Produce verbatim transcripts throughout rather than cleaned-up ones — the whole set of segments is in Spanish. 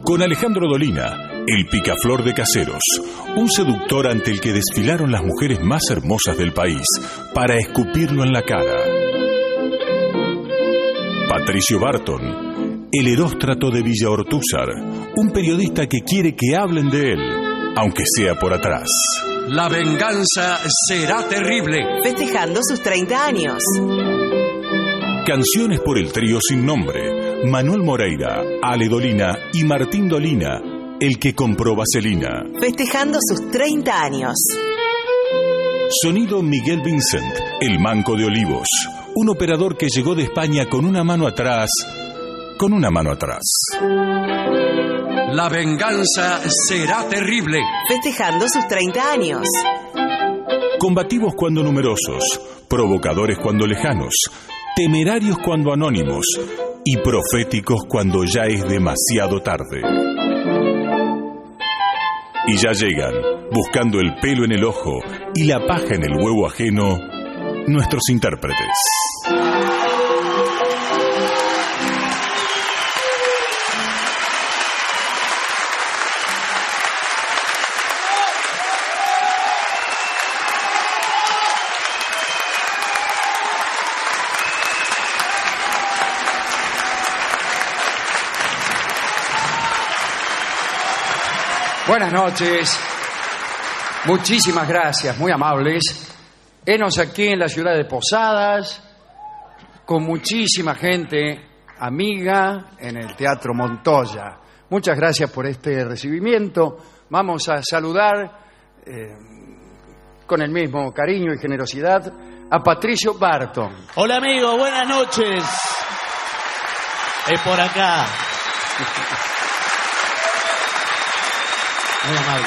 Con Alejandro Dolina, el picaflor de Caseros, un seductor ante el que desfilaron las mujeres más hermosas del país para escupirlo en la cara. Patricio Barton, el Heróstrato de Villa Ortúzar, un periodista que quiere que hablen de él, aunque sea por atrás. La venganza será terrible. Festejando sus treinta años. Canciones por el trío sin nombre, Manuel Moreira, Ale Dolina y Martín Dolina, el que compró vaselina. Festejando sus treinta años. Sonido Miguel Vincent, el Manco de Olivos, un operador que llegó de España con una mano atrás, con una mano atrás. La venganza será terrible. Festejando sus treinta años. Combativos cuando numerosos, provocadores cuando lejanos, temerarios cuando anónimos y proféticos cuando ya es demasiado tarde. Y ya llegan, buscando el pelo en el ojo y la paja en el huevo ajeno, nuestros intérpretes. Buenas noches, muchísimas gracias, muy amables. Henos aquí en la ciudad de Posadas, con muchísima gente amiga en el Teatro Montoya. Muchas gracias por este recibimiento. Vamos a saludar eh, con el mismo cariño y generosidad a Patricio Barton. Hola amigo, buenas noches. Es por acá. Muy amable.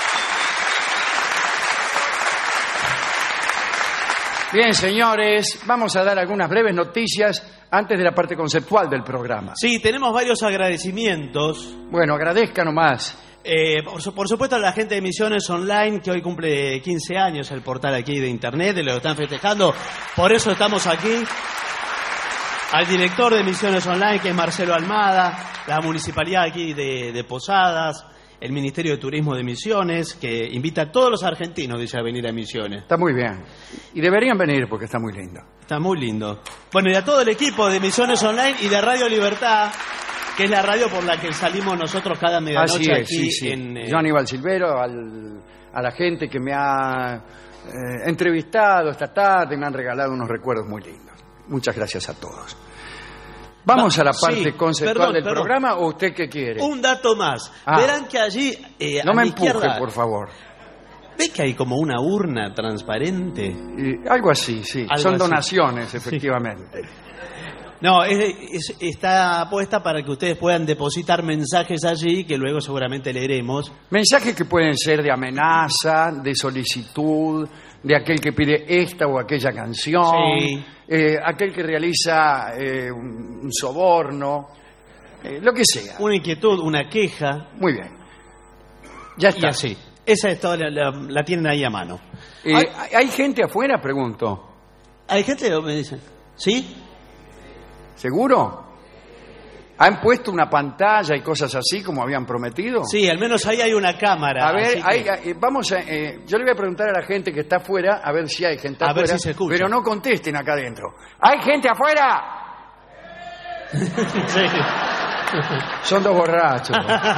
Bien, señores, vamos a dar algunas breves noticias antes de la parte conceptual del programa. Sí, tenemos varios agradecimientos. Bueno, agradezca nomás. Eh, por, su, por supuesto a la gente de Misiones Online, que hoy cumple quince años, el portal aquí de internet, de lo que están festejando. Por eso estamos aquí. Al director de Misiones Online, que es Marcelo Almada, la municipalidad aquí de, de Posadas, el Ministerio de Turismo de Misiones, que invita a todos los argentinos, dice, a venir a Misiones. Está muy bien. Y deberían venir porque está muy lindo. Está muy lindo. Bueno, y a todo el equipo de Misiones Online y de Radio Libertad, que es la radio por la que salimos nosotros cada medianoche. Así es, aquí sí, sí. en... Eh... Yo, Aníbal Silvero, al, a la gente que me ha eh, entrevistado esta tarde, me han regalado unos recuerdos muy lindos. Muchas gracias a todos. ¿Vamos a la parte sí, conceptual perdón, del perdón. programa o usted qué quiere? Un dato más. Ah. Verán que allí eh, no a me mi empuje, izquierda, por favor. ¿Ve que hay como una urna transparente? Y algo así, sí. Algo Son así. Donaciones, efectivamente. Sí. No, es, es, está puesta para que ustedes puedan depositar mensajes allí que luego seguramente leeremos. Mensajes que pueden ser de amenaza, de solicitud, de aquel que pide esta o aquella canción, sí. eh, aquel que realiza eh, un, un soborno, eh, lo que sea. Una inquietud, una queja. Muy bien. Ya está. Y así. Esa es toda, la, la, la tienen ahí a mano. Eh, ¿Hay, ¿Hay gente afuera? Pregunto. ¿Hay gente? Me dicen. ¿Sí? ¿Seguro? ¿Han puesto una pantalla y cosas así como habían prometido? Sí, al menos ahí hay una cámara. A ver, que... hay, hay, vamos a... Eh, yo le voy a preguntar a la gente que está afuera a ver si hay gente a afuera. Ver si se escucha. Pero no contesten acá adentro. ¿Hay gente afuera? Sí. Son dos borrachos.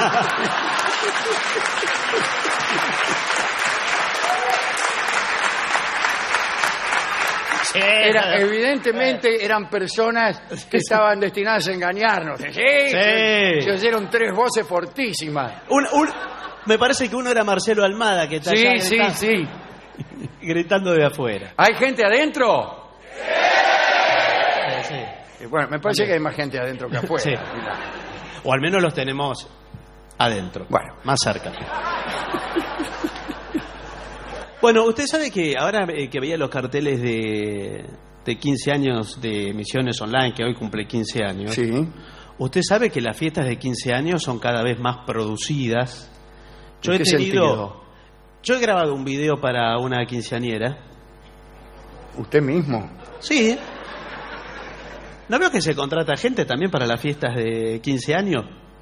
Era, evidentemente eran personas que estaban destinadas a engañarnos. Sí, sí. Se oyeron tres voces fortísimas. Un, un, me parece que uno era Marcelo Almada, que está sí, allá sí, gritando, sí. gritando de afuera. ¿Hay gente adentro? Sí. sí. Eh, bueno, me parece También. que hay más gente adentro que afuera. Sí. O al menos los tenemos adentro. Bueno, más cerca. Bueno, usted sabe que ahora eh, que veía los carteles de, de quince años de Misiones Online, que hoy cumple quince años, sí. Usted sabe que las fiestas de quince años son cada vez más producidas. Yo ¿En he qué tenido, sentido? Yo he grabado un video para una quinceañera. ¿Usted mismo? Sí. ¿No veo que se contrata gente también para las fiestas de quince años?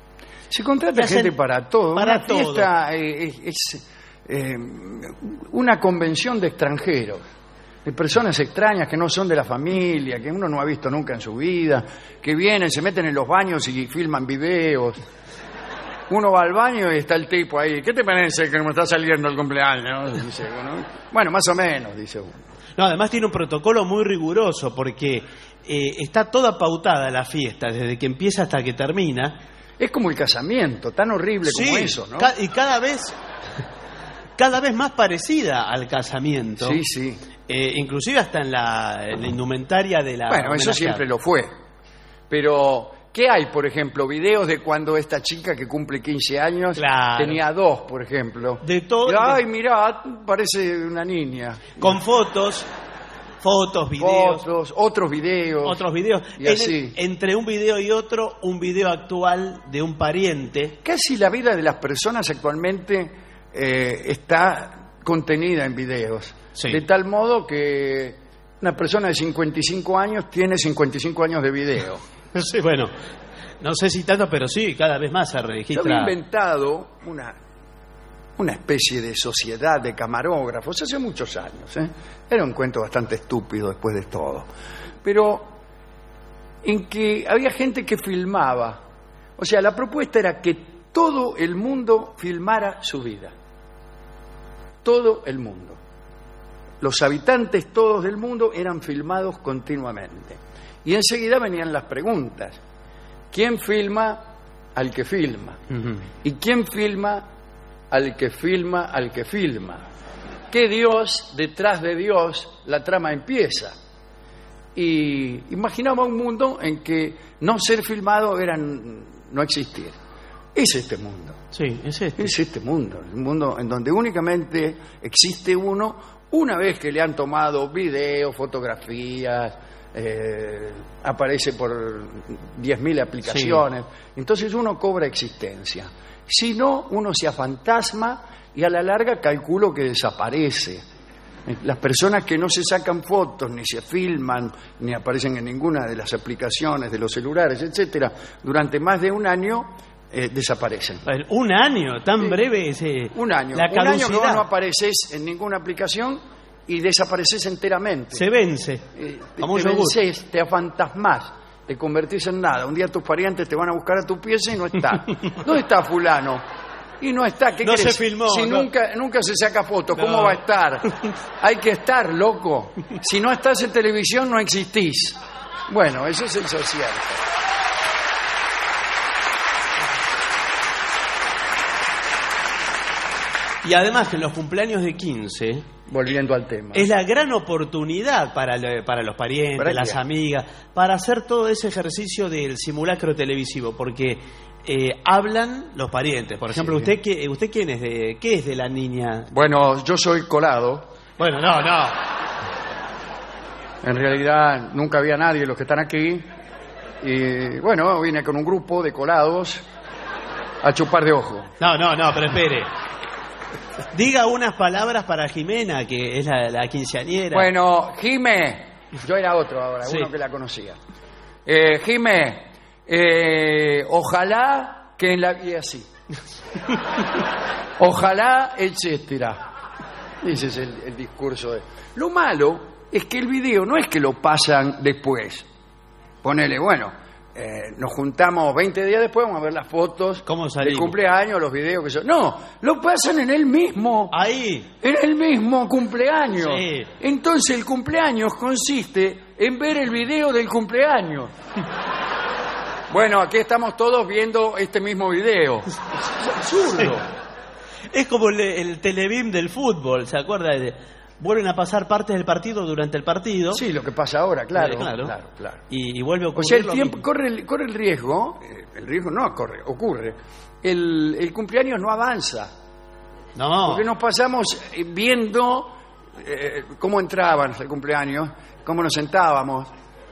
Se contrata hacen gente para todo. para Una fiesta eh, es, es, eh, una convención de extranjeros, de personas extrañas que no son de la familia, que uno no ha visto nunca en su vida, que vienen, se meten en los baños y filman videos. Uno va al baño y está el tipo ahí. ¿Qué te parece que me está saliendo el cumpleaños? Dice uno. Bueno, más o menos, dice uno. No, además tiene un protocolo muy riguroso porque eh, está toda pautada la fiesta, desde que empieza hasta que termina. Es como el casamiento, tan horrible como Sí, eso, ¿no? ca- y cada vez, cada vez más parecida al casamiento. Sí, sí. Eh, inclusive hasta en la, en la indumentaria de la Bueno, eso homenajeada. siempre lo fue. Pero, ¿qué hay, por ejemplo? Videos de cuando esta chica que cumple quince años Claro. tenía dos, por ejemplo. De todo- Y, Ay, mirá, parece una niña. Con fotos, fotos, videos, Fotos, otros videos. otros videos. Y En- así. entre un video y otro, un video actual de un pariente. Casi la vida de las personas actualmente eh, está contenida en videos. Sí. De tal modo que una persona de cincuenta y cinco años tiene cincuenta y cinco años de video. Sí, bueno, no sé si tanto, pero sí, cada vez más se Yo había registra. inventado una, una especie de sociedad de camarógrafos hace muchos años. ¿eh? Era un cuento bastante estúpido después de todo. Pero en que había gente que filmaba. O sea, la propuesta era que todo el mundo filmara su vida. Todo el mundo. Los habitantes todos del mundo eran filmados continuamente. Y enseguida venían las preguntas. ¿Quién filma al que filma? Ujú. ¿Y quién filma al que filma al que filma? ¿Qué Dios, detrás de Dios, la trama empieza? Y imaginaba un mundo en que no ser filmado era no existir. Es este mundo. Sí, es este. Es este mundo, un mundo en donde únicamente existe uno una vez que le han tomado videos, fotografías, eh, aparece por diez mil aplicaciones. Entonces uno cobra existencia. Si no, uno se afantasma y a la larga calculo que desaparece. Las personas que no se sacan fotos, ni se filman, ni aparecen en ninguna de las aplicaciones de los celulares, etcétera, durante más de un año eh, desaparecen. A ver, un año, tan breve ese. Un año. La Un año que caducidad vos no apareces en ninguna aplicación y desapareces enteramente. se vence. Eh, te, como un te yogur. vencés, te afantasmás, te convertís en nada. Un día tus parientes te van a buscar a tu pieza y no está. ¿Dónde está fulano? Y no está. ¿Qué No crees? se filmó, Si no. nunca, nunca se saca foto, ¿cómo No. va a estar? Hay que estar, loco. Si no estás en televisión, no existís. Bueno, ese es el social. Y además que en los cumpleaños de quince Volviendo al tema. es la gran oportunidad para, lo- para los parientes, ¿Para las qué? amigas, para hacer todo ese ejercicio del simulacro televisivo, porque eh, hablan los parientes. Por ejemplo, Sí. usted qué, usted quién es de qué es de la niña. Bueno, yo soy colado. Bueno, no, no. En realidad nunca había nadie de los que están aquí. Y bueno, vine con un grupo de colados a chupar de ojo. No, no, no, pero espere. Diga unas palabras para Jimena, que es la, la quinceañera. Bueno, Jime, yo era otro ahora, Sí. uno que la conocía. Eh, Jime, eh, ojalá que en la... Y así. Ojalá, etcétera. Ese es el, el discurso de... Lo malo es que el video no es que lo pasan después. Ponele, bueno, eh, nos juntamos veinte días después, vamos a ver las fotos ¿Cómo del salimos? cumpleaños, los videos que son... No, lo pasan en el mismo... Ahí. En el mismo cumpleaños. Sí. Entonces el cumpleaños consiste en ver el video del cumpleaños. Bueno, aquí estamos todos viendo este mismo video. Es absurdo. Es como el, el telebim del fútbol, ¿se acuerda? De- vuelven a pasar partes del partido durante el partido. Sí, lo que pasa ahora, claro. Eh, claro. claro, claro. Y, y vuelve a O ocurrir sea, el lo tiempo mismo. corre el, corre el riesgo, eh, el riesgo no corre, ocurre. El, el cumpleaños no avanza. No. Porque nos pasamos eh, viendo eh, cómo entraban al cumpleaños, cómo nos sentábamos.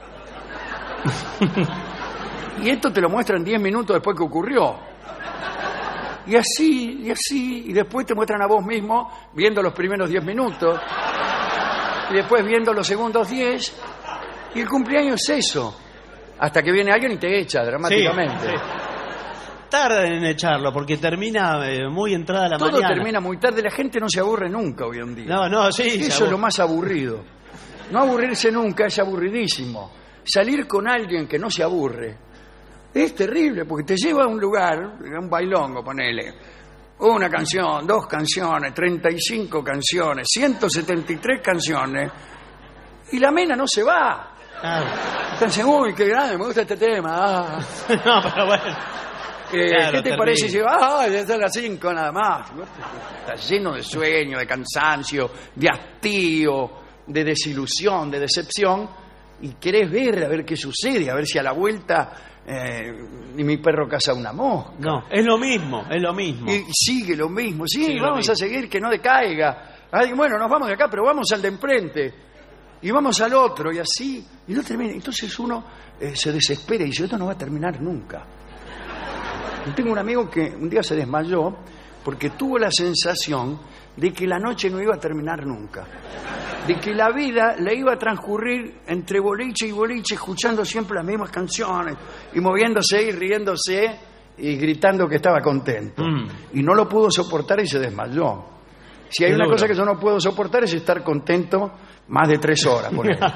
Y esto te lo muestran diez minutos después que ocurrió. Y así, y así, y después te muestran a vos mismo viendo los primeros diez minutos, y después viendo los segundos diez, y el cumpleaños es eso. Hasta que viene alguien y te echa dramáticamente. Sí, sí. tardan en echarlo porque termina eh, muy entrada la Todo mañana. termina muy tarde, la gente no se aburre nunca hoy en día. No, no, sí. Eso es lo más aburrido. No aburrirse nunca es aburridísimo. Salir con alguien que no se aburre es terrible porque te lleva a un lugar, a un bailongo, ponele. Una canción, dos canciones, treinta y cinco canciones, ciento setenta y tres canciones y la mena no se va. Ah. Entonces, uy, qué grande, me gusta este tema. Ah. No, pero bueno. Eh, Claro, ¿Qué te terrible. parece? Y dice, ah, ya son las cinco nada más. Estás lleno de sueño, de cansancio, de hastío, de desilusión, de decepción, y querés ver a ver qué sucede, a ver si a la vuelta eh, ni mi perro caza una mosca. No, es lo mismo, es lo mismo. Y sigue lo mismo, sí, Sigue lo vamos mismo. a seguir, que no decaiga. Ay, bueno, nos vamos de acá, pero vamos al de enfrente. Y vamos al otro, y así, y no termina. Entonces uno eh, se desespera y dice, esto no va a terminar nunca. Yo tengo un amigo que un día se desmayó porque tuvo la sensación de que la noche no iba a terminar nunca. De que la vida le iba a transcurrir entre boliche y boliche, escuchando siempre las mismas canciones, y moviéndose y riéndose y gritando que estaba contento. Mm. Y no lo pudo soportar y se desmayó. Si hay Qué una duro. cosa que yo no puedo soportar es estar contento más de tres horas, por ejemplo.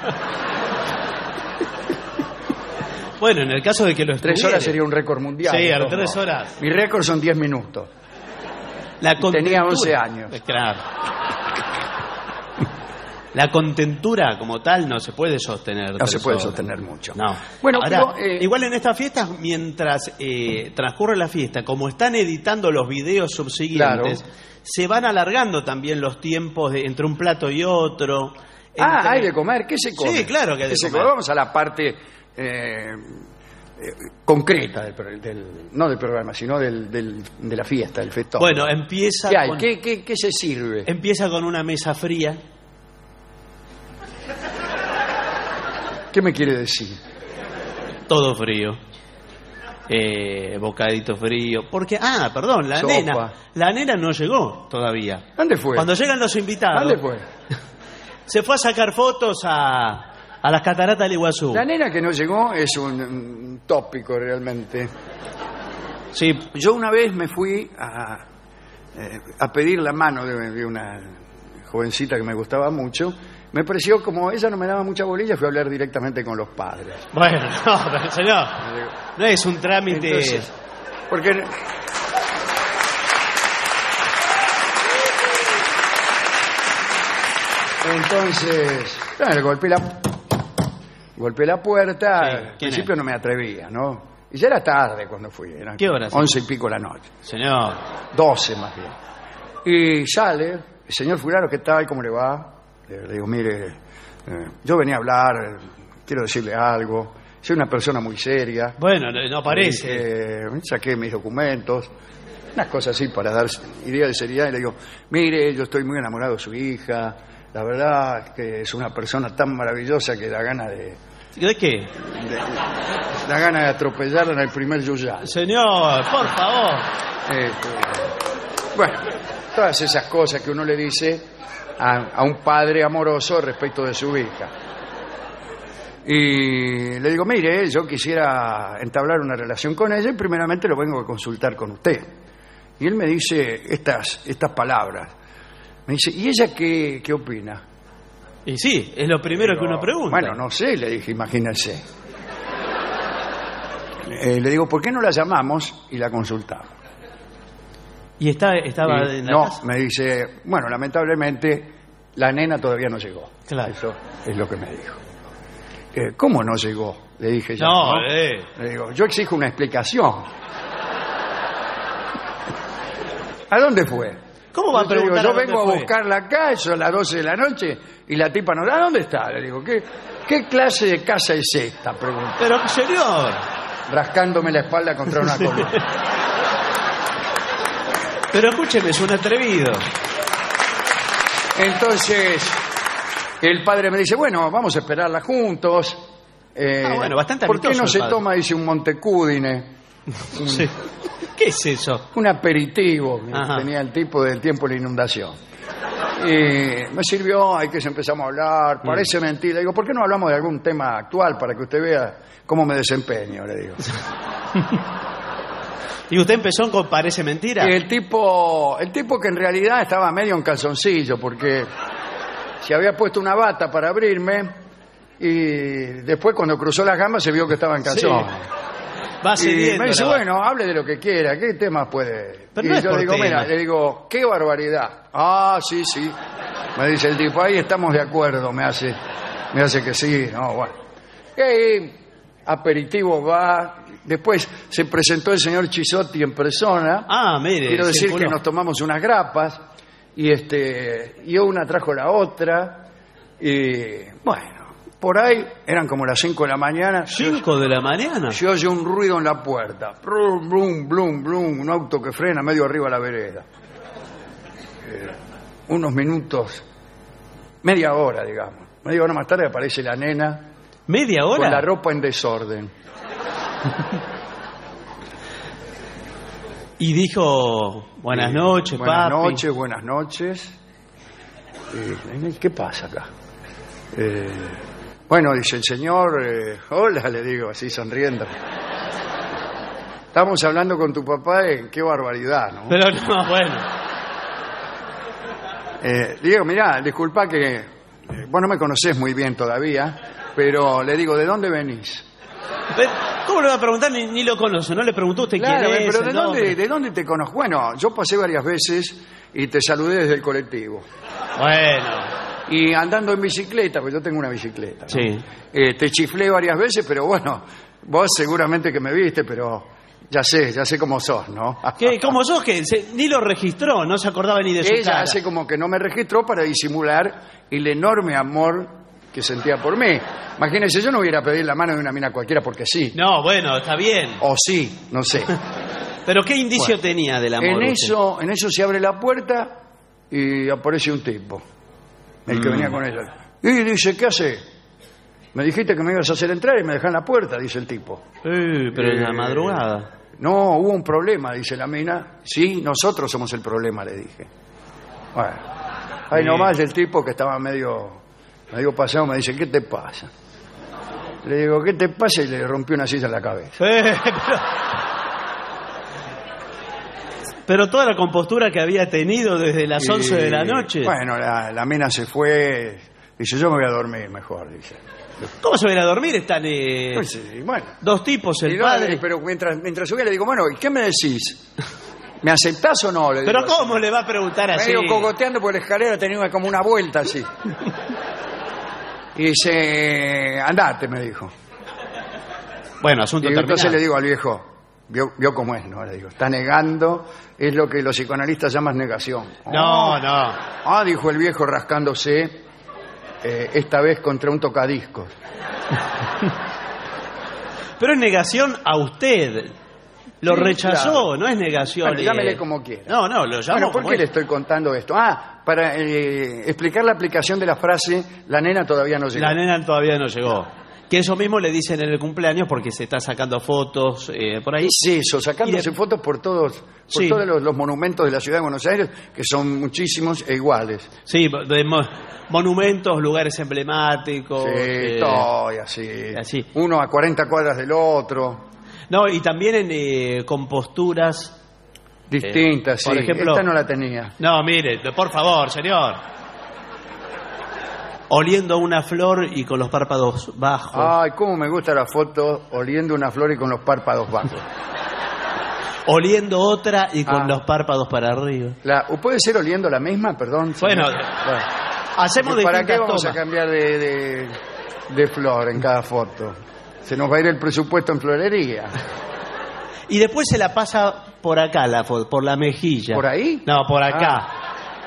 Bueno, en el caso de que lo Tres estuviere. horas sería un récord mundial. Sí, de a las todos tres modos. horas. Mi récord son diez minutos. La Tenía contentura. once años. Eh, Claro. La contentura como tal no se puede sostener. No tres se puede horas. sostener mucho. No. Bueno, Ahora, pero, eh, igual en estas fiestas, mientras eh, transcurre la fiesta, como están editando los videos subsiguientes, Claro. se van alargando también los tiempos de, entre un plato y otro. Ah, Entre- hay de comer. ¿Qué se come? Sí, claro que hay de ¿Qué se comer. come? Vamos a la parte eh, eh, concreta del, pro- del- no del programa, sino del, del- de la fiesta, del festón. Bueno, empieza ¿Qué hay? con, ¿Qué, qué, qué se sirve? empieza con una mesa fría. ¿Qué me quiere decir? Todo frío. Eh, bocadito frío. Porque, ah, perdón, la Sopa. nena. La nena no llegó todavía. ¿Dónde fue? Cuando llegan los invitados. ¿Dónde fue? Se fue a sacar fotos a, a las cataratas del Iguazú. La nena que no llegó es un, un tópico realmente. Sí, Yo una vez me fui a, eh, a pedir la mano de, de una jovencita que me gustaba mucho. Me pareció como ella no me daba mucha bolilla, fui a hablar directamente con los padres. bueno, no, pero señor, no es un trámite. Entonces, porque entonces, claro, golpeé la golpeé la puerta. Sí, Al ¿quién principio es? no me atrevía, ¿no? Y ya era tarde cuando fui, eran ¿Qué hora, once y pico de la noche, Señor, doce más bien. Y sale, el señor fulano, ¿qué tal? ¿Cómo le va? Le digo, mire, eh, yo venía a hablar, eh, quiero decirle algo, soy una persona muy seria. bueno, no, no parece. Eh, saqué mis documentos, unas cosas así para dar idea de seriedad, y le digo, mire, yo estoy muy enamorado de su hija, la verdad es que es una persona tan maravillosa que da gana de, ¿De qué? de- da gana de atropellarla en el primer yuyazo. Señor, por favor. Este, bueno, todas esas cosas que uno le dice a, a un padre amoroso respecto de su hija. Y le digo, mire, yo quisiera entablar una relación con ella y primeramente lo vengo a consultar con usted. Y él me dice estas, estas palabras. Me dice, ¿y ella qué, qué opina? Y sí, es lo primero que uno pregunta. Bueno, no sé, le dije, imagínense. Eh, le digo, ¿por qué no la llamamos y la consultamos? ¿Y está, estaba Y en la no, casa? me dice, bueno, lamentablemente la nena todavía no llegó. Claro. Eso es lo que me dijo. Eh, ¿Cómo no llegó? Le dije ya. No, ¿no? eh. Le digo, yo exijo una explicación. ¿A dónde fue? ¿Cómo va a Yo digo, preguntar yo a dónde vengo a fue? buscarla acá, eso a las doce de la noche, y la tipa no da. ¿Dónde está? Le digo, ¿qué, qué clase de casa es esta? Pregunté, Pero, señor. rascándome la espalda contra una columna. Pero escúcheme, es un atrevido. Entonces, el padre me dice, bueno, vamos a esperarla juntos. Eh, Ah, bueno, bastante ¿Por qué amistoso no el se padre. toma, dice, un Montecudine, Sí. ¿Qué es eso? un aperitivo que Ajá. tenía el tipo del tiempo de la inundación? Y me sirvió, ahí que se empezamos a hablar, parece mentira. Digo, ¿por qué no hablamos de algún tema actual para que usted vea cómo me desempeño? Le digo. Y usted empezó con Parece Mentira. El tipo, el tipo que en realidad estaba medio en calzoncillo, porque se había puesto una bata para abrirme y después cuando cruzó las gambas se vio que estaba en calzón. Sí. Va Y cediendo me dice, la- bueno, hable de lo que quiera, ¿qué temas puede? Pero y no es yo por digo, tema. mira, le digo, qué barbaridad. Ah, sí, sí. Me dice el tipo, ahí estamos de acuerdo, me hace, me hace que sí, no, bueno. Y aperitivo va, después se presentó el señor Chisotti en persona. Ah, mire. Quiero decir circuló. que nos tomamos unas grapas y este y una trajo la otra y bueno, por ahí eran como las cinco de la mañana. ¿Cinco de la mañana? Se oye un ruido en la puerta. Blum, blum, blum, blum, un auto que frena medio arriba de la vereda. Eh, unos minutos, media hora, digamos. Media hora más tarde aparece la nena ¿Media hora? con la ropa en desorden. Y dijo, buenas Sí, noches, buenas papi. noches, buenas noches. Eh, ¿Qué pasa acá? Eh, bueno, dice el señor, eh, hola, le digo, así sonriendo. Estamos hablando con tu papá, eh, qué barbaridad, ¿no? Pero no, bueno. Eh, le digo, mirá, disculpa que eh, vos no me conocés muy bien todavía, pero le digo, ¿de dónde venís? Pero, ¿cómo le va a preguntar? Ni, ni lo conoce. ¿No le preguntó usted Claro, quién es? pero ¿de el dónde, nombre? ¿de dónde te conozco? Bueno, yo pasé varias veces y te saludé desde el colectivo. Bueno. Y andando en bicicleta, pues yo tengo una bicicleta, ¿no? Sí. Eh, te chiflé varias veces, pero bueno, vos seguramente que me viste, pero ya sé, ya sé cómo sos, ¿no? ¿Qué? ¿Cómo sos que se- ni lo registró? No se acordaba ni de su Ella cara. hace como que no me registró para disimular el enorme amor que sentía por mí. Imagínense, yo no hubiera pedido la mano de una mina cualquiera porque sí. No, bueno, está bien. O sí, no sé. Pero ¿qué indicio Bueno, tenía del amor? En usted? eso, en eso se abre la puerta y aparece un tipo, el que Mm. venía con ella. Y dice, ¿qué hace? Me dijiste que me ibas a hacer entrar y me dejás en la puerta, dice el tipo. Eh, pero en la Eh, madrugada. No, hubo un problema, dice la mina. Sí, nosotros somos el problema, le dije. Bueno, ahí Bien. nomás el tipo que estaba medio, medio pasado me dice, ¿qué te pasa? Le digo, ¿qué te pasa? Y le rompí una silla en la cabeza. Eh, pero... pero toda la compostura que había tenido desde las Y, once de la noche. Bueno, la, la mina se fue. Dice, yo me voy a dormir mejor, dice. ¿Cómo se va a ir a dormir? Están eh, Pues sí, bueno. dos tipos, el Y no, padre. Pero mientras, mientras subía le digo, bueno, ¿y qué me decís? ¿Me aceptás o no? Le digo Pero así. ¿cómo le va a preguntar así? Medio cogoteando por la escalera, tenía como una vuelta así. Y dice, andate, me dijo. Bueno, asunto Y entonces terminado. le digo al viejo, vio, vio cómo es, ¿no? Le digo, está negando, es lo que los psicoanalistas llaman negación. No, Oh. no. Ah, dijo el viejo rascándose, eh, esta vez contra un tocadiscos. Pero es negación a usted. Lo Sí, rechazó, claro. no es negación. Bueno, eh. llámele como quiera. No, no, lo llamo Bueno, ¿por como qué es. le estoy contando esto? Ah, para eh, explicar la aplicación de la frase, la nena todavía no llegó. La nena todavía no llegó. Que eso mismo le dicen en el cumpleaños porque se está sacando fotos eh, por ahí. Es eso, sacándose Y de- fotos por todos, por Sí. todos los, los monumentos de la ciudad de Buenos Aires, que son muchísimos e iguales. Sí, de mo- monumentos, lugares emblemáticos. Sí, eh, todo y así. así. Uno a cuarenta cuadras del otro, No, y también en eh, composturas. distintas, Eh, por sí. ejemplo- Esta no la tenía. No, mire, por favor, señor. Oliendo una flor y con los párpados bajos. Ay, cómo me gusta la foto oliendo una flor y con los párpados bajos. Oliendo otra y con Ah. los párpados para arriba. La, ¿o puede ser oliendo la misma? Perdón. Bueno, señor. Bueno. Hacemos ¿Para distintas qué vamos tomas. a cambiar de, de, de flor en cada foto? Se nos va a ir el presupuesto en florería. Y después se la pasa por acá, la foto, por la mejilla. ¿Por ahí? No, por acá. Ah.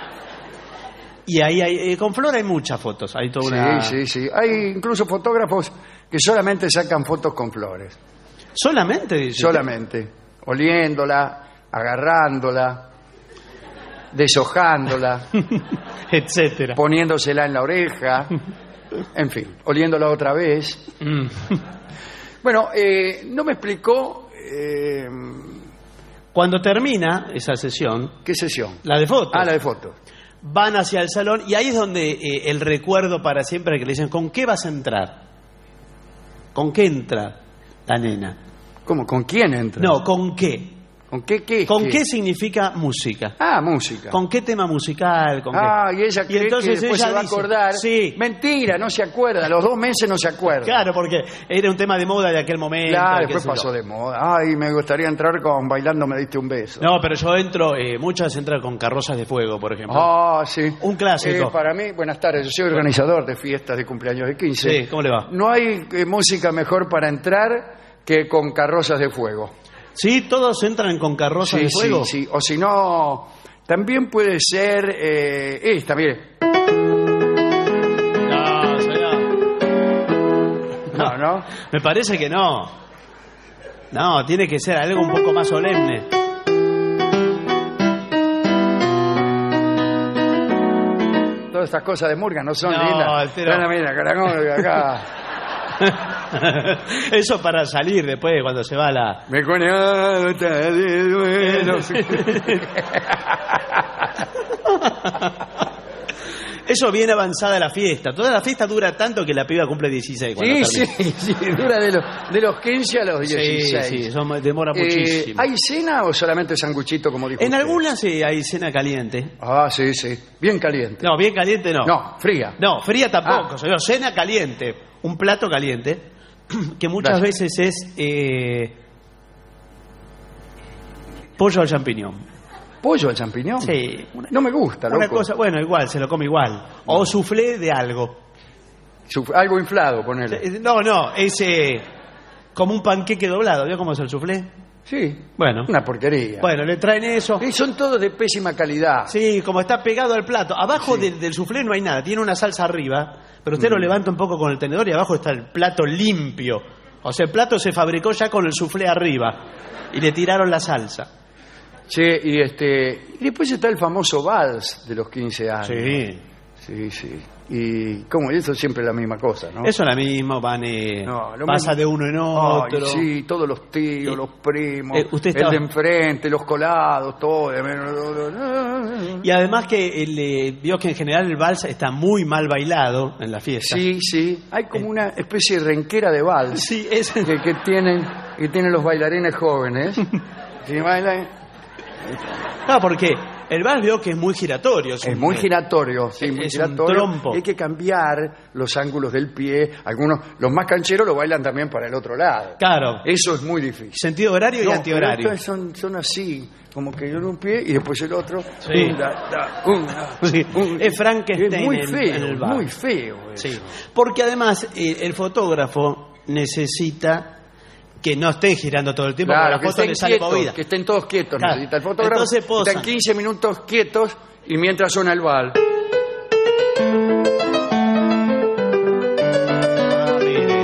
Y ahí hay, eh, con flor hay muchas fotos. Hay toda Sí, una... sí, sí. Hay incluso fotógrafos que solamente sacan fotos con flores. ¿Solamente? Dice. Solamente. Oliéndola, agarrándola, deshojándola, Etcétera. poniéndosela en la oreja, en fin, oliéndola otra vez. Mm. Bueno, eh, no me explicó eh, Cuando termina esa sesión, qué sesión. la de fotos, Ah, la de fotos. van hacia el salón y ahí es donde eh, el recuerdo para siempre que le dicen, ¿con qué vas a entrar? ¿Con qué entra la nena? ¿Cómo? ¿Con quién entra? No, ¿con qué? ¿Con qué qué? ¿Con qué? qué significa música? Ah, música. ¿Con qué tema musical? ¿Con Ah, qué? y ella cree entonces que después ella se va dice, a acordar. Sí. Mentira, no se acuerda. Los dos meses no se acuerda. Claro, porque era un tema de moda de aquel momento. Claro, qué después sé yo. pasó de moda. Ay, me gustaría entrar con Bailando me diste un beso. No, pero yo entro, eh, muchas entran con Carrozas de Fuego, por ejemplo. Ah, sí. Un clásico. Eh, para mí, buenas tardes, yo soy organizador de fiestas de cumpleaños de quince. Sí, ¿cómo le va? No hay eh, música mejor para entrar que con Carrozas de Fuego. Sí, todos entran con Carrozas Sí, de Fuego. sí, sí. O si no, también puede ser eh, esta, mire. No, señor. No, no. Me parece que no. No, tiene que ser algo un poco más solemne. Todas estas cosas de murga no son No, lindas. pero- Mira, mira, caracol, acá. Eso para salir después cuando se va la... Me conecta de duelo. Eso viene avanzada la fiesta. Toda la fiesta dura tanto que la piba cumple dieciséis cuando Sí, termina. sí, sí, dura de los, de los quince a los dieciséis. Sí, sí, eso demora Eh, muchísimo. ¿Hay cena o solamente sanguchito, como dijo En usted? algunas sí hay cena caliente. Ah, sí, sí. Bien caliente. No, bien caliente no. No, fría. No, fría tampoco, Ah. señor. Cena caliente. Un plato caliente que muchas Gracias. veces es eh, pollo al champiñón. ¿Pollo al champiñón? Sí. Una, No me gusta, loco. una cosa, bueno, igual, se lo come igual. O soufflé de algo. Suf- Algo inflado, ponele. Eh, No, no, es eh, como un panqueque doblado. ¿Vio cómo es el soufflé? Sí. Bueno. Una porquería. Bueno, le traen eso. Y son todos de pésima calidad. Sí, como está pegado al plato. Abajo Sí. del, del soufflé no hay nada. Tiene una salsa arriba, pero usted Mm. lo levanta un poco con el tenedor y abajo está el plato limpio. O sea, el plato se fabricó ya con el soufflé arriba y le tiraron la salsa. Che, y este. Y después está el famoso vals de los quince años. Sí. Sí, sí. Y como eso siempre es la misma cosa, ¿no? Eso es lo mismo, van eh, No, lo pasa mismo. de uno en otro. Ay, sí, todos los tíos, Eh, los primos, eh, usted el estaba- de enfrente, los colados, todo. Y además que el, eh, vio que en general el vals está muy mal bailado en la fiesta. Sí, sí. Hay como una especie de renquera de vals Sí, es... que, que tienen que tienen los bailarines jóvenes. Si bailan, Claro, porque el vals vio que es muy giratorio. es un- muy giratorio, sí, muy es un giratorio. trompo. Hay que cambiar los ángulos del pie. Algunos, los más cancheros lo bailan también para el otro lado. Claro, Eso es muy difícil. sentido horario y No, antihorario. pero estos son, son así, como que yo en un pie y después el otro. Sí. Una, da, una, Sí, un- es Frankenstein Es muy en- feo, en el bar. muy feo. eso. Sí, porque además eh, el fotógrafo necesita que no esté girando todo el tiempo, Claro, porque que la foto estén le sale quietos, movida. que estén todos quietos, Claro. necesita el fotógrafo. Entonces posan. Están quince minutos quietos y mientras suena el bal. Ah, mire.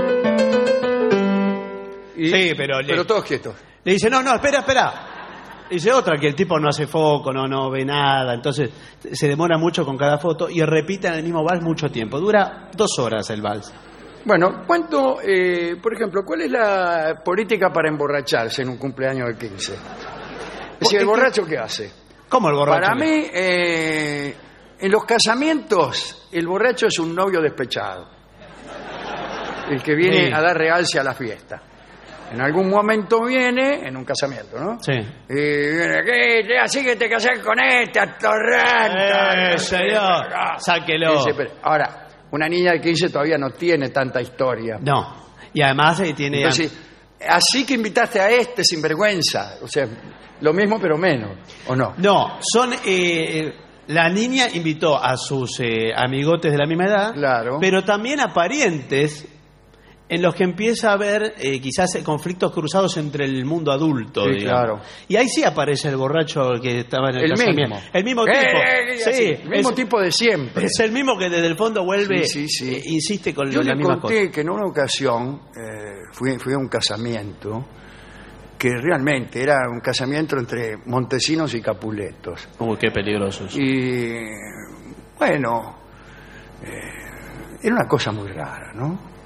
Y- Sí, pero le- Pero todos quietos. Le dice, no, no, espera, espera. Dice otra, que el tipo no hace foco, no, no ve nada, entonces se demora mucho con cada foto y repite en el mismo vals mucho tiempo. Dura dos horas el vals. Bueno, ¿cuánto, eh, por ejemplo, cuál es la política para emborracharse en un cumpleaños de quince? Es decir, ¿el borracho qué hace? ¿Cómo el borracho? Para mí, eh, en los casamientos, el borracho es un novio despechado. El que viene Sí. a dar realce a la fiesta. En algún momento viene, en un casamiento, ¿no? Sí. Y viene, ¿qué? Así que te casás con este, atorranta. Eh, señor, sáquelo. Dice, pero- ahora, una niña de quince todavía no tiene tanta historia. No. Y además eh, tiene... Entonces, así que invitaste a este sinvergüenza. O sea, lo mismo pero menos, ¿o no? No, son... eh, la niña invitó a sus eh, amigotes de la misma edad, Claro. pero también a parientes en los que empieza a haber eh, quizás conflictos cruzados entre el mundo adulto. Sí, digamos. claro. Y ahí sí aparece el borracho que estaba en el, El casamiento. mismo. El mismo Eh, tipo. eh, sí, así, el mismo es, tipo de siempre. es el mismo que desde el fondo vuelve, Sí, sí, sí. eh, insiste con Yo la le misma conté cosa. que en una ocasión eh, fui, fui a un casamiento que realmente era un casamiento entre Montesinos y Capuletos. Uy, qué peligroso eso. Y bueno, eh, era una cosa muy rara, ¿no?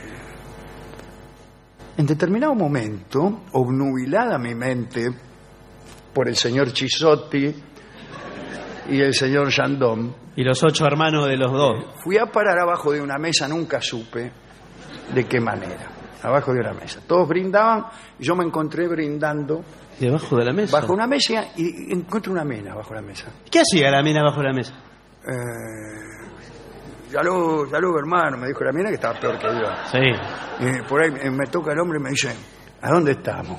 En determinado momento, obnubilada mi mente por el señor Chisotti y el señor Chandon, Y los ocho hermanos de los dos. fui a parar abajo de una mesa, nunca supe de qué manera. abajo de una mesa. Todos brindaban y yo me encontré brindando ¿Debajo de la mesa? bajo una mesa y encuentro una mina bajo la mesa. ¿Qué hacía la mina bajo la mesa? Eh, salud, salud, hermano, me dijo la mina que estaba peor que yo. Sí. Y por ahí me, me toca el hombre y me dice, ¿a dónde estamos?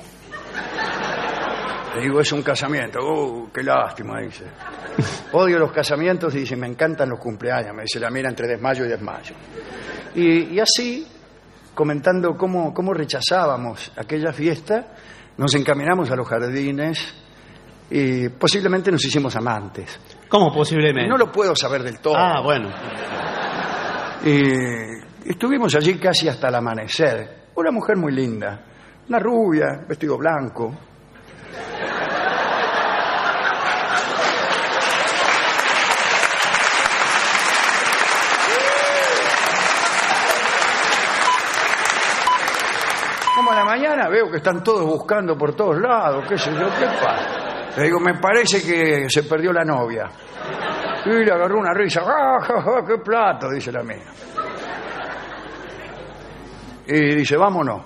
Le digo, es un casamiento. Uh, qué lástima, dice. Odio los casamientos y dice, me encantan los cumpleaños. Me dice la mina entre desmayo y desmayo. Y, y así, comentando cómo, cómo rechazábamos aquella fiesta, nos encaminamos a los jardines y posiblemente nos hicimos amantes. ¿Cómo posiblemente? No lo puedo saber del todo. Ah, bueno. Y estuvimos allí casi hasta el amanecer. Una mujer muy linda, una rubia, vestido blanco. Como a la mañana veo que están todos buscando por todos lados, qué sé yo, qué pasa. Le digo, me parece que se perdió la novia. Y le agarró una risa. ¡Ah, ja, ja, qué plato! Dice la mía. Y dice, vámonos.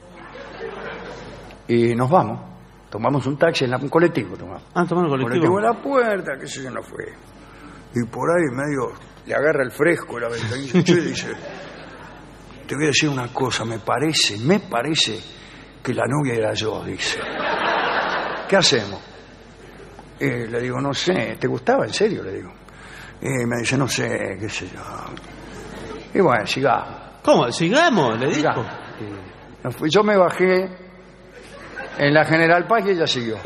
Y nos vamos. Tomamos un taxi, en la, un colectivo tomamos. Ah, tomamos un colectivo. Colectivo en la puerta, qué sé yo, no fue. Y por ahí medio le agarra el fresco la ventanilla y dice, te voy a decir una cosa, me parece, me parece que la novia era yo, dice. ¿Qué hacemos? Eh, le digo, no sé, ¿te gustaba? ¿En serio? Le digo. Y me dice, no sé, qué sé yo. Y bueno, sigamos. ¿Cómo? ¿Sigamos? Le dijo. Sigamos. Y yo me bajé en la General Paz y ella siguió.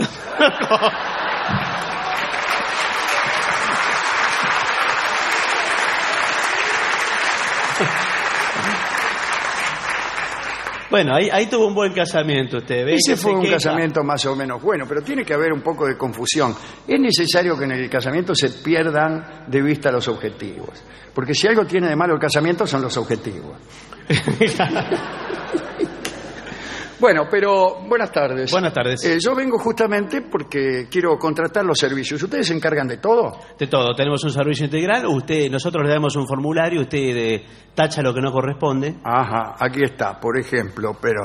Bueno, ahí, ahí tuvo un buen casamiento usted. ¿Ve? Ese fue un queja. casamiento más o menos bueno, pero tiene que haber un poco de confusión. Es necesario que en el casamiento se pierdan de vista los objetivos. Porque si algo tiene de malo el casamiento son los objetivos. Bueno, pero buenas tardes. Buenas tardes. Eh, yo vengo justamente porque quiero contratar los servicios. ¿Ustedes se encargan de todo? De todo. Tenemos un servicio integral. Usted, nosotros le damos un formulario. Usted eh, tacha lo que no corresponde. Ajá, aquí está, por ejemplo, pero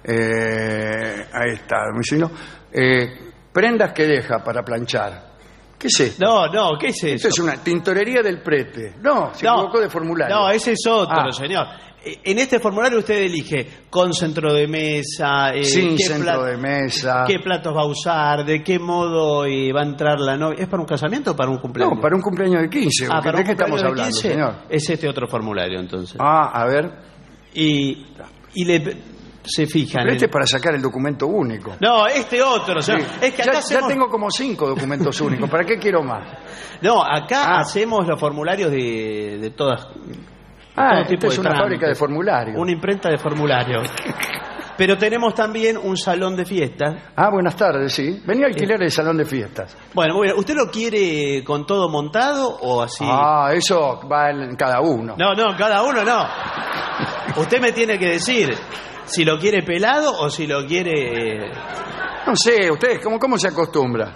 eh, ahí está, domicilio. Eh, prendas que deja para planchar. ¿Qué es esto? No, no, ¿qué es eso? Esto es una tintorería del prete. No, se No, equivocó de formulario. No, ese es otro, Ah. señor. En este formulario usted elige con centro de mesa, eh, Sin qué centro plat- de mesa. qué platos va a usar, de qué modo eh, va a entrar la novia. ¿Es para un casamiento o para un cumpleaños? No, para un cumpleaños de quince. Ah, para ¿De un qué estamos cumpleaños de hablando, quince, señor? Es este otro formulario, entonces. Ah, a ver. Y, y le se fijan. Pero este en- es para sacar el documento único. No, este otro, señor. Sí. Es que acá ya, hacemos... ya tengo como cinco documentos únicos. ¿Para qué quiero más? No, acá Ah. hacemos los formularios de, de todas. Ah, todo esta tipo es de una trámites. fábrica de formularios. Una imprenta de formularios. Pero tenemos también un salón de fiestas. Ah, buenas tardes, sí. Venía a alquilar el salón de fiestas. Bueno, muy bien. ¿Usted lo quiere con todo montado o así? Ah, eso va en cada uno. No, no, cada uno no. Usted me tiene que decir si lo quiere pelado o si lo quiere... eh, No sé, ustedes, ¿cómo, cómo se acostumbra?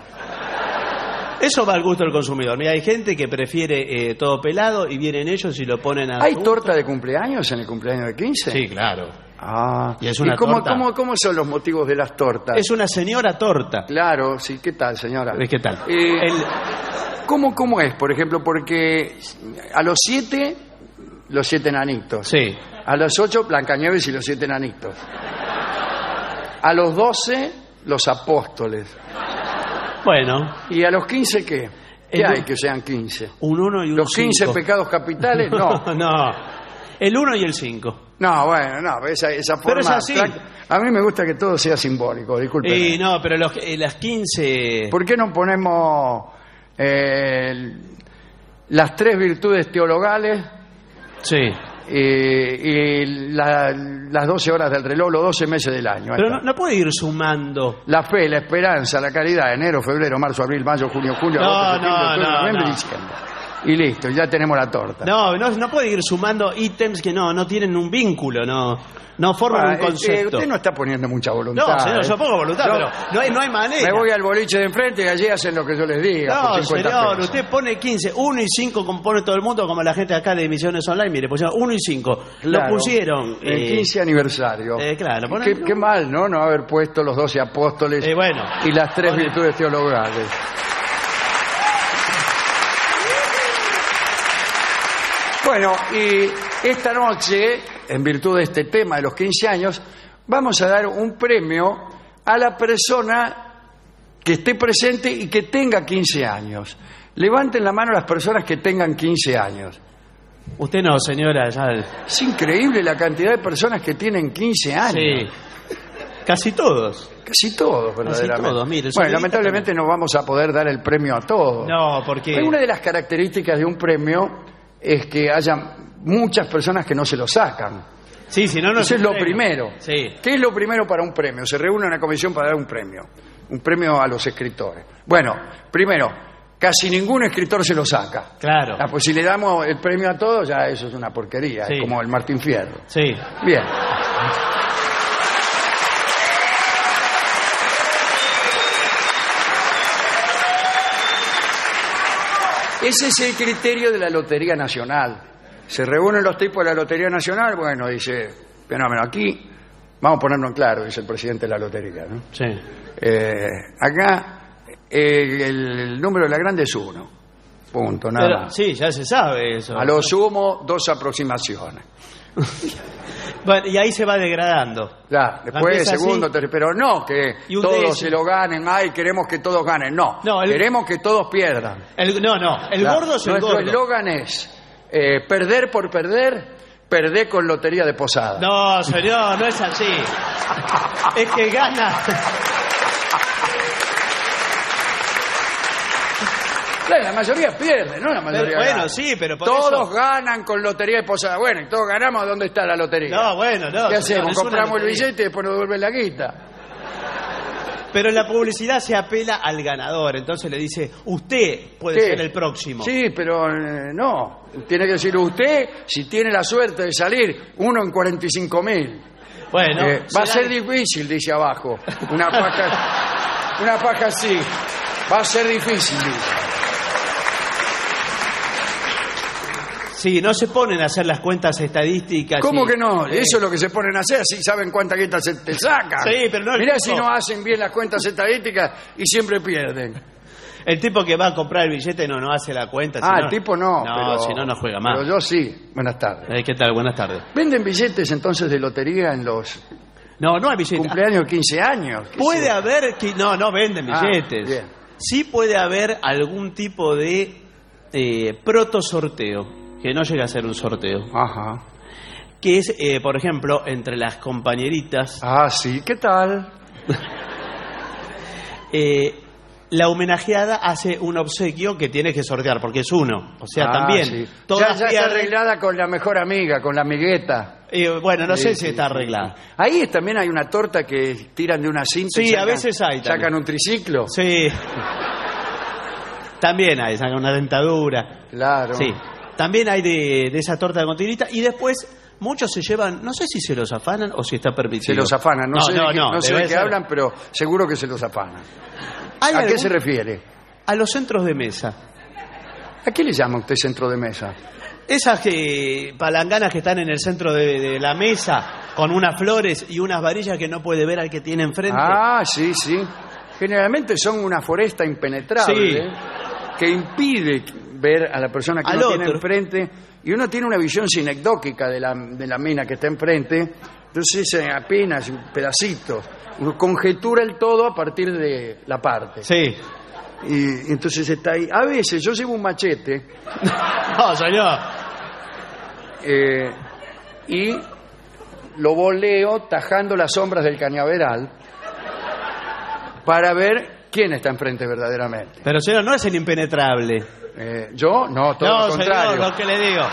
Eso va al gusto del consumidor. Mira, hay gente que prefiere eh, todo pelado y vienen ellos y lo ponen a... ¿Hay su gusto. torta de cumpleaños en el cumpleaños de quince? Sí, claro. Ah, Y es una cómo, torta. cómo, cómo son los motivos de las tortas? Es una señora torta. Claro, sí, ¿qué tal, señora? ¿Qué tal? Eh, El- ¿cómo, ¿Cómo es, por ejemplo? Porque a los siete, los siete enanitos. Sí. A los ocho, Blancanieves y los siete enanitos. A los doce, los apóstoles. Bueno, ¿Y a los quince qué? ¿Qué El- hay que sean quince? un uno y un ¿Los quince cinco. pecados capitales? No. No. El uno y el cinco. No, bueno, no, esa, esa forma... Pero es así. A mí me gusta que todo sea simbólico, disculpe. Y no, pero los, eh, las quince... ¿Por qué no ponemos eh, las tres virtudes teologales Sí. y, y la- las doce horas del reloj, los doce meses del año? Ahí Pero está. no, no puede ir sumando. La fe, la esperanza, la caridad, enero, febrero, marzo, abril, mayo, junio, julio, No, agosto, septiembre, no, octubre, no, noviembre y no. diciembre. Y listo, ya tenemos la torta. No, no, no puede ir sumando ítems que no, no tienen un vínculo, no, no forman Ah, un eh, concepto. usted no está poniendo mucha voluntad. No, señor, ¿eh? yo pongo voluntad, Yo pero no hay, no hay manera. Me voy al boliche de enfrente y allí hacen lo que yo les diga. No, por cincuenta señor, pesos. usted pone quince, uno y cinco compone todo el mundo, como la gente acá de Emisiones Online, mire, pusieron uno y cinco. Claro, Lo pusieron. El eh, quince aniversario. eh, claro, ponen- qué, qué mal, ¿no? No haber puesto los doce apóstoles Eh, bueno. y las tres Ponen- virtudes teologales. Bueno, y esta noche, en virtud de este tema de los quince años, vamos a dar un premio a la persona que esté presente y que tenga quince años. Levanten la mano las personas que tengan quince años. Usted no, señora, ya. Es increíble la cantidad de personas que tienen quince años. Sí. Casi todos. Casi todos, verdaderamente. todos, mire, bueno, son lamentablemente no vamos a poder dar el premio a todos. No, porque. Una de las características de un premio es que haya muchas personas que no se lo sacan. Sí, si no, no Eso es un lo premio. primero. Sí. ¿Qué es lo primero para un premio? Se reúne una comisión para dar un premio. Un premio a los escritores. Bueno, primero, casi ningún escritor se lo saca. Claro. Ah, pues si le damos el premio a todos, ya eso es una porquería. Sí. Es como el Martín Fierro. Sí. Bien. Ese es el criterio de la Lotería Nacional. Se reúnen los tipos de la Lotería Nacional, bueno, dice, fenómeno, aquí, vamos a ponerlo en claro, dice el presidente de la Lotería, ¿no? Sí. Eh, acá, eh, el, el número de la grande es uno. Punto, nada Pero, más. sí, ya se sabe eso. A lo sumo, dos aproximaciones. Bueno, y ahí se va degradando. Ya, después, Empieza segundo, así. tercero, pero no que Y un todos décimo. se lo ganen, ay, queremos que todos ganen. No, No, el- queremos que todos pierdan. El, no, no, el Ya, gordo es el Nuestro gordo. eslogan es eh, perder por perder, perder con Lotería de Posada. No, señor, no es así. Es que gana. Claro, la mayoría pierde, ¿no? La mayoría Pero, bueno, gana. sí, pero por todos eso- ganan con Lotería de Posada. Bueno, y todos ganamos, ¿dónde está la lotería? No, bueno, no. ¿Qué señor, hacemos? es una Compramos el lotería. billete y después nos devuelven la guita. Pero en la publicidad se apela al ganador, entonces le dice, usted puede Sí. ser el próximo. Sí, pero eh, no. Tiene que decir usted, si tiene la suerte de salir, uno en cuarenta y cinco mil. Bueno, Eh, va a será- ser difícil, dice abajo. Una paja, una paja así. Va a ser difícil, dice. Sí, no se ponen a hacer las cuentas estadísticas. ¿Cómo y- que no? Eh, Eso es lo que se ponen a hacer, si saben cuánta guita se te sacan. Sí, pero no el Mirá tipo. si no hacen bien las cuentas estadísticas y siempre pierden. El tipo que va a comprar el billete no, no hace la cuenta. si Ah, no- el tipo no. No, pero- si no, no juega más. Pero yo sí. Buenas tardes. Eh, ¿Qué tal? Buenas tardes. ¿Venden billetes entonces de lotería en los No, no hay billetes. cumpleaños de quince años? ¿Qué Puede sé? haber... que No, no venden Ah, billetes. bien. Sí puede haber algún tipo de eh, proto-sorteo, que no llega a ser un sorteo. Ajá. Que es, eh, por ejemplo, entre las compañeritas, Ah, sí. ¿Qué tal? eh, la homenajeada hace un obsequio que tiene que sortear, porque es uno. O sea, Ah, también. sí. Todas Ya, ya está pierden. arreglada con la mejor amiga, con la amigueta. Eh, bueno, no Sí, sé sí, si está sí, arreglada. sí. Ahí también hay una torta que tiran de una cinta. y Sí, a sacan- veces hay también. Sacan un triciclo. Sí. También hay, saca una dentadura. Claro. Sí. También hay de, de esa torta de continuita. Y después, muchos se llevan, no sé si se los afanan o si está permitido. Se los afanan. No, No, sé de no, qué, no, no sé debe de qué ser. hablan, pero seguro que se los afanan. ¿Hay ¿A qué algún- se refiere? A los centros de mesa. ¿A qué le llama usted centro de mesa? Esas que, palanganas que están en el centro de, de la mesa, con unas flores y unas varillas que no puede ver al que tiene enfrente. Ah, sí, sí. Generalmente son una foresta impenetrable Sí. que impide ver a la persona que Al uno tiene otro. enfrente y uno tiene una visión sinecdóquica de la, de la mina que está enfrente, entonces eh, apenas un pedacito, uno conjetura el todo a partir de la parte. Sí. Y, y entonces está ahí. A veces yo llevo un machete No, señor. eh, y lo voleo tajando las sombras del cañaveral para ver quién está enfrente verdaderamente. Pero señor, no es el impenetrable. Eh, yo, no, todo no, lo contrario. señor, lo que le digo.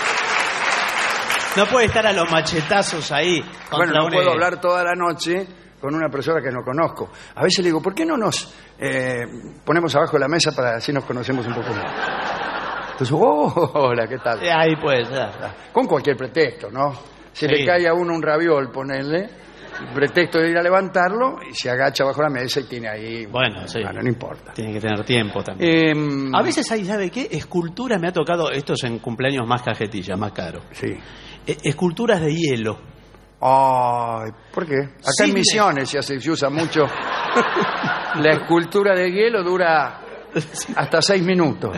No puede estar a los machetazos ahí. Bueno, contra no un- puedo hablar toda la noche con una persona que no conozco. A veces le digo, ¿por qué no nos eh, ponemos abajo de la mesa para así nos conocemos un poco más? Entonces, oh, hola, ¿qué tal? Eh, Ahí pues, ya. Con cualquier pretexto, ¿no? Se Sí. le cae a uno un raviol, ponerle, pretexto de ir a levantarlo, y se agacha bajo la mesa y tiene ahí... Bueno, sí. Bueno, no importa. Tiene que tener tiempo también. Eh, A veces hay, ¿sabe qué? Esculturas, me ha tocado, esto es en cumpleaños más cajetillas, más caro. Sí. Eh, esculturas de hielo. Ay, ¿por qué? Acá en Cisnes. Misiones se, hace, se usa mucho. La escultura de hielo dura hasta seis minutos.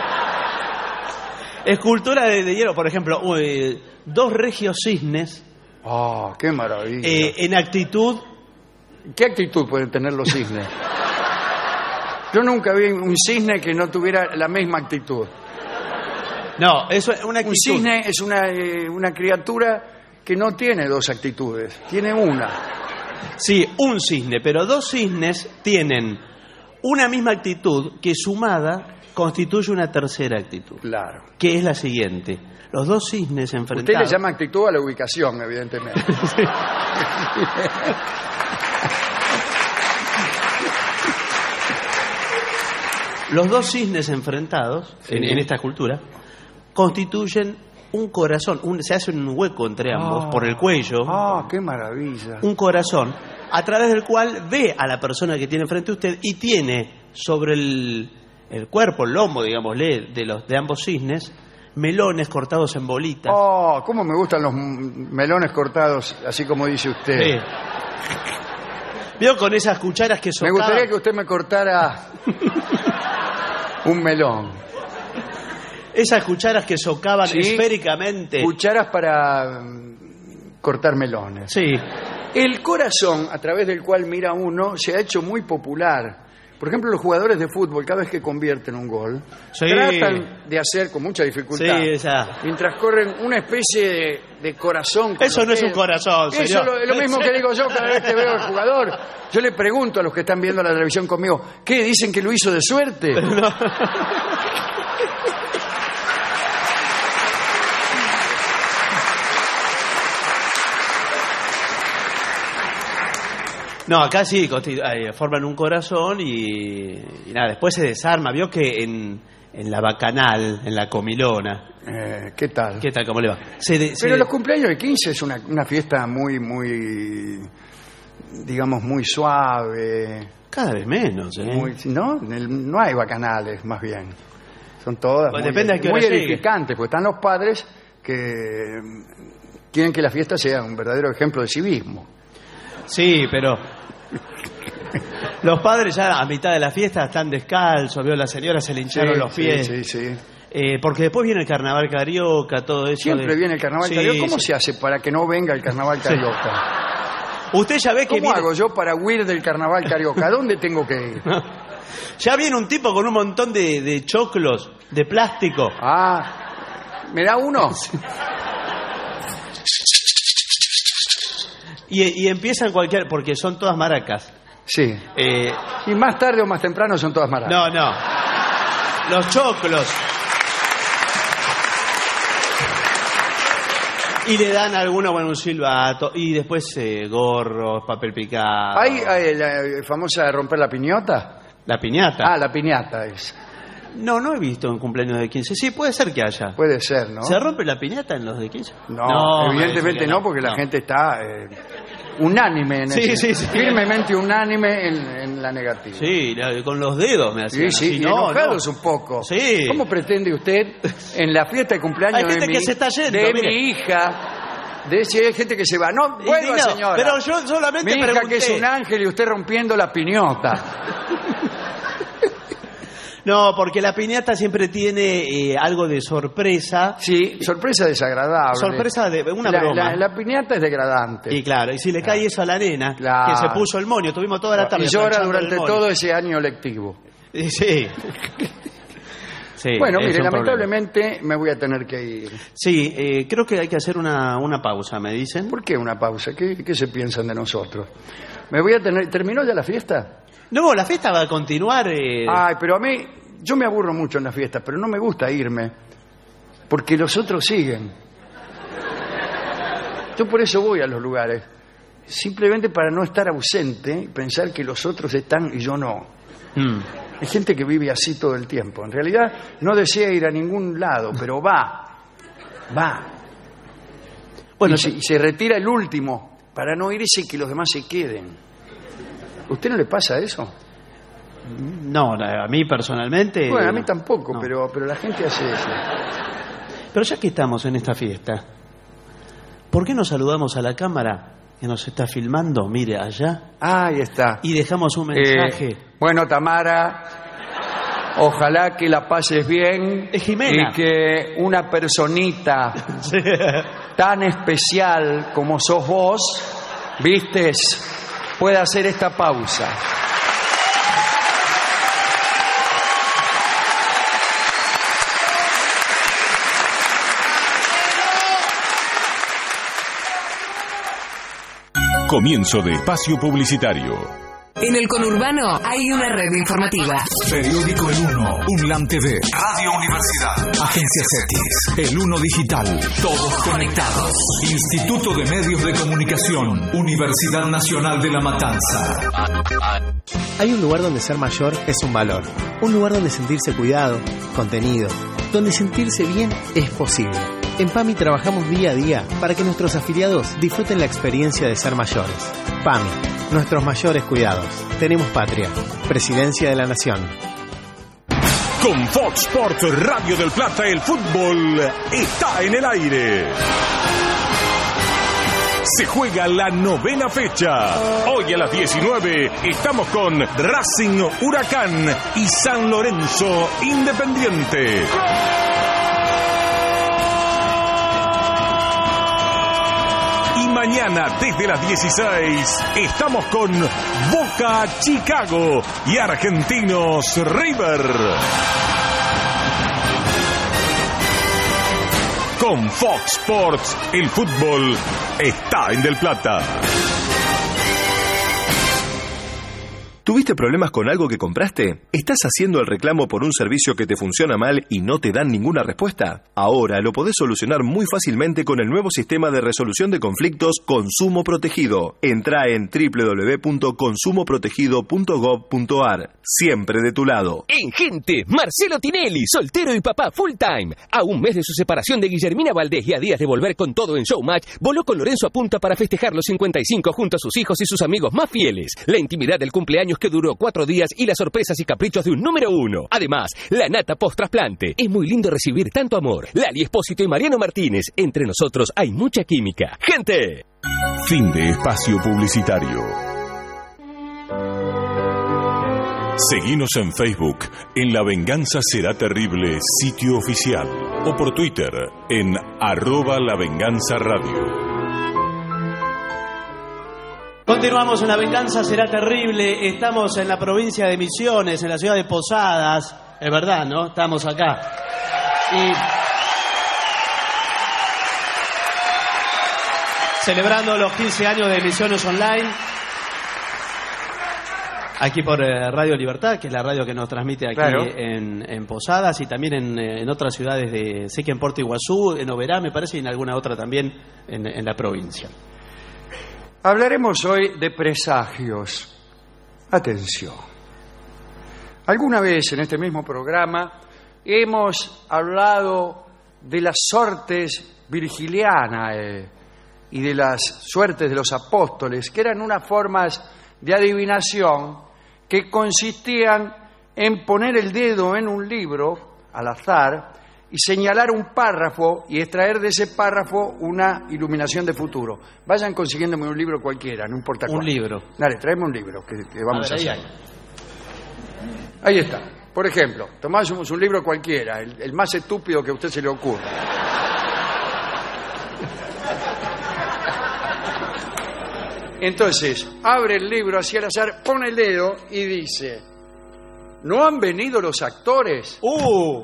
Escultura de, de hielo, por ejemplo, uy, dos regios cisnes Oh, qué maravilla. eh, en actitud. ¿Qué actitud pueden tener los cisnes? Yo nunca vi un cisne que no tuviera la misma actitud. No, eso es una actitud. Un cisne es una, eh, una criatura que no tiene dos actitudes, tiene una. Sí, un cisne, pero dos cisnes tienen una misma actitud que sumada constituye una tercera actitud, Claro. que es la siguiente. Los dos cisnes Usted enfrentados. le llama actitud a la ubicación, evidentemente. Los dos cisnes enfrentados en, en esta escultura constituyen un corazón, un- se hace un hueco entre ambos Ah. por el cuello, Ah, qué maravilla. un corazón a través del cual ve a la persona que tiene frente a usted y tiene sobre el, el cuerpo, el lomo, digámosle, de los de ambos cisnes, melones cortados en bolitas. Oh, cómo me gustan los m- melones cortados, así como dice usted. Sí. Vio con esas cucharas que Me socavan. gustaría que usted me cortara un melón. Esas cucharas que socavan Sí. esféricamente. Cucharas para mm, cortar melones. Sí. El corazón, a través del cual mira uno, se ha hecho muy popular. Por ejemplo, los jugadores de fútbol, cada vez que convierten un gol, Sí. tratan de hacer con mucha dificultad, Sí, esa. mientras corren, una especie de, de corazón. con Eso los no es un dedos. corazón, Eso señor. es lo, es lo mismo que digo yo cada vez que veo al jugador. Yo le pregunto a los que están viendo la televisión conmigo, ¿qué? ¿Dicen que lo hizo de suerte? No, acá sí, constitu- eh, forman un corazón y, y nada, después se desarma. Vio que en, en la bacanal, en la comilona, Eh, ¿Qué tal? ¿qué tal, cómo le va? Se de- Pero se- los cumpleaños de quince es una, una fiesta muy, muy, digamos, muy suave. Cada vez menos, ¿eh? Muy, ¿no? En el- no hay bacanales, más bien. Son todas Pues muy, depende a qué muy hora llegue. edificantes, porque están los padres que mm, quieren que la fiesta sea un verdadero ejemplo de civismo. Sí, pero los padres ya a mitad de la fiesta están descalzos, veo la señora se le hincharon Sí, los sí, pies. sí, sí. Eh, porque después viene el carnaval carioca, todo eso. Siempre de- viene el carnaval Sí, carioca. ¿Cómo sí. se hace para que no venga el carnaval carioca? Usted ya ve que ¿Cómo viene, hago yo para huir del carnaval carioca? ¿A dónde tengo que ir? ya viene un tipo con un montón de, de choclos de plástico. Ah, ¿me da uno? Y, y empiezan cualquier, porque son todas maracas. Sí. Eh, Y más tarde o más temprano son todas maracas. no, no. Los choclos. Y le dan a alguno, bueno, un silbato. Y después eh, gorros, papel picado. ¿Hay, hay la famosa romper la piñata? La piñata. Ah, la piñata es. No, no he visto en cumpleaños de quince. Sí, puede ser que haya. Puede ser, ¿no? ¿Se rompe la piñata en los de quince? No, me evidentemente dice que no, porque la gente está eh, unánime en Sí, ese- sí, sí. firmemente unánime en, en la negativa. Sí, la- con los dedos me hacían Sí, sí, así. y No, enojados no. un poco. Sí. ¿Cómo pretende usted en la fiesta de cumpleaños Hay gente de, mi, que se está yendo, de mire. mi hija, de si hay gente que se va? No, vuelva, Indignado. señora. Pero yo solamente mi hija pregunté. que es un ángel y usted rompiendo la piñata. No, porque la piñata siempre tiene eh, algo de sorpresa. Sí, sorpresa desagradable. Sorpresa de una la, broma. La, la piñata es degradante. Y claro, y si le cae eso a la nena, Claro. que se puso el moño, tuvimos toda la tarde y llora planchando durante el moño. todo ese año lectivo. Y sí. Sí, Bueno, es mire, un problema. lamentablemente me voy a tener que ir. Sí, eh, creo que hay que hacer una, una pausa, me dicen. ¿Por qué una pausa? ¿Qué, qué se piensan de nosotros? Me voy a tener... ¿Terminó ya la fiesta? No, la fiesta va a continuar. eh, Ay, pero a mí... Yo me aburro mucho en las fiestas, pero no me gusta irme. Porque los otros siguen. Yo por eso voy a los lugares. simplemente para no estar ausente y pensar que los otros están y yo no. Mm. Hay gente que vive así todo el tiempo. En realidad no desea ir a ningún lado, pero va, va. Bueno, y, se, y se retira el último para no irse y que los demás se queden. ¿A usted no le pasa eso? No, a mí personalmente... Bueno, a no. mí tampoco, No. pero, pero la gente hace eso. Pero ya que estamos en esta fiesta, ¿por qué no saludamos a la cámara que nos está filmando? Mire, allá. Ah, ahí está. Y dejamos un mensaje. Eh, bueno, Tamara, ojalá que la pases bien. Es Jimena. Y que una personita tan especial como sos vos, vistes, pueda hacer esta pausa. Comienzo de espacio publicitario. En el conurbano hay una red informativa. Periódico El Uno, UNLAM T V, Radio Universidad, Agencia CETIS, El Uno Digital, todos conectados. Instituto de Medios de Comunicación, Universidad Nacional de La Matanza. Hay un lugar donde ser mayor es un valor. Un lugar donde sentirse cuidado, contenido, donde sentirse bien es posible. En PAMI trabajamos día a día para que nuestros afiliados disfruten la experiencia de ser mayores. PAMI, nuestros mayores cuidados. Tenemos patria. Presidencia de la Nación. Con Fox Sports Radio del Plata, el fútbol está en el aire. Se juega la novena fecha. Hoy a las diecinueve estamos con Racing Huracán y San Lorenzo Independiente. Y mañana desde las dieciséis estamos con Boca Chicago y Argentinos River. Con Fox Sports, el fútbol está en Del Plata. ¿Tuviste problemas con algo que compraste? ¿Estás haciendo el reclamo por un servicio que te funciona mal y no te dan ninguna respuesta? Ahora lo podés solucionar muy fácilmente con el nuevo sistema de resolución de conflictos Consumo Protegido. Entrá en doble u doble u doble u punto consumo protegido punto gob punto ar. Siempre de tu lado. En Gente, Marcelo Tinelli, soltero y papá full time. A un mes de su separación de Guillermina Valdés y a días de volver con todo en Showmatch, voló con Lorenzo Apunta para festejar los cincuenta y cinco junto a sus hijos y sus amigos más fieles. La intimidad del cumpleaños que duró cuatro días y las sorpresas y caprichos de un número uno. Además, la nata post-trasplante. Es muy lindo recibir tanto amor. Lali Espósito y Mariano Martínez. Entre nosotros hay mucha química. ¡Gente! Fin de espacio publicitario. Seguinos en Facebook, en La Venganza Será Terrible, sitio oficial. O por Twitter, en arroba La Venganza Radio. Continuamos en La Venganza Será Terrible. Estamos en la provincia de Misiones, en la ciudad de Posadas. Es verdad, ¿no? Estamos acá. Y celebrando los quince años de Misiones Online. Aquí por eh, Radio Libertad, que es la radio que nos transmite aquí Claro. en, en Posadas y también en, en otras ciudades de, sé que en Puerto Iguazú, en Oberá, me parece, y en alguna otra también en, en la provincia. Hablaremos hoy de presagios. Atención. Alguna vez en este mismo programa hemos hablado de las sortes virgilianas eh, y de las suertes de los apóstoles, que eran unas formas de adivinación que consistían en poner el dedo en un libro al azar y señalar un párrafo y extraer de ese párrafo una iluminación de futuro. Vayan consiguiéndome un libro cualquiera, no importa cuál. Un libro. Dale, tráeme un libro que, que vamos a, A ver, hacer. ahí Ahí está. Por ejemplo, tomásemos un libro cualquiera, el, el más estúpido que a usted se le ocurra. Entonces, abre el libro así al azar, pone el dedo y dice: ¿no han venido los actores? ¡Uh!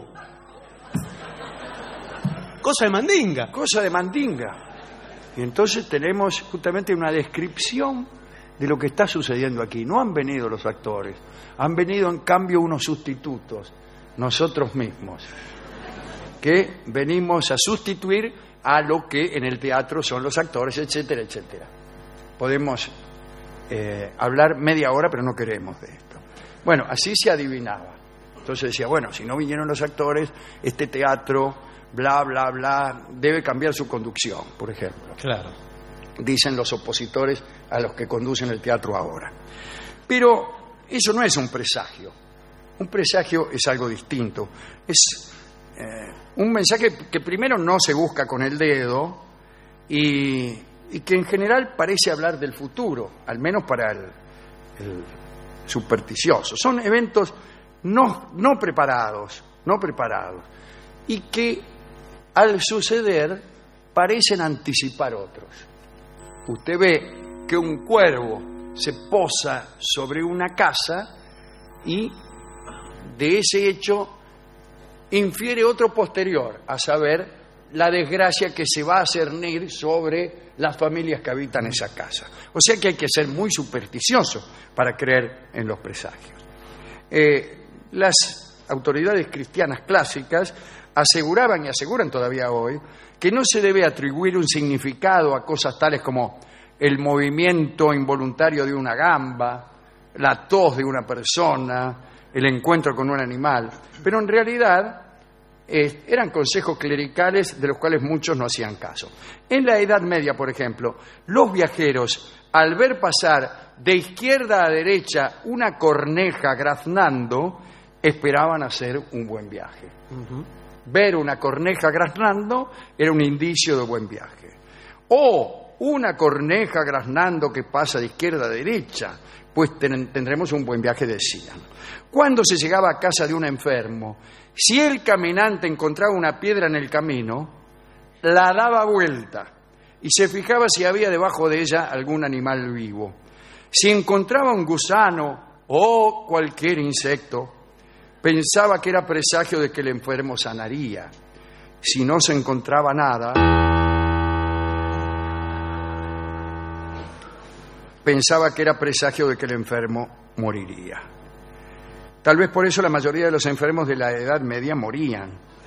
Cosa de mandinga. Cosa de mandinga. Y entonces tenemos justamente una descripción de lo que está sucediendo aquí. No han venido los actores, han venido en cambio unos sustitutos, nosotros mismos, que venimos a sustituir a lo que en el teatro son los actores, etcétera, etcétera. podemos eh, hablar media hora, pero no queremos de esto. Bueno, así se adivinaba. Entonces decía, bueno, si no vinieron los actores, este teatro, bla, bla, bla, debe cambiar su conducción, por ejemplo. Claro. Dicen los opositores a los que conducen el teatro ahora. Pero eso no es un presagio. Un presagio es algo distinto. Es eh, un mensaje que primero no se busca con el dedo y, y que en general parece hablar del futuro, al menos para el, el supersticioso. Son eventos no, no preparados, no preparados, y que al suceder parecen anticipar otros. Usted ve que un cuervo se posa sobre una casa y de ese hecho infiere otro posterior, a saber, la desgracia que se va a cernir sobre las familias que habitan esa casa. O sea que hay que ser muy supersticioso para creer en los presagios. Eh, las autoridades cristianas clásicas aseguraban y aseguran todavía hoy que no se debe atribuir un significado a cosas tales como el movimiento involuntario de una gamba, la tos de una persona, el encuentro con un animal, pero en realidad eh, eran consejos clericales de los cuales muchos no hacían caso. En la Edad Media, por ejemplo, los viajeros, al ver pasar de izquierda a derecha una corneja graznando, esperaban hacer un buen viaje. Uh-huh. Ver una corneja graznando era un indicio de buen viaje. O una corneja graznando que pasa de izquierda a derecha, pues ten, tendremos un buen viaje, decían. Cuando se llegaba a casa de un enfermo, si el caminante encontraba una piedra en el camino, la daba vuelta y se fijaba si había debajo de ella algún animal vivo. Si encontraba un gusano o cualquier insecto, pensaba que era presagio de que el enfermo sanaría. Si no se encontraba nada, pensaba que era presagio de que el enfermo moriría. Tal vez por eso la mayoría de los enfermos de la Edad Media morían.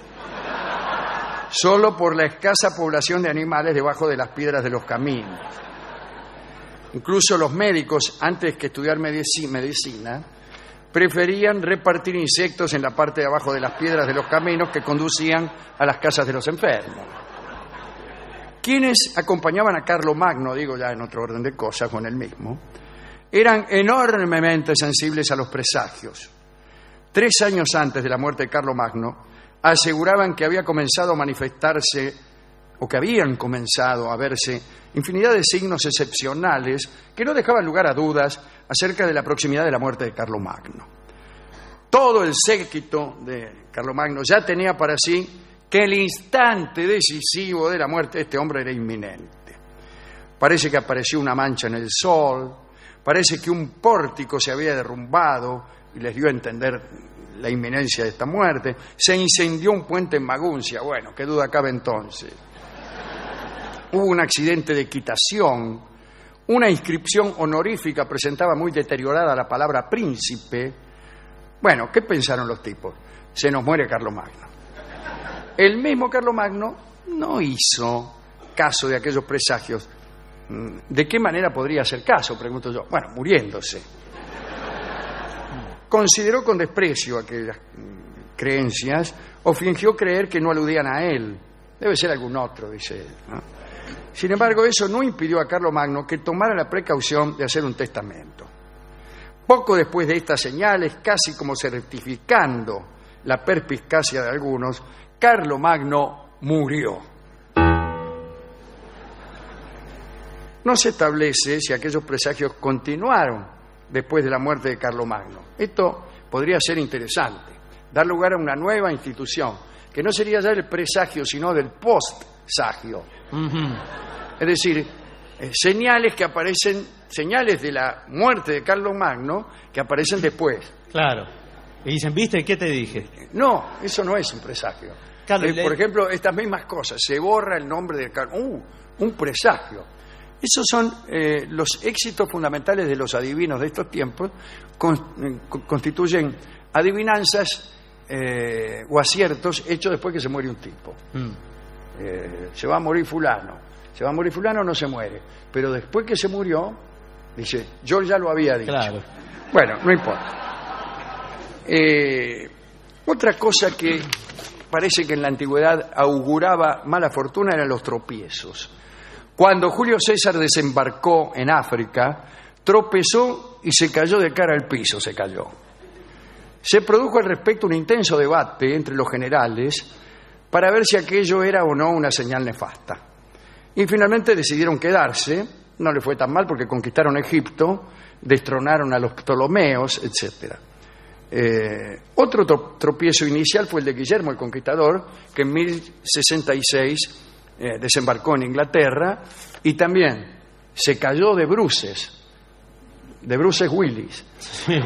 Solo por la escasa población de animales debajo de las piedras de los caminos. Incluso los médicos, antes que estudiar medicina, preferían repartir insectos en la parte de abajo de las piedras de los caminos que conducían a las casas de los enfermos. Quienes acompañaban a Carlomagno, digo ya en otro orden de cosas con él mismo, eran enormemente sensibles a los presagios. Tres años antes de la muerte de Carlomagno, aseguraban que había comenzado a manifestarse, o que habían comenzado a verse, infinidad de signos excepcionales que no dejaban lugar a dudas acerca de la proximidad de la muerte de Carlomagno. Todo el séquito de Carlomagno ya tenía para sí que el instante decisivo de la muerte de este hombre era inminente. Parece que apareció una mancha en el sol, parece que un pórtico se había derrumbado y les dio a entender la inminencia de esta muerte. Se incendió un puente en Maguncia. Bueno, qué duda cabe entonces. Hubo un accidente de equitación, una inscripción honorífica presentaba muy deteriorada la palabra príncipe. Bueno, ¿qué pensaron los tipos? Se nos muere Carlomagno. El mismo Carlomagno no hizo caso de aquellos presagios. ¿De qué manera podría hacer caso? Pregunto yo. Bueno, muriéndose. Consideró con desprecio aquellas creencias o fingió creer que no aludían a él. Debe ser algún otro, dice él, ¿no? Sin embargo, eso no impidió a Carlomagno que tomara la precaución de hacer un testamento. Poco después de estas señales, casi como certificando la perspicacia de algunos, Carlomagno murió. No se establece si aquellos presagios continuaron después de la muerte de Carlomagno. Esto podría ser interesante, dar lugar a una nueva institución, que no sería ya el presagio, sino del postsagio. Uh-huh. Es decir, eh, señales que aparecen, señales de la muerte de Carlomagno que aparecen después. Claro. Y dicen, ¿viste? ¿Qué te dije? No, eso no es un presagio. Carlos, eh, le... Por ejemplo, estas mismas cosas, se borra el nombre de Carlomagno. Uh, un presagio. Esos son eh, los éxitos fundamentales de los adivinos de estos tiempos, con, eh, constituyen adivinanzas eh, o aciertos hechos después que se muere un tipo. Mm. Eh, se va a morir fulano. se va a morir fulano, no se muere. Pero después que se murió, dice, yo ya lo había dicho. Claro. Bueno, no importa. Eh, otra cosa que parece que en la antigüedad auguraba mala fortuna eran los tropiezos. Cuando Julio César desembarcó en África, tropezó y se cayó de cara al piso, se cayó. Se produjo al respecto un intenso debate entre los generales para ver si aquello era o no una señal nefasta. Y finalmente decidieron quedarse, no le fue tan mal porque conquistaron Egipto, destronaron a los Ptolomeos, etcétera. Eh, otro tropiezo inicial fue el de Guillermo el Conquistador, que en mil sesenta y seis eh, desembarcó en Inglaterra y también se cayó de bruces, de Bruce Willis. Sí.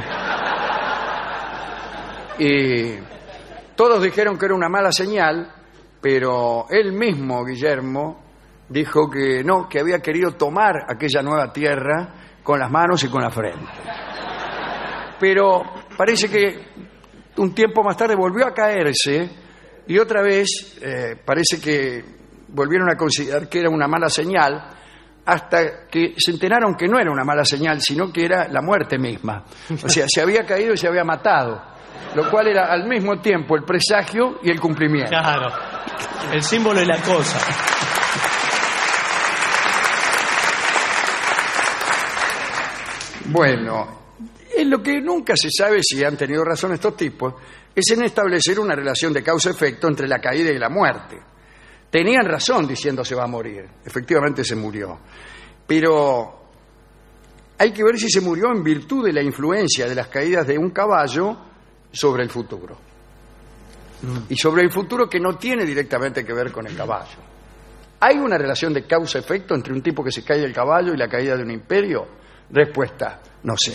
Y todos dijeron que era una mala señal, pero él mismo, Guillermo, dijo que no, que había querido tomar aquella nueva tierra con las manos y con la frente. Pero parece que un tiempo más tarde volvió a caerse y otra vez eh, parece que volvieron a considerar que era una mala señal hasta que se enteraron que no era una mala señal, sino que era la muerte misma. O sea, se había caído y se había matado, lo cual era al mismo tiempo el presagio y el cumplimiento. Claro, el símbolo y la cosa. Bueno, en lo que nunca se sabe si han tenido razón estos tipos es en establecer una relación de causa-efecto entre la caída y la muerte. Tenían razón diciendo se va a morir, efectivamente se murió, pero hay que ver si se murió en virtud de la influencia de las caídas de un caballo sobre el futuro. Y sobre el futuro que no tiene directamente que ver con el caballo. ¿Hay una relación de causa-efecto entre un tipo que se cae del caballo y la caída de un imperio? Respuesta, no sé.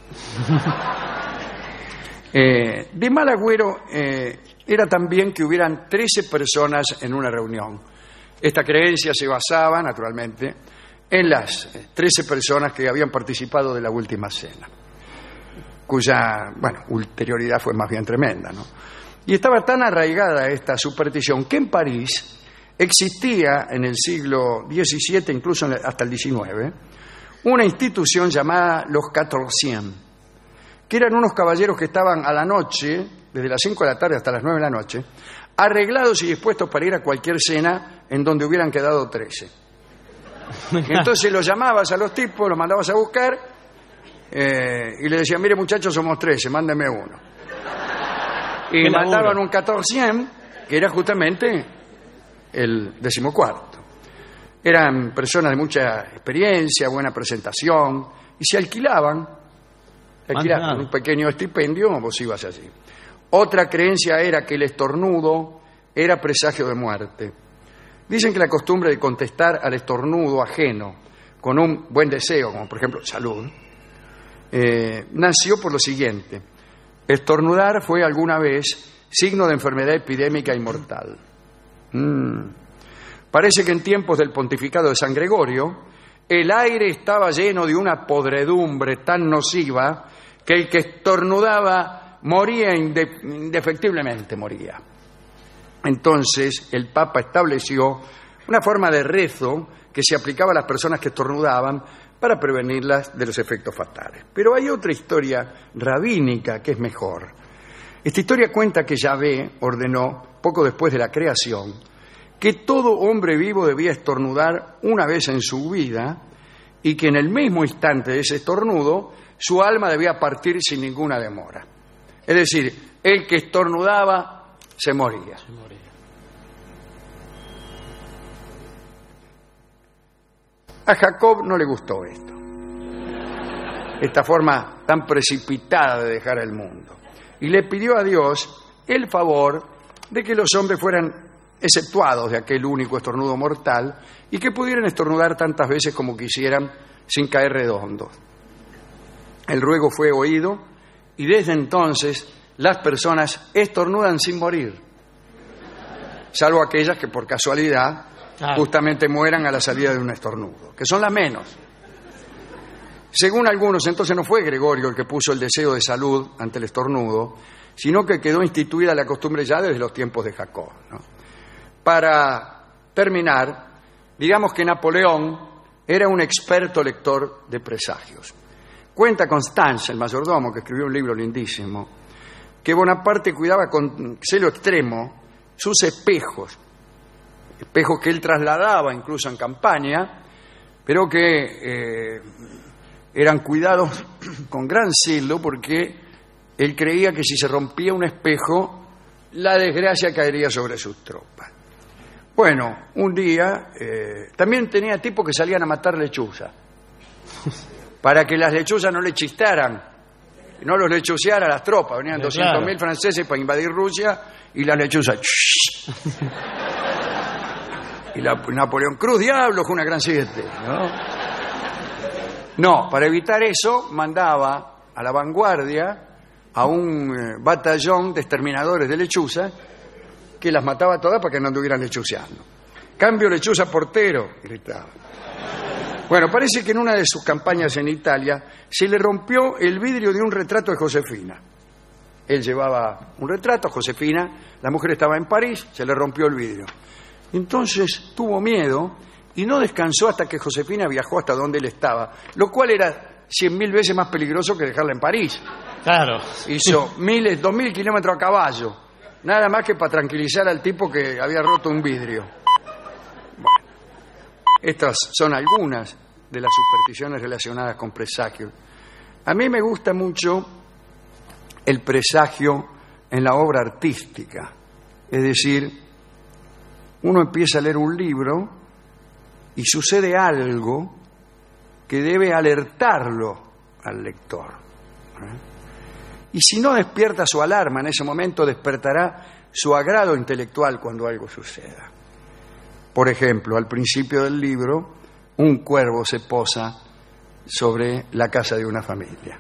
eh, de mal agüero eh, era también que hubieran trece personas en una reunión. Esta creencia se basaba, naturalmente, en las trece personas que habían participado de la última cena, cuya, bueno, ulterioridad fue más bien tremenda, ¿no? Y estaba tan arraigada esta superstición que en París existía en el siglo diecisiete, incluso hasta el diecinueve, una institución llamada los Quatorzième, que eran unos caballeros que estaban a la noche, desde las cinco de la tarde hasta las nueve de la noche, arreglados y dispuestos para ir a cualquier cena en donde hubieran quedado trece. Entonces los llamabas a los tipos, los mandabas a buscar eh, y les decían, mire muchachos, somos trece, mándeme uno. Y mandaban un Quatorzième, que era justamente el decimocuarto. Eran personas de mucha experiencia, buena presentación, y se alquilaban, alquilaban un pequeño estipendio, vos ibas allí. Otra creencia era que el estornudo era presagio de muerte. Dicen que la costumbre de contestar al estornudo ajeno con un buen deseo, como por ejemplo salud, eh, nació por lo siguiente. Estornudar fue alguna vez signo de enfermedad epidémica y mortal. Mm. Parece que en tiempos del pontificado de San Gregorio, el aire estaba lleno de una podredumbre tan nociva que el que estornudaba moría inde- indefectiblemente, moría. Entonces el Papa estableció una forma de rezo que se aplicaba a las personas que estornudaban para prevenirlas de los efectos fatales. Pero hay otra historia rabínica que es mejor. Esta historia cuenta que Yahvé ordenó, poco después de la creación, que todo hombre vivo debía estornudar una vez en su vida y que en el mismo instante de ese estornudo su alma debía partir sin ninguna demora. Es decir, el que estornudaba se moría. Se moría. A Jacob no le gustó esto, esta forma tan precipitada de dejar el mundo, y le pidió a Dios el favor de que los hombres fueran exceptuados de aquel único estornudo mortal y que pudieran estornudar tantas veces como quisieran sin caer redondos. El ruego fue oído y desde entonces las personas estornudan sin morir, salvo aquellas que por casualidad ah. justamente mueran a la salida de un estornudo, que son las menos. Según algunos, entonces no fue Gregorio el que puso el deseo de salud ante el estornudo, sino que quedó instituida la costumbre ya desde los tiempos de Jacob, ¿no? Para terminar, digamos que Napoleón era un experto lector de presagios. Cuenta Constance, el mayordomo, que escribió un libro lindísimo, que Bonaparte cuidaba con celo extremo sus espejos, espejos que él trasladaba incluso en campaña, pero que eh, eran cuidados con gran celo porque él creía que si se rompía un espejo, la desgracia caería sobre sus tropas. Bueno, un día eh, también tenía tipos que salían a matar lechuzas, para que las lechuzas no le chistaran, no los lechuceara a las tropas. Venían doscientos mil franceses para invadir Rusia y las lechuzas... Y la, Napoleón Cruz, diablo, fue una gran siete, ¿no? No, para evitar eso, mandaba a la vanguardia a un eh, batallón de exterminadores de lechuzas que las mataba todas para que no anduvieran lechuceando. Cambio lechuza portero, gritaba. Bueno, parece que en una de sus campañas en Italia se le rompió el vidrio de un retrato de Josefina. Él llevaba un retrato, Josefina, la mujer estaba en París, se le rompió el vidrio. Entonces tuvo miedo y no descansó hasta que Josefina viajó hasta donde él estaba, lo cual era cien mil veces más peligroso que dejarla en París. Claro. Hizo miles, dos mil kilómetros a caballo, nada más que para tranquilizar al tipo que había roto un vidrio. Bueno, estas son algunas de las supersticiones relacionadas con presagios. A mí me gusta mucho el presagio en la obra artística, es decir, uno empieza a leer un libro y sucede algo que debe alertarlo al lector. ¿eh? Y si no despierta su alarma en ese momento, despertará su agrado intelectual cuando algo suceda. Por ejemplo, al principio del libro, un cuervo se posa sobre la casa de una familia.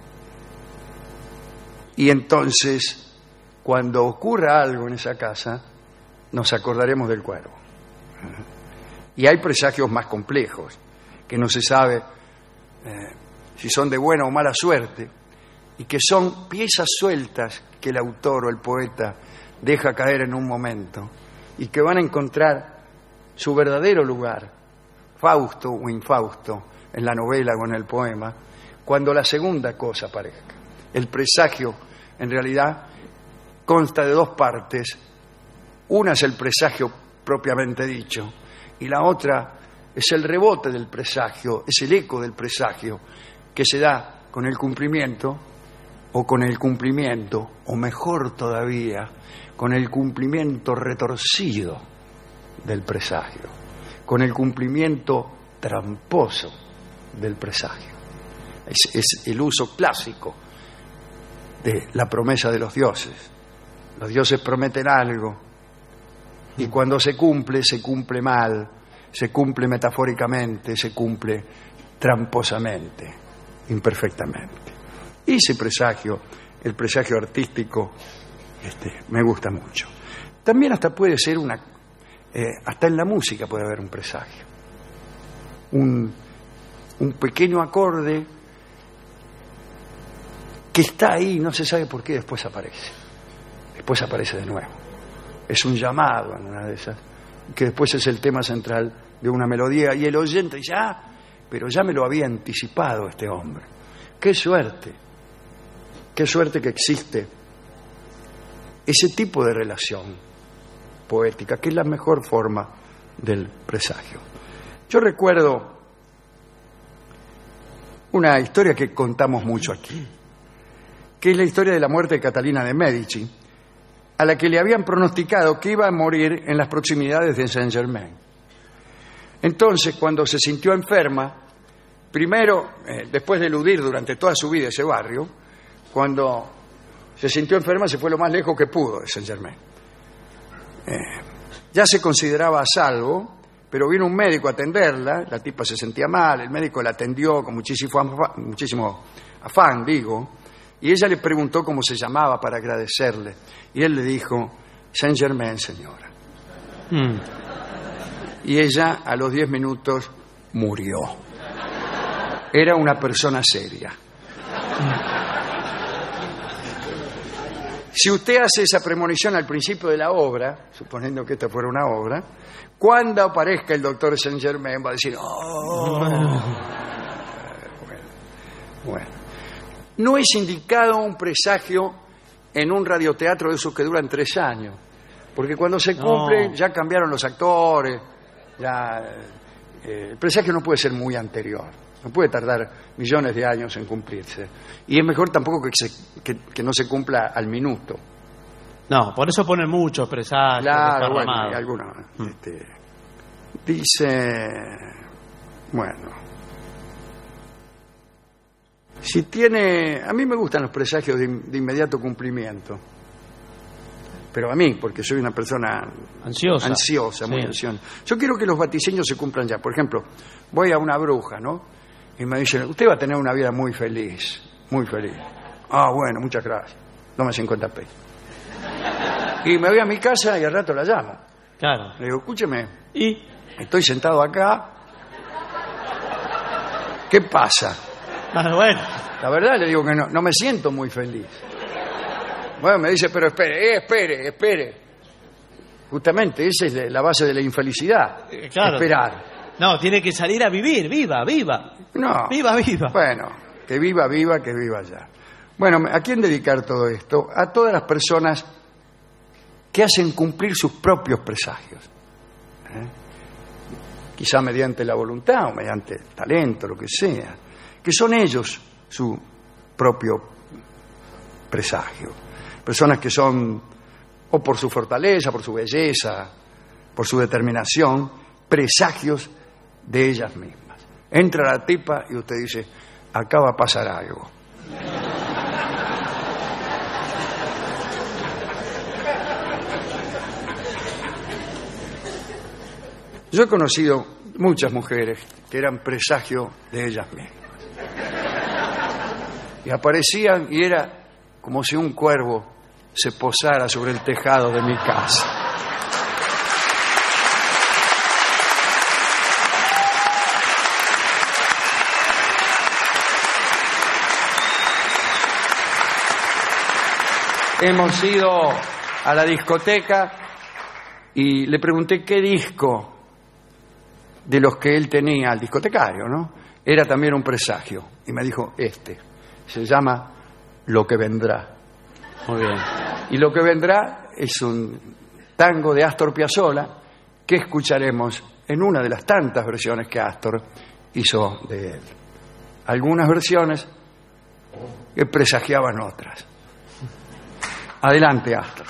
Y entonces, cuando ocurra algo en esa casa, nos acordaremos del cuervo. Y hay presagios más complejos, que no se sabe eh, si son de buena o mala suerte, y que son piezas sueltas que el autor o el poeta deja caer en un momento, y que van a encontrar su verdadero lugar, Fausto o infausto, en la novela o en el poema, cuando la segunda cosa aparezca. El presagio, en realidad, consta de dos partes. Una es el presagio propiamente dicho, y la otra es el rebote del presagio, es el eco del presagio que se da con el cumplimiento o con el cumplimiento, o mejor todavía, con el cumplimiento retorcido del presagio, con el cumplimiento tramposo del presagio. Es, es el uso clásico de la promesa de los dioses. Los dioses prometen algo, y cuando se cumple, se cumple mal, se cumple metafóricamente, se cumple tramposamente, imperfectamente. Y ese presagio, el presagio artístico, este, me gusta mucho. También hasta puede ser una... Eh, hasta en la música puede haber un presagio. Un, un pequeño acorde que está ahí, no se sabe por qué, después aparece. Después aparece de nuevo. Es un llamado en una de esas, que después es el tema central de una melodía, y el oyente dice, ah, pero ya me lo había anticipado este hombre. ¡Qué suerte! ¡Qué suerte que existe ese tipo de relación poética, que es la mejor forma del presagio! Yo recuerdo una historia que contamos mucho aquí, que es la historia de la muerte de Catalina de Medici, a la que le habían pronosticado que iba a morir en las proximidades de Saint-Germain. Entonces, cuando se sintió enferma, primero, eh, después de eludir durante toda su vida ese barrio, cuando se sintió enferma se fue lo más lejos que pudo de Saint-Germain. Eh, ya se consideraba a salvo, pero vino un médico a atenderla, la tipa se sentía mal, el médico la atendió con muchísimo afán, muchísimo afán, digo, y ella le preguntó cómo se llamaba para agradecerle. Y él le dijo, Saint-Germain, señora. Mm. Y ella, a los diez minutos, murió. Era una persona seria. Si usted hace esa premonición al principio de la obra, suponiendo que esta fuera una obra, cuando aparezca el doctor Saint Germain va a decir, oh, bueno, bueno. No es indicado un presagio en un radioteatro de esos que duran tres años, porque cuando se cumple no. ya cambiaron los actores, ya eh, el presagio no puede ser muy anterior, no puede tardar millones de años en cumplirse, y es mejor tampoco que, se, que, que no se cumpla al minuto. No, por eso ponen muchos presagios. Claro, bueno, hay algunos. Mm. Este, dice, bueno, si tiene, a mí me gustan los presagios de, de inmediato cumplimiento, pero a mí, porque soy una persona ansiosa, ansiosa, muy sí. ansiosa. Yo quiero que los vaticinios se cumplan ya. Por ejemplo, voy a una bruja, ¿no? Y me dicen, usted va a tener una vida muy feliz, muy feliz. Ah, bueno, muchas gracias. Dame cincuenta pesos. Y me voy a mi casa y al rato la llamo. Claro. Le digo, escúcheme, ¿y? Estoy sentado acá. ¿Qué pasa? Ah, bueno. La verdad le digo que no, no me siento muy feliz. Bueno, me dice, pero espere, eh, espere, espere. Justamente, esa es la base de la infelicidad. Eh, claro. Esperar. No, tiene que salir a vivir, viva, viva. No. Viva, viva. Bueno, que viva, viva, que viva ya. Bueno, ¿a quién dedicar todo esto? A todas las personas que hacen cumplir sus propios presagios. ¿Eh? Quizá mediante la voluntad o mediante el talento, lo que sea. Que son ellos su propio presagio. Personas que son, o por su fortaleza, por su belleza, por su determinación, presagios de ellas mismas. Entra la tipa y usted dice, acá va a pasar algo. Yo he conocido muchas mujeres que eran presagio de ellas mismas. Y aparecían y era como si un cuervo se posara sobre el tejado de mi casa. Hemos ido a la discoteca y le pregunté qué disco de los que él tenía, al discotecario, ¿no? Era también un presagio. Y me dijo, este, se llama Lo que vendrá. Muy bien. Y Lo que vendrá es un tango de Astor Piazzolla que escucharemos en una de las tantas versiones que Astor hizo de él. Algunas versiones que presagiaban otras. Adelante, Astor.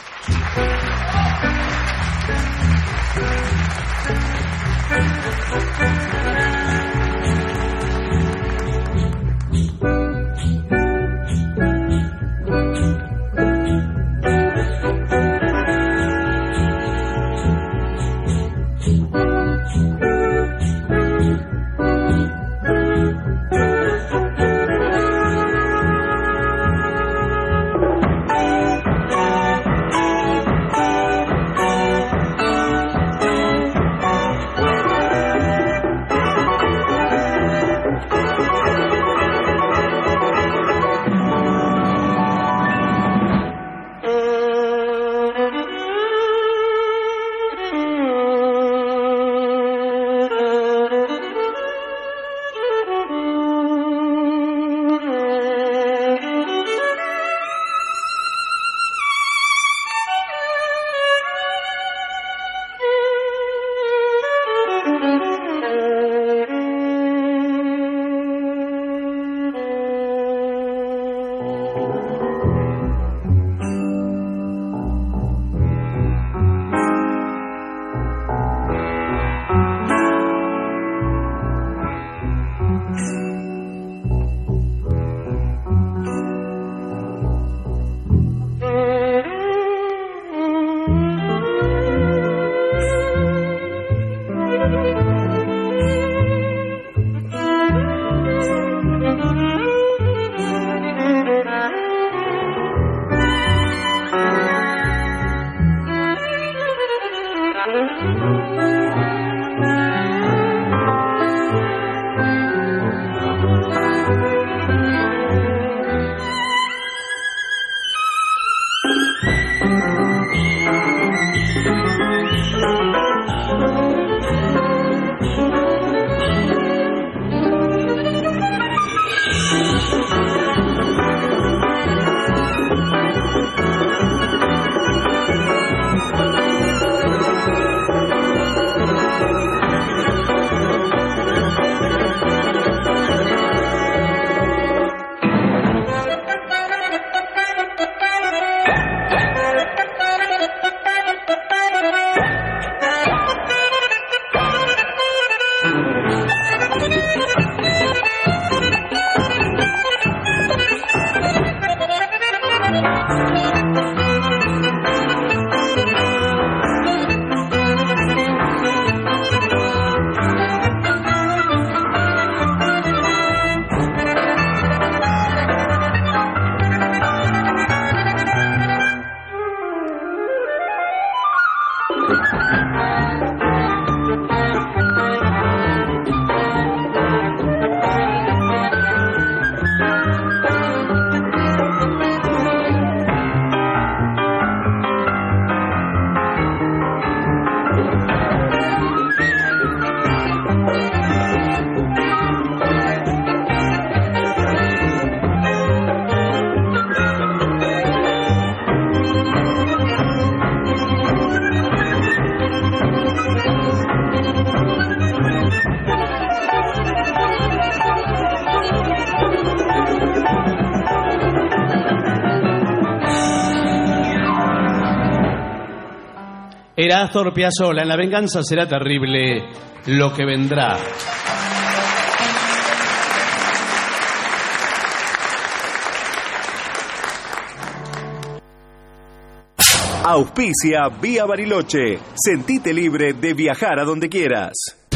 Era Astor Piazzolla. En La venganza será terrible lo que vendrá. Auspicia Vía Bariloche. Sentite libre de viajar a donde quieras.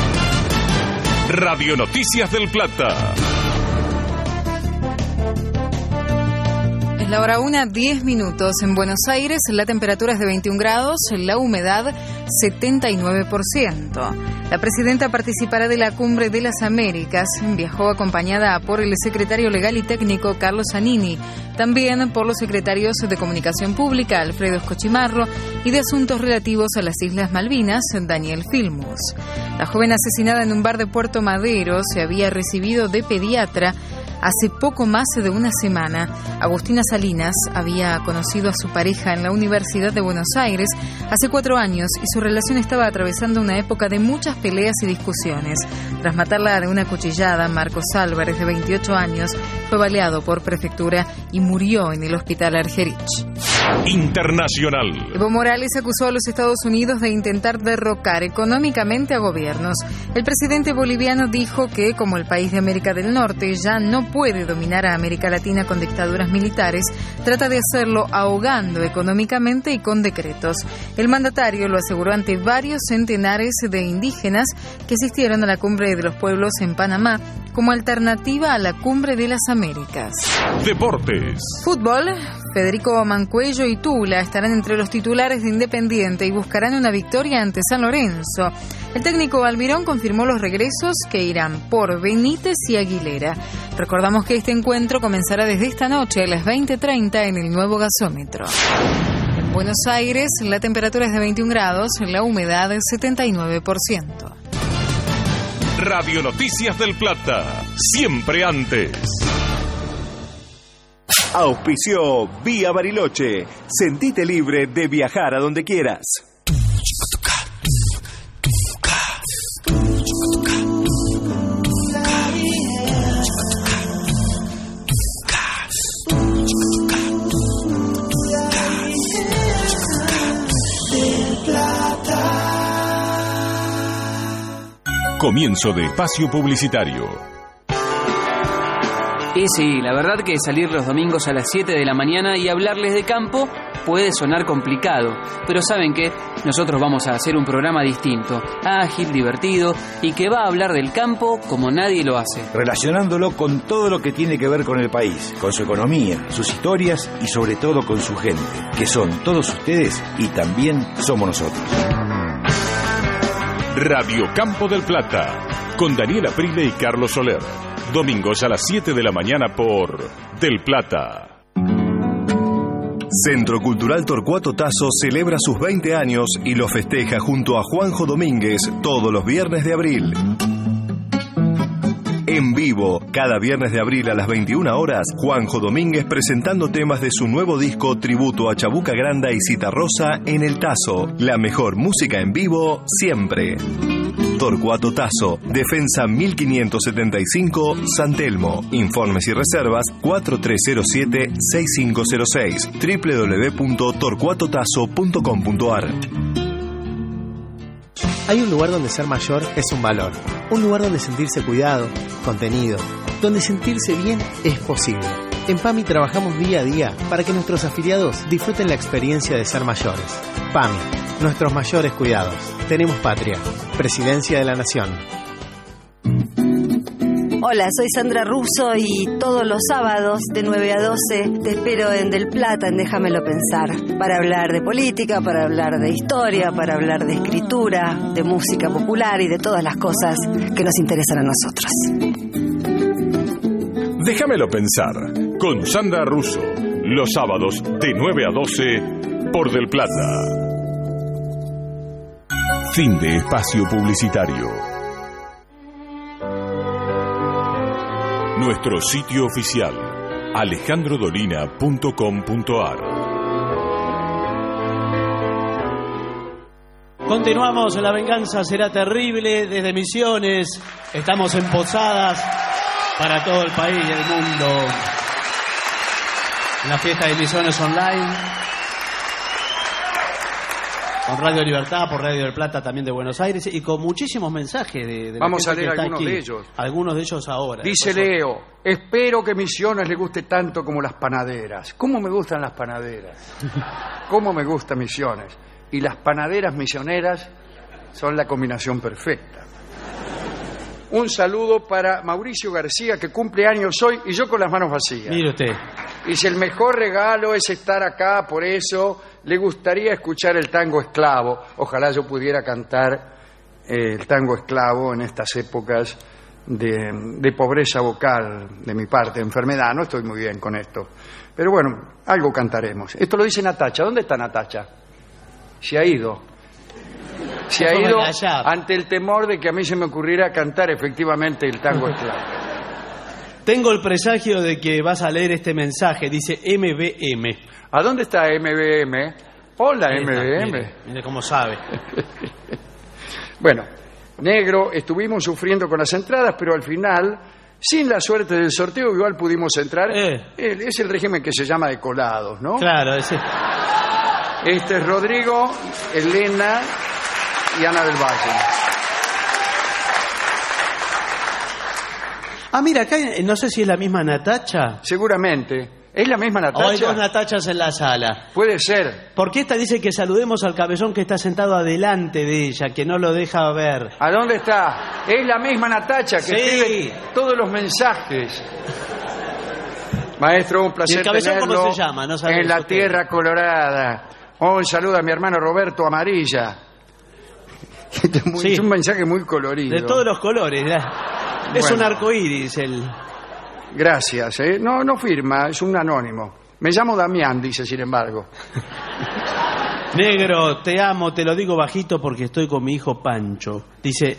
Radio Noticias del Plata. Es la hora una, diez minutos. En Buenos Aires la temperatura es de veintiún grados, la humedad setenta y nueve por ciento. La presidenta participará de la Cumbre de las Américas. Viajó acompañada por el secretario legal y técnico Carlos Zanini, también por los secretarios de Comunicación Pública Alfredo Escochimarro y de Asuntos Relativos a las Islas Malvinas Daniel Filmus. La joven asesinada en un bar de Puerto Madero se había recibido de pediatra hace poco más de una semana. Agustina Salinas había conocido a su pareja en la Universidad de Buenos Aires hace cuatro años y su relación estaba atravesando una época de muchas peleas y discusiones. Tras matarla de una cuchillada, Marcos Álvarez, de veintiocho años, fue baleado por prefectura y murió en el hospital Argerich. Internacional. Evo Morales acusó a los Estados Unidos de intentar derrocar económicamente a gobiernos. El presidente boliviano dijo que, como el país de América del Norte ya no puede dominar a América Latina con dictaduras militares, trata de hacerlo ahogando económicamente y con decretos. El mandatario lo aseguró ante varios centenares de indígenas que asistieron a la Cumbre de los Pueblos en Panamá como alternativa a la Cumbre de las Américas. Deportes. Fútbol. Federico Mancuello y Tula estarán entre los titulares de Independiente y buscarán una victoria ante San Lorenzo. El técnico Almirón confirmó los regresos que irán por Benítez y Aguilera. Recordamos que este encuentro comenzará desde esta noche a las veinte treinta en el nuevo gasómetro. En Buenos Aires la temperatura es de veintiún grados, la humedad es setenta y nueve por ciento. Radio Noticias del Plata. Siempre antes. Auspició Vía Bariloche. Sentite libre de viajar a donde quieras. Comienzo de espacio publicitario. Y sí, la verdad que salir los domingos a las siete de la mañana y hablarles de campo puede sonar complicado, pero ¿saben qué? Nosotros vamos a hacer un programa distinto, ágil, divertido y que va a hablar del campo como nadie lo hace. Relacionándolo con todo lo que tiene que ver con el país, con su economía, sus historias y sobre todo con su gente, que son todos ustedes y también somos nosotros. Radio Campo del Plata, con Daniela Prile y Carlos Soler. Domingos a las siete de la mañana por Del Plata. Centro Cultural Torcuato Tasso celebra sus veinte años y lo festeja junto a Juanjo Domínguez todos los viernes de abril. En vivo, cada viernes de abril a las veintiuna horas, Juanjo Domínguez presentando temas de su nuevo disco Tributo a Chabuca Granda y Citarrosa en el Tasso. La mejor música en vivo siempre. Torcuato Tasso, Defensa mil quinientos setenta y cinco, San Telmo. Informes y reservas cuatro tres cero siete, seis cinco cero seis, doble u doble u doble u punto torcuato tasso punto com punto a r. Hay un lugar donde ser mayor es un valor. Un lugar donde sentirse cuidado, contenido, donde sentirse bien es posible. En PAMI trabajamos día a día para que nuestros afiliados disfruten la experiencia de ser mayores. PAMI, nuestros mayores cuidados. Tenemos patria. Presidencia de la Nación. Hola, soy Sandra Russo y todos los sábados de nueve a doce te espero en Del Plata, en Déjamelo Pensar, para hablar de política, para hablar de historia, para hablar de escritura, de música popular y de todas las cosas que nos interesan a nosotros. Déjamelo Pensar, con Sandra Russo, los sábados de nueve a doce por Del Plata. Fin de espacio publicitario. Nuestro sitio oficial, alejandro dolina punto com punto a r. Continuamos, La venganza será terrible desde Misiones. Estamos en Posadas para todo el país y el mundo. En la fiesta de Misiones Online. Con Radio Libertad, por Radio del Plata también de Buenos Aires y con muchísimos mensajes de, de Vamos la a gente leer que está algunos aquí. de ellos. Algunos de ellos ahora. Dice Leo, espero que Misiones le guste tanto como las panaderas. ¿Cómo me gustan las panaderas? ¿Cómo me gustan Misiones? Y las panaderas misioneras son la combinación perfecta. Un saludo para Mauricio García, que cumple años hoy, y yo con las manos vacías. Mire usted. Dice, el mejor regalo es estar acá, por eso le gustaría escuchar el tango esclavo. Ojalá yo pudiera cantar eh, el tango esclavo en estas épocas de, de pobreza vocal de mi parte, enfermedad. No estoy muy bien con esto. Pero bueno, algo cantaremos. Esto lo dice Natacha. ¿Dónde está Natacha? Se ha ido. Se ha ido ante el temor de que a mí se me ocurriera cantar efectivamente el tango esclavo. Tengo el presagio de que vas a leer este mensaje. Dice M B M. ¿A dónde está M B M? Hola, Ahí M está, B M. Mire, mire cómo sabe. Bueno, negro, estuvimos sufriendo con las entradas, pero al final, sin la suerte del sorteo, igual pudimos entrar. Eh. El- Es el régimen que se llama de colados, ¿no? Claro, ese. Este es Rodrigo, Elena y Ana del Valle. Ah, mira, acá hay- no sé si es la misma Natacha. Seguramente. ¿Es la misma O hay Natacha? dos Natachas en la sala. Puede ser. Porque esta dice que saludemos al cabezón que está sentado adelante de ella, que no lo deja ver. ¿A dónde está? Es la misma Natacha que Sí. escribe todos los mensajes. Maestro, un ¿Y placer el cabezón tenerlo cómo se llama? No sabemos en la usted. tierra colorada. Un saludo a mi hermano Roberto Amarilla. Este es muy- Sí. Es un mensaje muy colorido. De todos los colores. ¿verdad? Es Bueno. un arco iris el. Gracias, ¿eh? No, no firma, es un anónimo. Me llamo Damián, dice, sin embargo. Negro, te amo, te lo digo bajito porque estoy con mi hijo Pancho. Dice.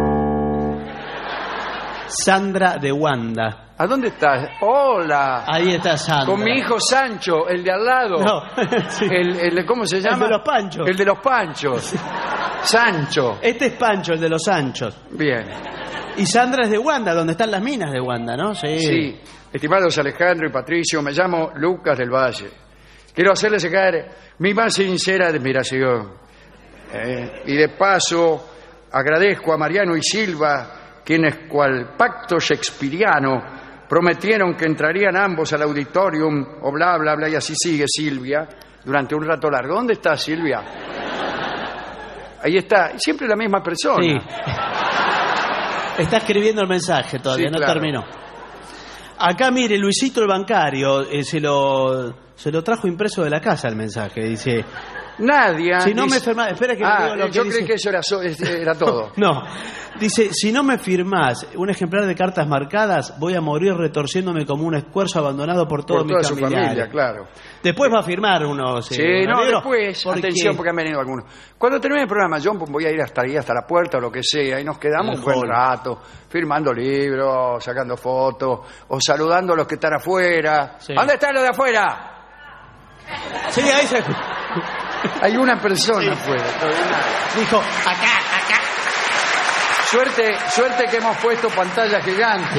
Sandra de Wanda. ¿A dónde estás? Hola. Ahí está Sandra. Con mi hijo Sancho, el de al lado. No, sí. el, el de- ¿Cómo se llama? El de los Panchos. El de los Panchos. Sancho. Este es Pancho, el de los Anchos. Bien. Y Sandra es de Wanda, donde están las minas de Wanda, ¿no? Sí. Sí. Estimados Alejandro y Patricio, me llamo Lucas del Valle. Quiero hacerles llegar mi más sincera admiración. Eh, y de paso, agradezco a Mariano y Silva, quienes, cual pacto shakespeariano, prometieron que entrarían ambos al auditorium, o bla, bla, bla, y así sigue Silvia, durante un rato largo. ¿Dónde está Silvia? Ahí está, siempre la misma persona. Sí. Está escribiendo el mensaje todavía, Sí, no claro. terminó. Acá, mire, Luisito el bancario eh, se lo se lo trajo impreso de la casa el mensaje. Dice, Nadia. si no dice- me firmás, espera que le Ah, digo lo que yo dice. creí que eso era, so- era todo. No, dice, si no me firmás un ejemplar de cartas marcadas, voy a morir retorciéndome como un escuerzo abandonado por todos Por toda mis su familiares. familia, claro. Después va a firmar uno. Sí, no, después, porque- atención, porque han venido algunos. Cuando termine el programa, John, pues voy a ir hasta ahí, hasta la puerta o lo que sea, y nos quedamos un buen Mejor. rato, firmando libros, sacando fotos, o saludando a los que están afuera. Sí. ¿Dónde están los de afuera? Sí, ahí se Hay una persona Sí. afuera. dijo, acá, acá. Suerte, suerte que hemos puesto pantalla gigante.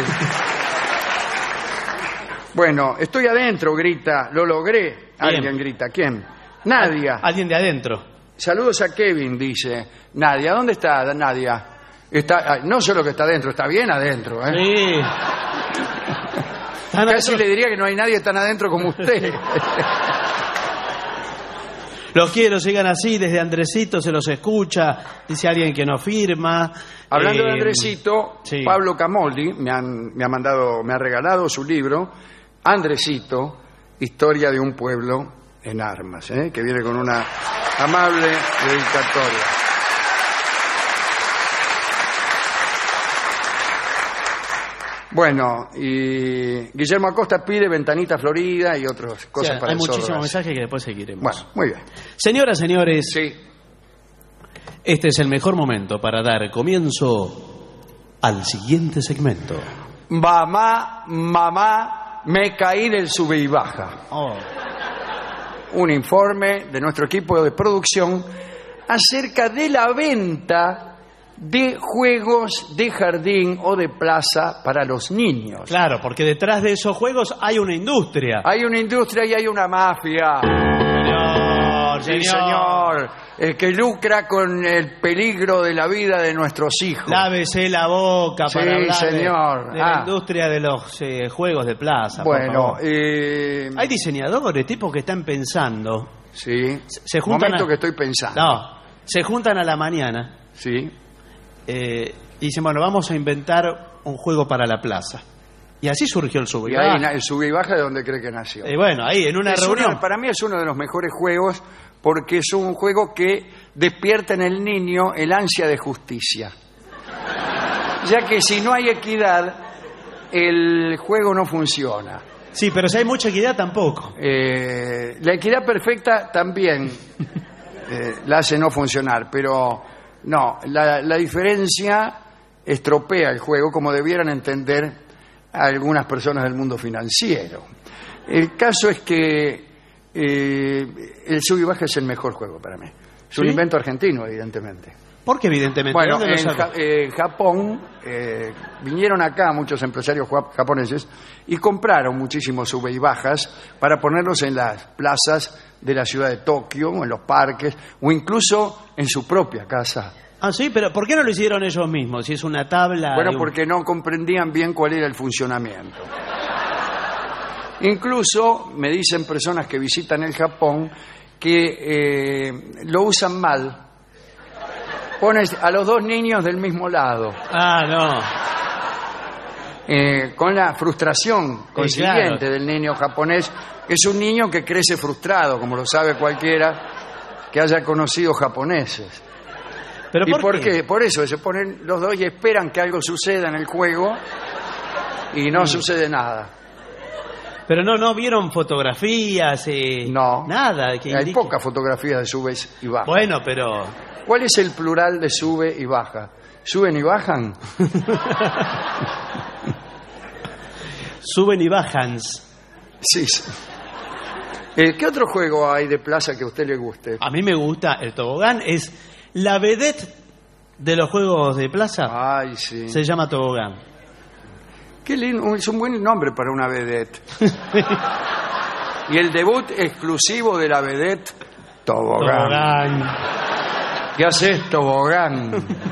Bueno, estoy adentro, grita, lo logré. Alguien grita, ¿quién? Nadia. Alguien de adentro. Saludos a Kevin, dice Nadia. ¿Dónde está Nadia? Está, ah, no solo que está adentro, está bien adentro. ¿eh? Sí. Están Casi adentro. le diría que no hay nadie tan adentro como usted. Los quiero, sigan así, desde Andresito se los escucha, dice alguien que no firma. Hablando Eh, de Andresito, sí. Pablo Camoldi me, han- me ha mandado, me ha regalado su libro, Andresito, Historia de un pueblo en armas, ¿eh? que viene con una amable dedicatoria. Bueno, y Guillermo Acosta pide Ventanita Florida y otras cosas o sea, para hay el sordo. muchísimos mensajes que después seguiremos. Bueno, muy bien. Señoras, señores, Sí. este es el mejor momento para dar comienzo al siguiente segmento. Mamá, mamá, me caí del sube y baja. Oh. Un informe de nuestro equipo de producción acerca de la venta de juegos de jardín o de plaza para los niños. Claro, porque detrás de esos juegos hay una industria. Hay una industria y hay una mafia. Señor, Sí, señor. El que lucra con el peligro de la vida de nuestros hijos. Lávese la boca Sí, para hablar señor. de, de Ah. la industria de los eh, juegos de plaza. por Bueno, favor. eh, Hay diseñadores, tipos que están pensando. sí. Se juntan Momento a- que estoy pensando. No, se juntan a la mañana. Sí. Eh, y dicen, bueno, vamos a inventar un juego para la plaza. Y así surgió el sub y Y ahí baja. na- el sube y baja de donde cree que nació. Y bueno, ahí en una Es reunión. uno- para mí es uno de los mejores juegos porque es un juego que despierta en el niño el ansia de justicia. Ya que si no hay equidad, el juego no funciona. Sí, pero si hay mucha equidad tampoco. Eh, la equidad perfecta también eh, la hace no funcionar, pero no, la, la diferencia estropea el juego como debieran entender algunas personas del mundo financiero. El caso es que eh, el sub y baja es el mejor juego para mí. Es un ¿Sí? invento argentino, evidentemente. Porque evidentemente. Bueno, ¿dónde lo en sacó? Ja- eh, Japón eh, vinieron acá muchos empresarios jua- japoneses y compraron muchísimos sube y bajas para ponerlos en las plazas de la ciudad de Tokio, o en los parques, o incluso en su propia casa. Ah, sí, pero ¿por qué no lo hicieron ellos mismos? Si es una tabla. Bueno, y un- porque no comprendían bien cuál era el funcionamiento. Incluso me dicen personas que visitan el Japón que eh, lo usan mal. Pones a los dos niños del mismo lado. Ah, no. Eh, con la frustración consiguiente claro. del niño japonés. Es un niño que crece frustrado, como lo sabe cualquiera que haya conocido japoneses. ¿Pero ¿Y por por qué? qué? Por eso se ponen los dos y esperan que algo suceda en el juego y no Mm. sucede nada. Pero no, no vieron fotografías, eh, No. nada. Que Hay indique- pocas fotografías de subes y bajas. Bueno, pero. ¿Cuál es el plural de sube y baja? ¿Suben y bajan? Suben y bajan. Sí. sí. Eh, ¿Qué otro juego hay de plaza que a usted le guste? A mí me gusta el tobogán. Es la vedette de los juegos de plaza. Ay, sí. Se llama tobogán. Qué lindo, es un buen nombre para una vedette. Y el debut exclusivo de la vedette, Tobogán. Tobogán. ¿Qué haces, Tobogán?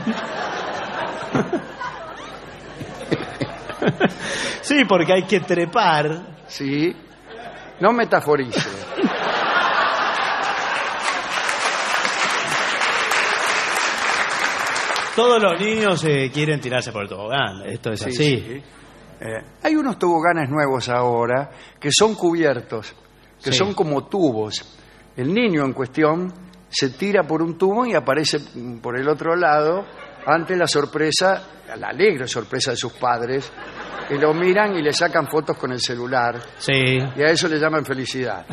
Sí, porque hay que trepar. Sí. No metaforice. Todos los niños eh, quieren tirarse por el tobogán. Esto es Sí, así. sí. Eh, hay unos toboganes nuevos ahora que son cubiertos, que Sí. son como tubos. El niño en cuestión se tira por un tubo y aparece mm, por el otro lado ante la sorpresa, la alegre sorpresa de sus padres, que lo miran y le sacan fotos con el celular. Sí. Y a eso le llaman felicidad.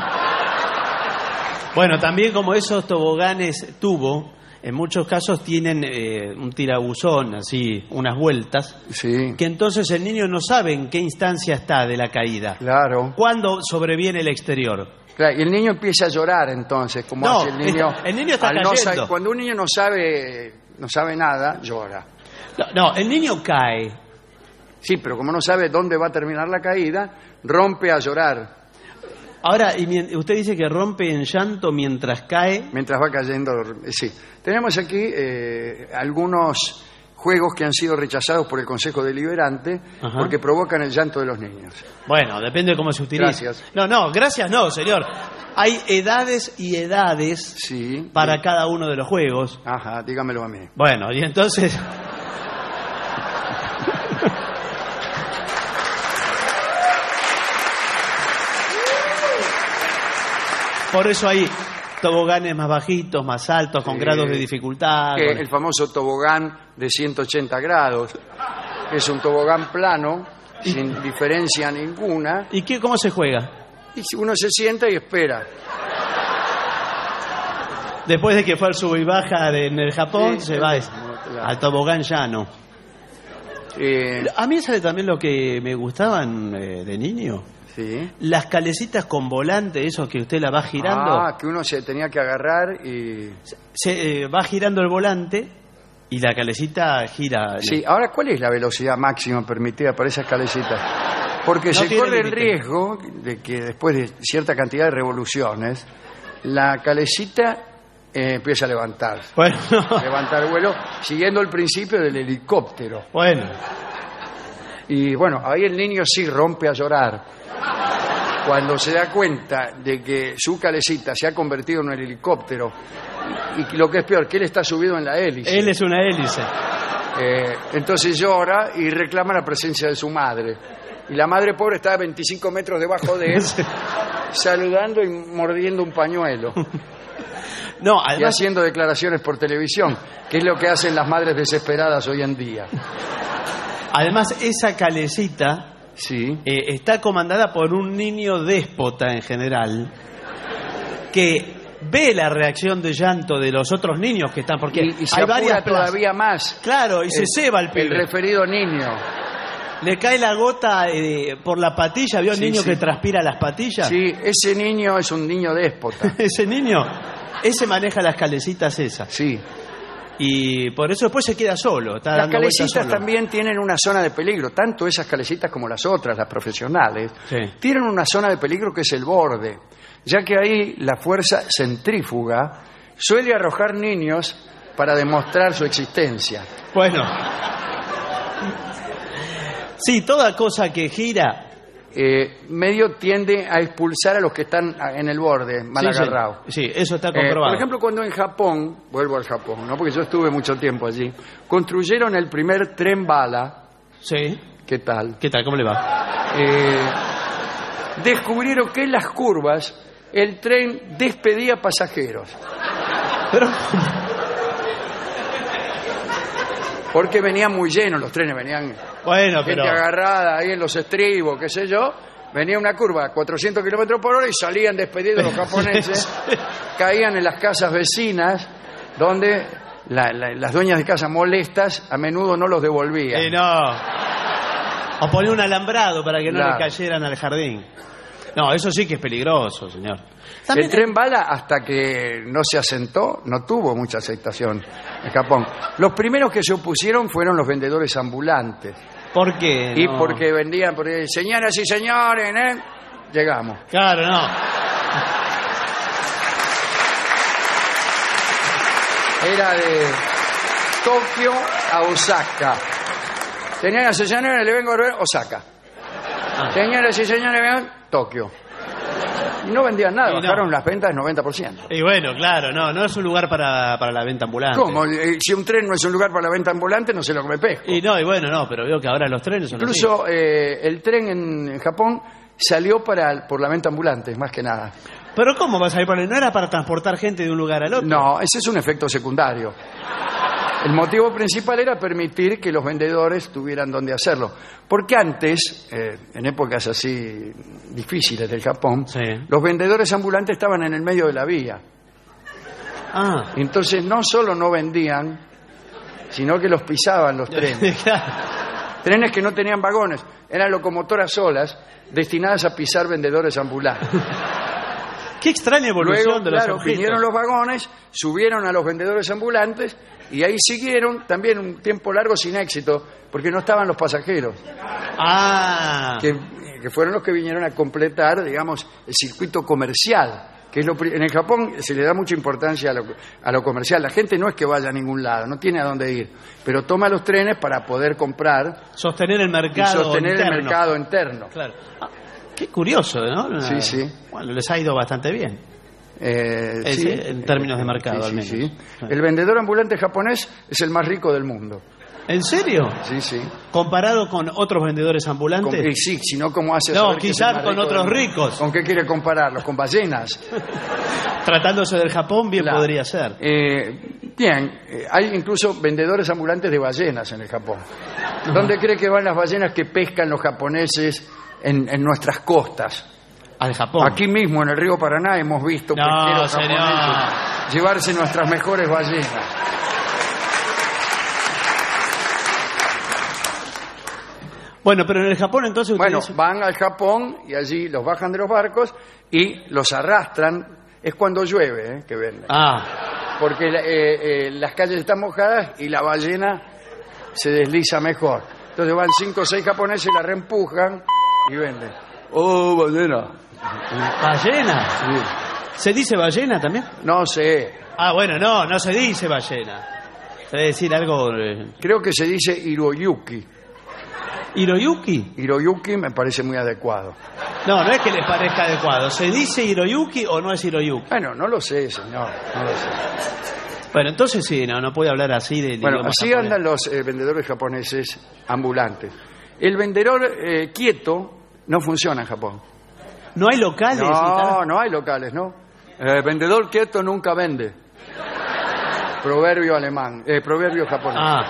Bueno, también como esos toboganes tubo, en muchos casos tienen eh, un tirabuzón, así, unas vueltas, Sí, que entonces el niño no sabe en qué instancia está de la caída. claro. ¿Cuándo sobreviene el exterior? Claro, y el niño empieza a llorar entonces, como No, hace el niño. el- el niño está al no cayendo. sa- cuando un niño no sabe, no sabe nada, llora. No, no, el niño cae. Sí, pero como no sabe dónde va a terminar la caída, rompe a llorar Ahora, y mien- usted dice que rompe en llanto mientras cae. mientras va cayendo. eh, Sí, tenemos aquí eh, algunos juegos que han sido rechazados por el Consejo Deliberante Ajá. porque provocan el llanto de los niños. Bueno, depende de cómo se utilice. Gracias. No, no, gracias no, señor. Hay edades y edades Sí. para cada uno de los juegos. Ajá, dígamelo a mí. Bueno, y entonces... Por eso hay toboganes más bajitos, más altos, con Sí. grados de dificultad. Que con- el famoso tobogán de ciento ochenta grados, que es un tobogán plano, sin diferencia ninguna, ¿Y qué, cómo se juega? y si uno se sienta y espera. Después de que fue al sub y baja de- en el Japón, Sí, se es va mismo, claro. al tobogán llano. Eh, A mí sabe también lo que me gustaban eh, de niño. sí. Las calecitas con volante, esos que usted la va girando. Ah, que uno se tenía que agarrar y... Se eh, va girando el volante y la calecita gira. Sí, ahora, ¿cuál es la velocidad máxima permitida para esas calecitas? Porque No se tiene corre el límite. riesgo de que después de cierta cantidad de revoluciones, la calecita eh, empieza a levantar. Bueno. Levantar vuelo, siguiendo el principio del helicóptero. Bueno. Y bueno, ahí el niño sí rompe a llorar. Cuando se da cuenta de que su calecita se ha convertido en un helicóptero. Y, y lo que es peor, que él está subido en la hélice. Él es una hélice. Eh, entonces llora y reclama la presencia de su madre. Y la madre pobre está a veinticinco metros debajo de él, saludando y mordiendo un pañuelo. No, además, y haciendo declaraciones por televisión, que es lo que hacen las madres desesperadas hoy en día. Además, esa calecita sí. eh, está comandada por un niño déspota en general, que ve la reacción de llanto de los otros niños que están, porque y, y se hay varias todavía más. Claro, y se el, ceba el pibe. El referido niño. Le cae la gota eh, por la patilla, ¿vio el sí, niño sí. que transpira las patillas? Sí, ese niño es un niño déspota. Ese niño, ese maneja las calecitas esas. Sí. Y por eso después se queda solo. Está las dando calecitas solo. también tienen una zona de peligro, tanto esas calecitas como las otras, las profesionales, sí. tienen una zona de peligro que es el borde, ya que ahí la fuerza centrífuga suele arrojar niños para demostrar su existencia. Bueno. Sí, toda cosa que gira... Eh, medio tiende a expulsar a los que están en el borde, mal sí, agarrados. Sí, sí, eso está comprobado. Eh, por ejemplo, cuando en Japón, vuelvo al Japón, ¿no? Porque yo estuve mucho tiempo allí, construyeron el primer tren bala. Sí. ¿Qué tal? ¿Qué tal? ¿Cómo le va? Eh, descubrieron que en las curvas el tren despedía pasajeros. Pero... Porque venían muy llenos los trenes, venían bueno, gente pero... agarrada ahí en los estribos, qué sé yo. Venía una curva a cuatrocientos kilómetros por hora y salían despedidos los japoneses, caían en las casas vecinas, donde la, la, las dueñas de casa molestas a menudo no los devolvían. Eh, no. O poner un alambrado para que no claro. le cayeran al jardín. No, eso sí que es peligroso, señor. El tren bala, hasta que no se asentó, no tuvo mucha aceptación en Japón. Los primeros que se opusieron fueron los vendedores ambulantes. ¿Por qué? Y no. porque vendían, porque, señoras y señores, ¿eh? Llegamos. Claro, no. Era de Tokio a Osaka. Señoras y señores, le vengo a ver Osaka. Ah. Señoras y señores, vean Tokio. Y no vendían nada, y bajaron no. las ventas del noventa por ciento. Y bueno, claro, no, no es un lugar para, para la venta ambulante. ¿Cómo? Si un tren no es un lugar para la venta ambulante, no sé lo que me pesco. Y no, y bueno, no, pero veo que ahora los trenes son incluso eh, el tren en, en Japón salió para por la venta ambulante, más que nada. ¿Pero cómo vas a ir por ahí? ¿No era para transportar gente de un lugar al otro? No, ese es un efecto secundario. El motivo principal era permitir que los vendedores tuvieran donde hacerlo. Porque antes, eh, en épocas así difíciles del Japón, sí. los vendedores ambulantes estaban en el medio de la vía. Ah. Entonces no solo no vendían, sino que los pisaban los trenes. Trenes que no tenían vagones, eran locomotoras solas destinadas a pisar vendedores ambulantes. Qué extraña evolución. Luego, de los claro, objetos. vinieron los vagones, subieron a los vendedores ambulantes y ahí siguieron también un tiempo largo sin éxito, porque no estaban los pasajeros. Ah. Que, que fueron los que vinieron a completar, digamos, el circuito comercial. Que es lo, en el Japón se le da mucha importancia a lo, a lo comercial. La gente no es que vaya a ningún lado, no tiene a dónde ir, pero toma los trenes para poder comprar. Sostener el mercado y sostener interno. el mercado interno. Claro. Ah, qué curioso, ¿no? Sí, sí. Bueno, les ha ido bastante bien. Eh, es, sí, en términos de mercado, sí, al menos. Sí, sí. El vendedor ambulante japonés es el más rico del mundo. ¿En serio? Sí, sí. ¿Comparado con otros vendedores ambulantes? Con, sí, sino como hace... No, quizás con otros ricos. ¿Con qué quiere compararlos? ¿Con ballenas? Tratándose del Japón, bien claro. podría ser. Eh, bien, eh, hay incluso vendedores ambulantes de ballenas en el Japón. Uh-huh. ¿Dónde cree que van las ballenas que pescan los japoneses en, en nuestras costas? Al Japón. Aquí mismo, en el río Paraná, hemos visto no, pesqueros señor. japoneses llevarse nuestras mejores ballenas. Bueno, pero en el Japón entonces... Bueno, ustedes... van al Japón y allí los bajan de los barcos y los arrastran. Es cuando llueve, ¿eh? Que venden. Ah. Porque eh, eh, las calles están mojadas y la ballena se desliza mejor. Entonces van cinco o seis japoneses, la reempujan y venden. ¡Oh, ballena! ¿Ballena? Sí. ¿Se dice ballena también? No sé. Ah, bueno, no, no se dice ballena. Se debe decir algo... Eh... Creo que se dice Hiroyuki. ¿Hiroyuki? Hiroyuki me parece muy adecuado. No, no es que les parezca adecuado. ¿Se dice Hiroyuki o no es Hiroyuki? Bueno, no lo sé, señor, no lo sé. Bueno, entonces sí, no, no puede hablar así de... Bueno, así japonés. Andan los eh, vendedores japoneses ambulantes. El vendedor eh, quieto no funciona en Japón. ¿No hay locales? No, no hay locales, ¿no? El vendedor quieto nunca vende. Proverbio alemán, eh, proverbio japonés. Ah.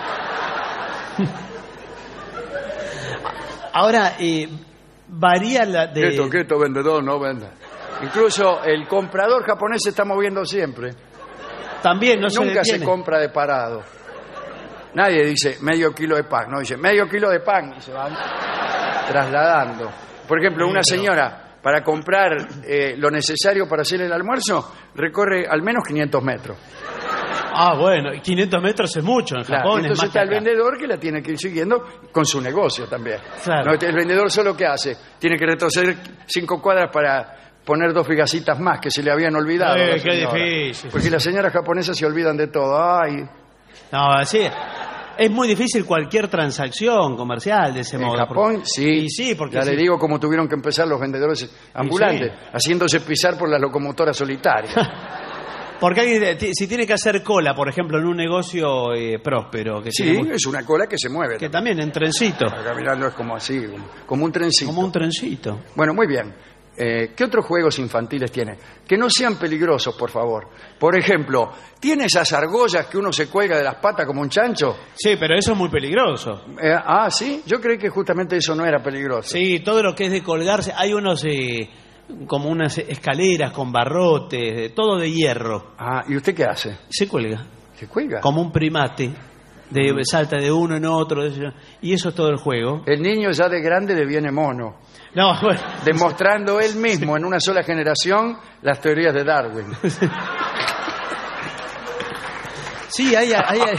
Ahora, eh, varía la de... Quieto, quieto, vendedor, no venda. Incluso el comprador japonés se está moviendo siempre. También, no se Nunca detiene. se compra de parado. Nadie dice medio kilo de pan, no dice medio kilo de pan y se van trasladando. Por ejemplo, una señora para comprar eh, lo necesario para hacer el almuerzo recorre al menos quinientos metros. Ah, bueno, quinientos metros es mucho en Claro, Japón. entonces es más está el que acá. vendedor que la tiene que ir siguiendo con su negocio también. Claro. No, el vendedor solo ¿qué hace? Tiene que retroceder cinco cuadras para poner dos figasitas más que se le habían olvidado. Eh, a la qué señora. difícil. Porque las señoras japonesas se olvidan de todo. Ay. No, así es muy difícil cualquier transacción comercial de ese En modo. Japón, porque... sí. Y sí, porque ya sí. le digo cómo tuvieron que empezar los vendedores ambulantes, sí. haciéndose pisar por las locomotoras solitarias. Porque alguien, si tiene que hacer cola, por ejemplo, en un negocio eh, próspero. Que Sí, tiene... es una cola que se mueve. Que también en trencito. Caminando es como así, como, como un trencito. Como un trencito. Bueno, muy bien. Eh, ¿Qué otros juegos infantiles tiene? Que no sean peligrosos, por favor. Por ejemplo, ¿tiene esas argollas que uno se cuelga de las patas como un chancho? Sí, pero eso es muy peligroso. Eh, ah, ¿sí? Yo creí que justamente eso no era peligroso. Sí, todo lo que es de colgarse. Hay unos eh, como unas escaleras con barrotes, de, todo de hierro. Ah, ¿y usted qué hace? Se cuelga. ¿Se cuelga? Como un primate. De, mm. Salta de uno en otro. De, y eso es todo el juego. El niño ya de grande deviene mono. No, bueno. Demostrando él mismo en una sola generación las teorías de Darwin. Sí, hay, hay, hay,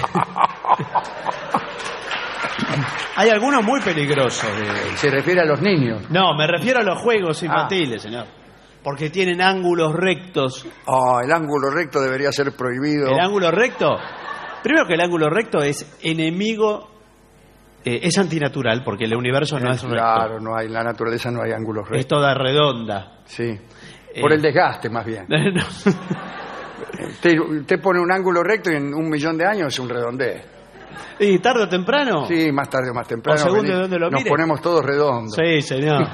hay algunos muy peligrosos. De... ¿Se refiere a los niños? No, me refiero a los juegos infantiles, ah. señor. Porque tienen ángulos rectos. Oh, el ángulo recto debería ser prohibido. ¿El ángulo recto? Primero que el ángulo recto es enemigo... Eh, es antinatural porque el universo no es recto. Claro, no hay, en la naturaleza no hay ángulos rectos. Es toda redonda. Sí, por eh, el desgaste más bien. No. Usted, usted pone un ángulo recto y en un millón de años es un redondeo. ¿Y tarde o temprano? Sí, más tarde o más temprano. O según de dónde lo nos mire. ponemos todos redondos. Sí, señor.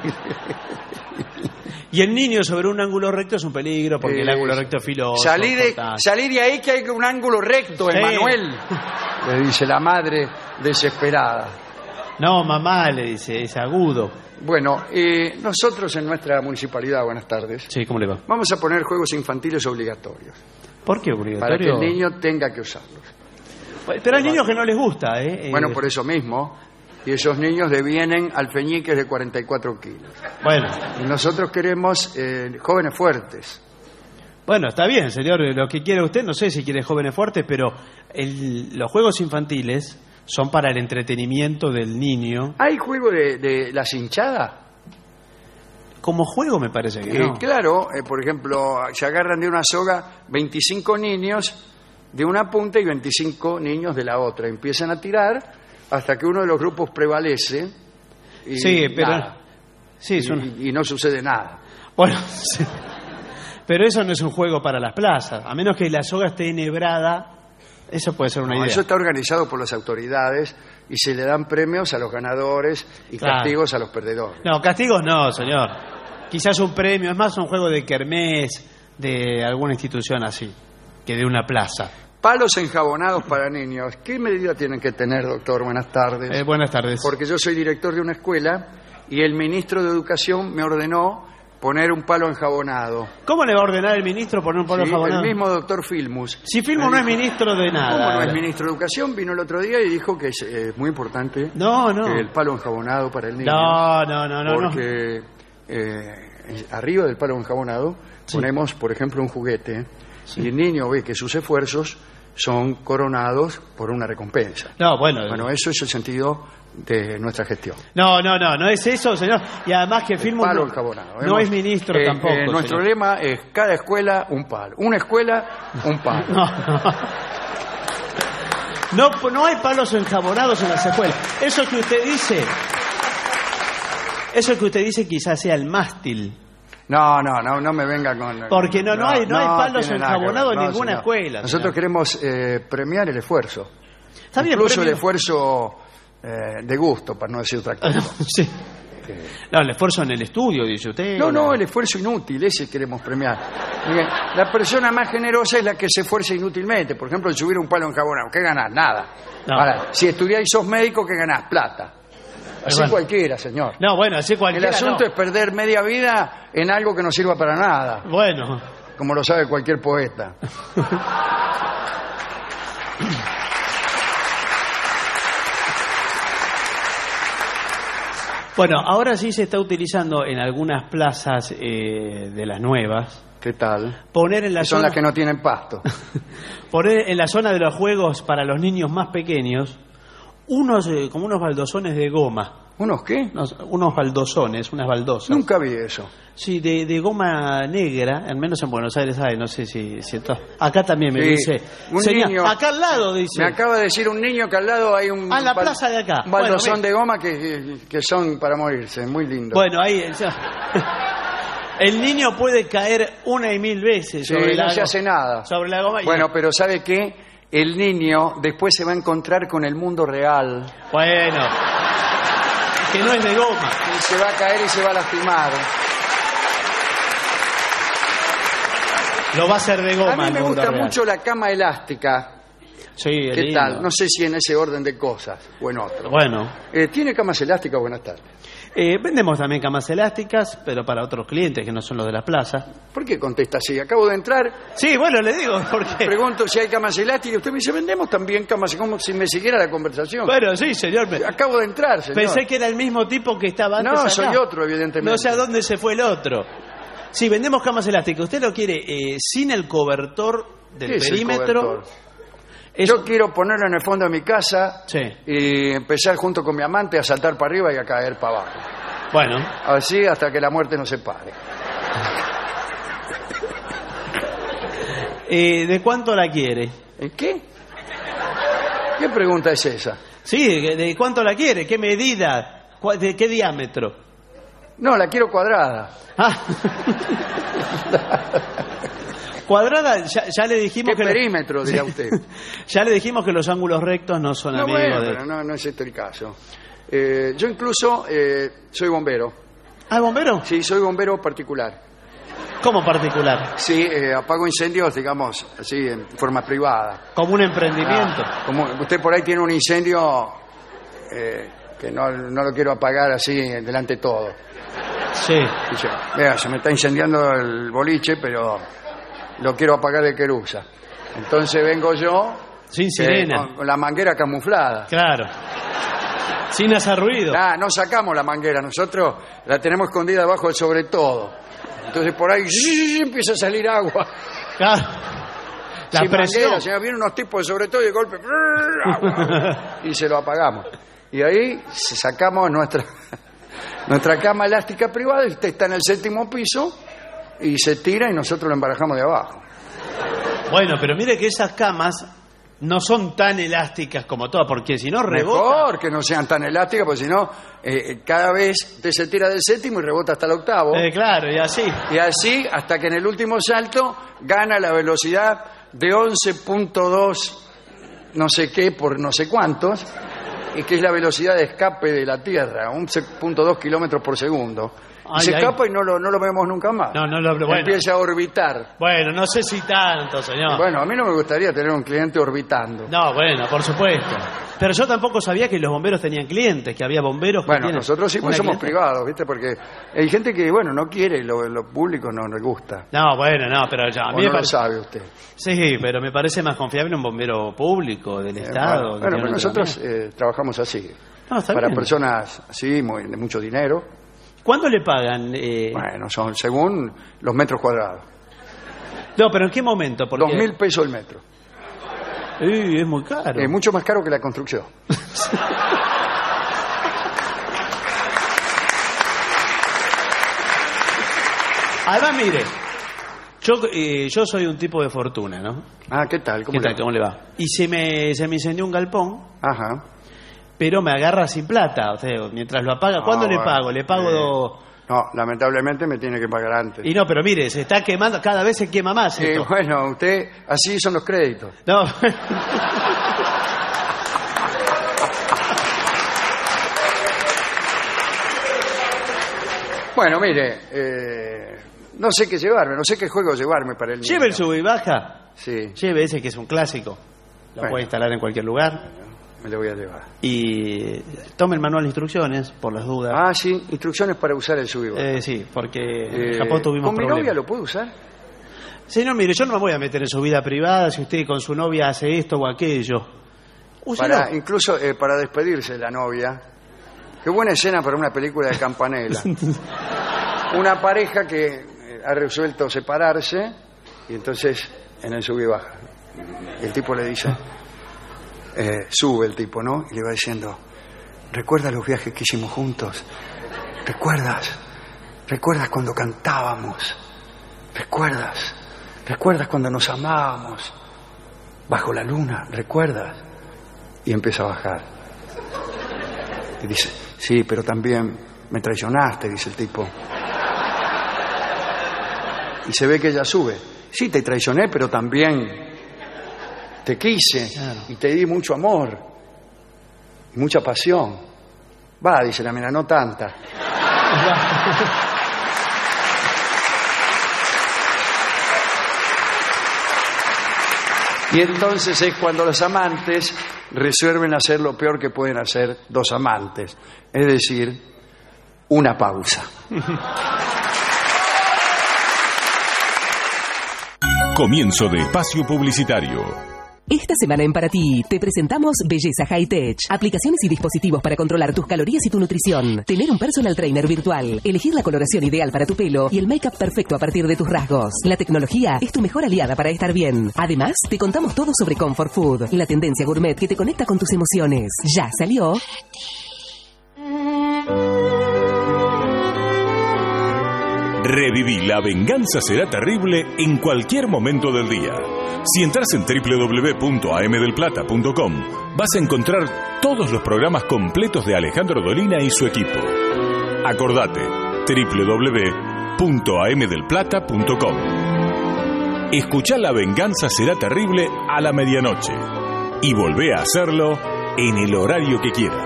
Y el niño sobre un ángulo recto es un peligro porque eh, el ángulo recto es filoso. Salí de, salí de ahí que hay un ángulo recto, sí. Emanuel. Le dice la madre desesperada. No, mamá, le dice, es agudo. Bueno, eh, nosotros en nuestra municipalidad, buenas tardes. Sí, ¿cómo le va? Vamos a poner juegos infantiles obligatorios. ¿Por qué obligatorio? Para que el niño tenga que usarlos. Pero hay niños que no les gusta, ¿eh? Bueno, por eso mismo. Y esos niños devienen alfeñiques de cuarenta y cuatro kilos. Bueno. Y nosotros queremos eh, jóvenes fuertes. Bueno, está bien, señor. Lo que quiere usted, no sé si quiere jóvenes fuertes, pero el, los juegos infantiles son para el entretenimiento del niño. ¿Hay juego de, de la cinchada? Como juego me parece que eh, no. Claro, eh, por ejemplo, se agarran de una soga veinticinco niños de una punta y veinticinco niños de la otra. Empiezan a tirar hasta que uno de los grupos prevalece. Y sí, pero nada. Sí, y, un... y no sucede nada. Bueno, sí. Pero eso no es un juego para las plazas. A menos que la soga esté enhebrada, eso puede ser una no, idea. Eso está organizado por las autoridades y se le dan premios a los ganadores y claro. castigos a los perdedores. No, castigos no, señor. Quizás un premio, es más un juego de kermés de alguna institución así, que de una plaza. Palos enjabonados para niños. ¿Qué medida tienen que tener, doctor? Buenas tardes. Eh, buenas tardes. Porque yo soy director de una escuela y el ministro de Educación me ordenó poner un palo enjabonado. ¿Cómo le va a ordenar el ministro poner un palo sí, enjabonado? El mismo doctor Filmus. Si Filmus no es ministro de nada. ¿Cómo no es ministro de Educación? Vino el otro día y dijo que es eh, muy importante no, no. que el palo enjabonado para el niño. No, no, no, no. Porque eh, arriba del palo enjabonado sí. ponemos, por ejemplo, un juguete sí. y el niño ve que sus esfuerzos son coronados por una recompensa. No, bueno. Bueno, eso es el sentido de nuestra gestión. No, no, no, no es eso, señor. Y además que firma palo un... encabonado. No Hemos- es ministro eh, tampoco. eh, nuestro señor. lema es cada escuela un palo. Una escuela, un palo. No, no. No, no hay palos enjabonados en las escuelas. Eso que usted dice, eso que usted dice quizás sea el mástil. No, no, no, no me venga con... Porque no, no hay- no hay palos tiene nada que ver. enjabonados en No, ninguna señor. escuela, Nosotros señor. queremos eh, premiar el esfuerzo. Está bien, Incluso el premio- esfuerzo eh, de gusto, para no decir otra cosa. Sí. No, el esfuerzo en el estudio, dice usted. No, o no, la- el esfuerzo inútil, ese queremos premiar. Porque la persona más generosa es la que se esfuerza inútilmente. Por ejemplo, el subir un palo enjabonado, ¿qué ganás? Nada. No. Ahora, si estudiáis y sos médico, ¿qué ganás? Plata. Así Bueno. cualquiera, señor. No, bueno, así cualquiera. El asunto no. es perder media vida en algo que no sirva para nada, Bueno. como lo sabe cualquier poeta. Bueno, ahora sí se está utilizando en algunas plazas eh, de las nuevas. ¿Qué tal? Poner en la Son zona, las que no tienen pasto. poner en la zona de los juegos para los niños más pequeños unos eh, como unos baldosones de goma. ¿Unos qué? Unos, unos baldosones, unas baldosas. Nunca vi eso. Sí, de, de goma negra, al menos en Buenos Aires hay, no sé si, si esto- acá también me Sí, dice. un señor, niño- acá al lado dice. Me acaba de decir un niño que al lado hay un... Ah, en la bal- plaza de acá. Un baldosón Bueno, de goma que, que, que son para morirse, muy lindo. Bueno, ahí o sea, el niño puede caer una y mil veces Sí, sobre la no se goma- hace nada. sobre la goma. y- Bueno, pero ¿sabe qué? El niño después se va a encontrar con el mundo real Bueno, que no es de goma. y se va a caer y se va a lastimar. Lo va a hacer de goma. A mí el me mundo gusta real. mucho la cama elástica. Sí, es ¿Qué lindo. tal? No sé si en ese orden de cosas o en otro. Bueno, Eh, ¿Tiene camas elásticas? Buenas tardes. eh, vendemos también camas elásticas, pero para otros clientes que no son los de la plaza. ¿Por qué contesta así? Acabo de entrar, Sí, bueno, le digo, porque... pregunto si hay camas elásticas y usted me dice, vendemos también camas, como si me siguiera la conversación. Bueno, sí, señor. me- Acabo de entrar, señor. Pensé que era el mismo tipo que estaba antes No, acá. soy otro, evidentemente. No sé a dónde se fue el otro. Sí, vendemos camas elásticas. ¿Usted lo quiere eh, sin el cobertor del ¿Qué es el perímetro? cobertor? Es- Yo quiero ponerlo en el fondo de mi casa Sí. y empezar junto con mi amante a saltar para arriba y a caer para abajo. Bueno, Así hasta que la muerte nos separe. eh, ¿de cuánto la quiere? ¿En qué? ¿Qué pregunta es esa? Sí, ¿de, de cuánto la quiere? ¿Qué medida? ¿Cuál- ¿De qué diámetro? No, la quiero cuadrada. Ah. Cuadrada, ya, ya le dijimos ¿Qué que... lo- perímetro, dirá usted? Ya le dijimos que los ángulos rectos no son No, amigos bueno, de... pero no, no es este el caso. Eh, yo incluso eh, soy bombero. ¿Ah, bombero? Sí, soy bombero particular. ¿Cómo particular? Sí, eh, apago incendios, digamos, así, en forma privada. Como un emprendimiento. Ah, como usted por ahí tiene un incendio eh, que no, no lo quiero apagar así delante de todo. Sí. Dice, vea, se me está incendiando el boliche, pero lo quiero apagar de querusa. Entonces vengo yo Sin eh, sirena. con, con la manguera camuflada. Claro. Sin hacer ruido. Ah, no sacamos la manguera, nosotros la tenemos escondida abajo del sobre todo. Entonces por ahí empieza a salir agua. Claro. La Sin presión. manguera, señor, vienen unos tipos de sobre todo y de golpe agua, y se lo apagamos. Y ahí sacamos nuestra nuestra cama elástica privada y usted está en el séptimo piso y se tira y nosotros lo embarajamos de abajo. Bueno, pero mire que esas camas no son tan elásticas como todas, porque si no rebota. Mejor que no sean tan elásticas, porque si no, eh, cada vez usted se tira del séptimo y rebota hasta el octavo. Eh, claro, y así. Y así hasta que en el último salto gana la velocidad de once punto dos no sé qué por no sé cuántos, y que es la velocidad de escape de la Tierra, once punto dos kilómetros por segundo. Y Ay, se ay. escapa y no lo, no lo vemos nunca más. No, no lo bueno. Empieza a orbitar. Bueno, no sé si tanto, señor. Bueno, a mí no me gustaría tener un cliente orbitando. No, bueno, por supuesto. Pero yo tampoco sabía que los bomberos tenían clientes, que había bomberos que Bueno, tienen nosotros sí, pues una somos clientela. privados, ¿viste? Porque hay gente que, bueno, no quiere, lo, lo público no le gusta. No, bueno, no, pero ya, a O mí me no lo parece... sabe usted. Sí, pero me parece más confiable un bombero público del Eh, Estado. bueno, que bueno, tiene pero un nosotros entrenamiento. eh, trabajamos así. No, está Para bien. personas así, muy, de mucho dinero. ¿Cuándo le pagan? Eh... Bueno, son según los metros cuadrados. No, pero ¿en qué momento? Porque... Dos mil pesos el metro. Sí, es muy caro. Es mucho más caro que la construcción. Además, mire, yo, eh, yo soy un tipo de fortuna, ¿no? Ah, ¿qué tal? ¿Cómo, ¿Qué le, tal? ¿Cómo le va? Y se me, se me incendió un galpón. Ajá. Pero me agarra sin plata, o sea, mientras lo apaga. ¿Cuándo Ah, le bueno, pago? Le pago... eh, do- No, lamentablemente me tiene que pagar antes. Y no, pero mire, se está quemando, cada vez se quema más Eh, esto. bueno, usted, así son los créditos. No. Bueno, mire, eh, no sé qué llevarme, no sé qué juego llevarme para el niño. Lleve el sub y baja. Sí. Lleve ese que es un clásico. Lo Bueno. puede instalar en cualquier lugar. Me lo voy a llevar. Y tome el manual de instrucciones, por las dudas. Ah, sí, instrucciones para usar el sub y baja. Eh, sí, porque en Eh, Japón tuvimos ¿Con mi problemas. novia lo puede usar? Señor, mire, yo no me voy a meter en su vida privada si usted con su novia hace esto o aquello. Úselo. Para, incluso eh, para despedirse de la novia. Qué buena escena para una película de Campanella. Una pareja que eh, ha resuelto separarse y entonces en el sub y baja. Y el tipo le dice, eh, sube el tipo, ¿no? Y le va diciendo, ¿recuerdas los viajes que hicimos juntos? ¿Recuerdas? ¿Recuerdas cuando cantábamos? ¿Recuerdas? ¿Recuerdas cuando nos amábamos? Bajo la luna, ¿recuerdas? Y empieza a bajar. Y dice, sí, pero también me traicionaste, dice el tipo. Y se ve que ella sube. Sí, te traicioné, pero también te quise. Claro. Y te di mucho amor. Y mucha pasión. Va, dice la mina, no tanta. Y entonces es cuando los amantes resuelven hacer lo peor que pueden hacer dos amantes. Es decir, una pausa. Comienzo de espacio publicitario. Esta semana en Para Ti te presentamos Belleza High Tech. Aplicaciones y dispositivos para controlar tus calorías y tu nutrición. Tener un personal trainer virtual. Elegir la coloración ideal para tu pelo y el make-up perfecto a partir de tus rasgos. La tecnología es tu mejor aliada para estar bien. Además, te contamos todo sobre Comfort Food, la tendencia gourmet que te conecta con tus emociones. Ya salió. Reviví La Venganza Será Terrible en cualquier momento del día. Si entras en doble u doble u doble u punto a m del plata punto com, vas a encontrar todos los programas completos de Alejandro Dolina y su equipo. Acordate, doble u doble u doble u punto a m del plata punto com. Escuchá La Venganza Será Terrible a la medianoche y volvé a hacerlo en el horario que quieras.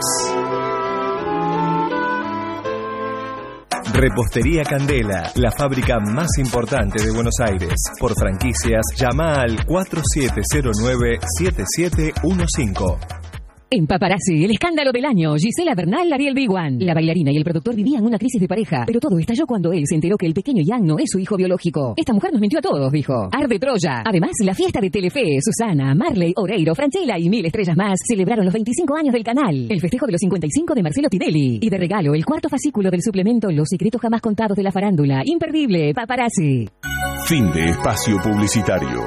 Repostería Candela, la fábrica más importante de Buenos Aires. Por franquicias, llama al cuatro siete cero nueve siete siete uno cinco. En Paparazzi, el escándalo del año. Gisela Bernal, Ariel Biguan. La bailarina y el productor vivían una crisis de pareja, pero todo estalló cuando él se enteró que el pequeño Ian no es su hijo biológico. Esta mujer nos mintió a todos, dijo. Arde Troya. Además, la fiesta de Telefe, Susana, Marley, Oreiro, Franchella y mil estrellas más celebraron los veinticinco años del canal. El festejo de los cincuenta y cinco de Marcelo Tinelli. Y de regalo, el cuarto fascículo del suplemento Los secretos jamás contados de la farándula. Imperdible, Paparazzi. Fin de espacio publicitario.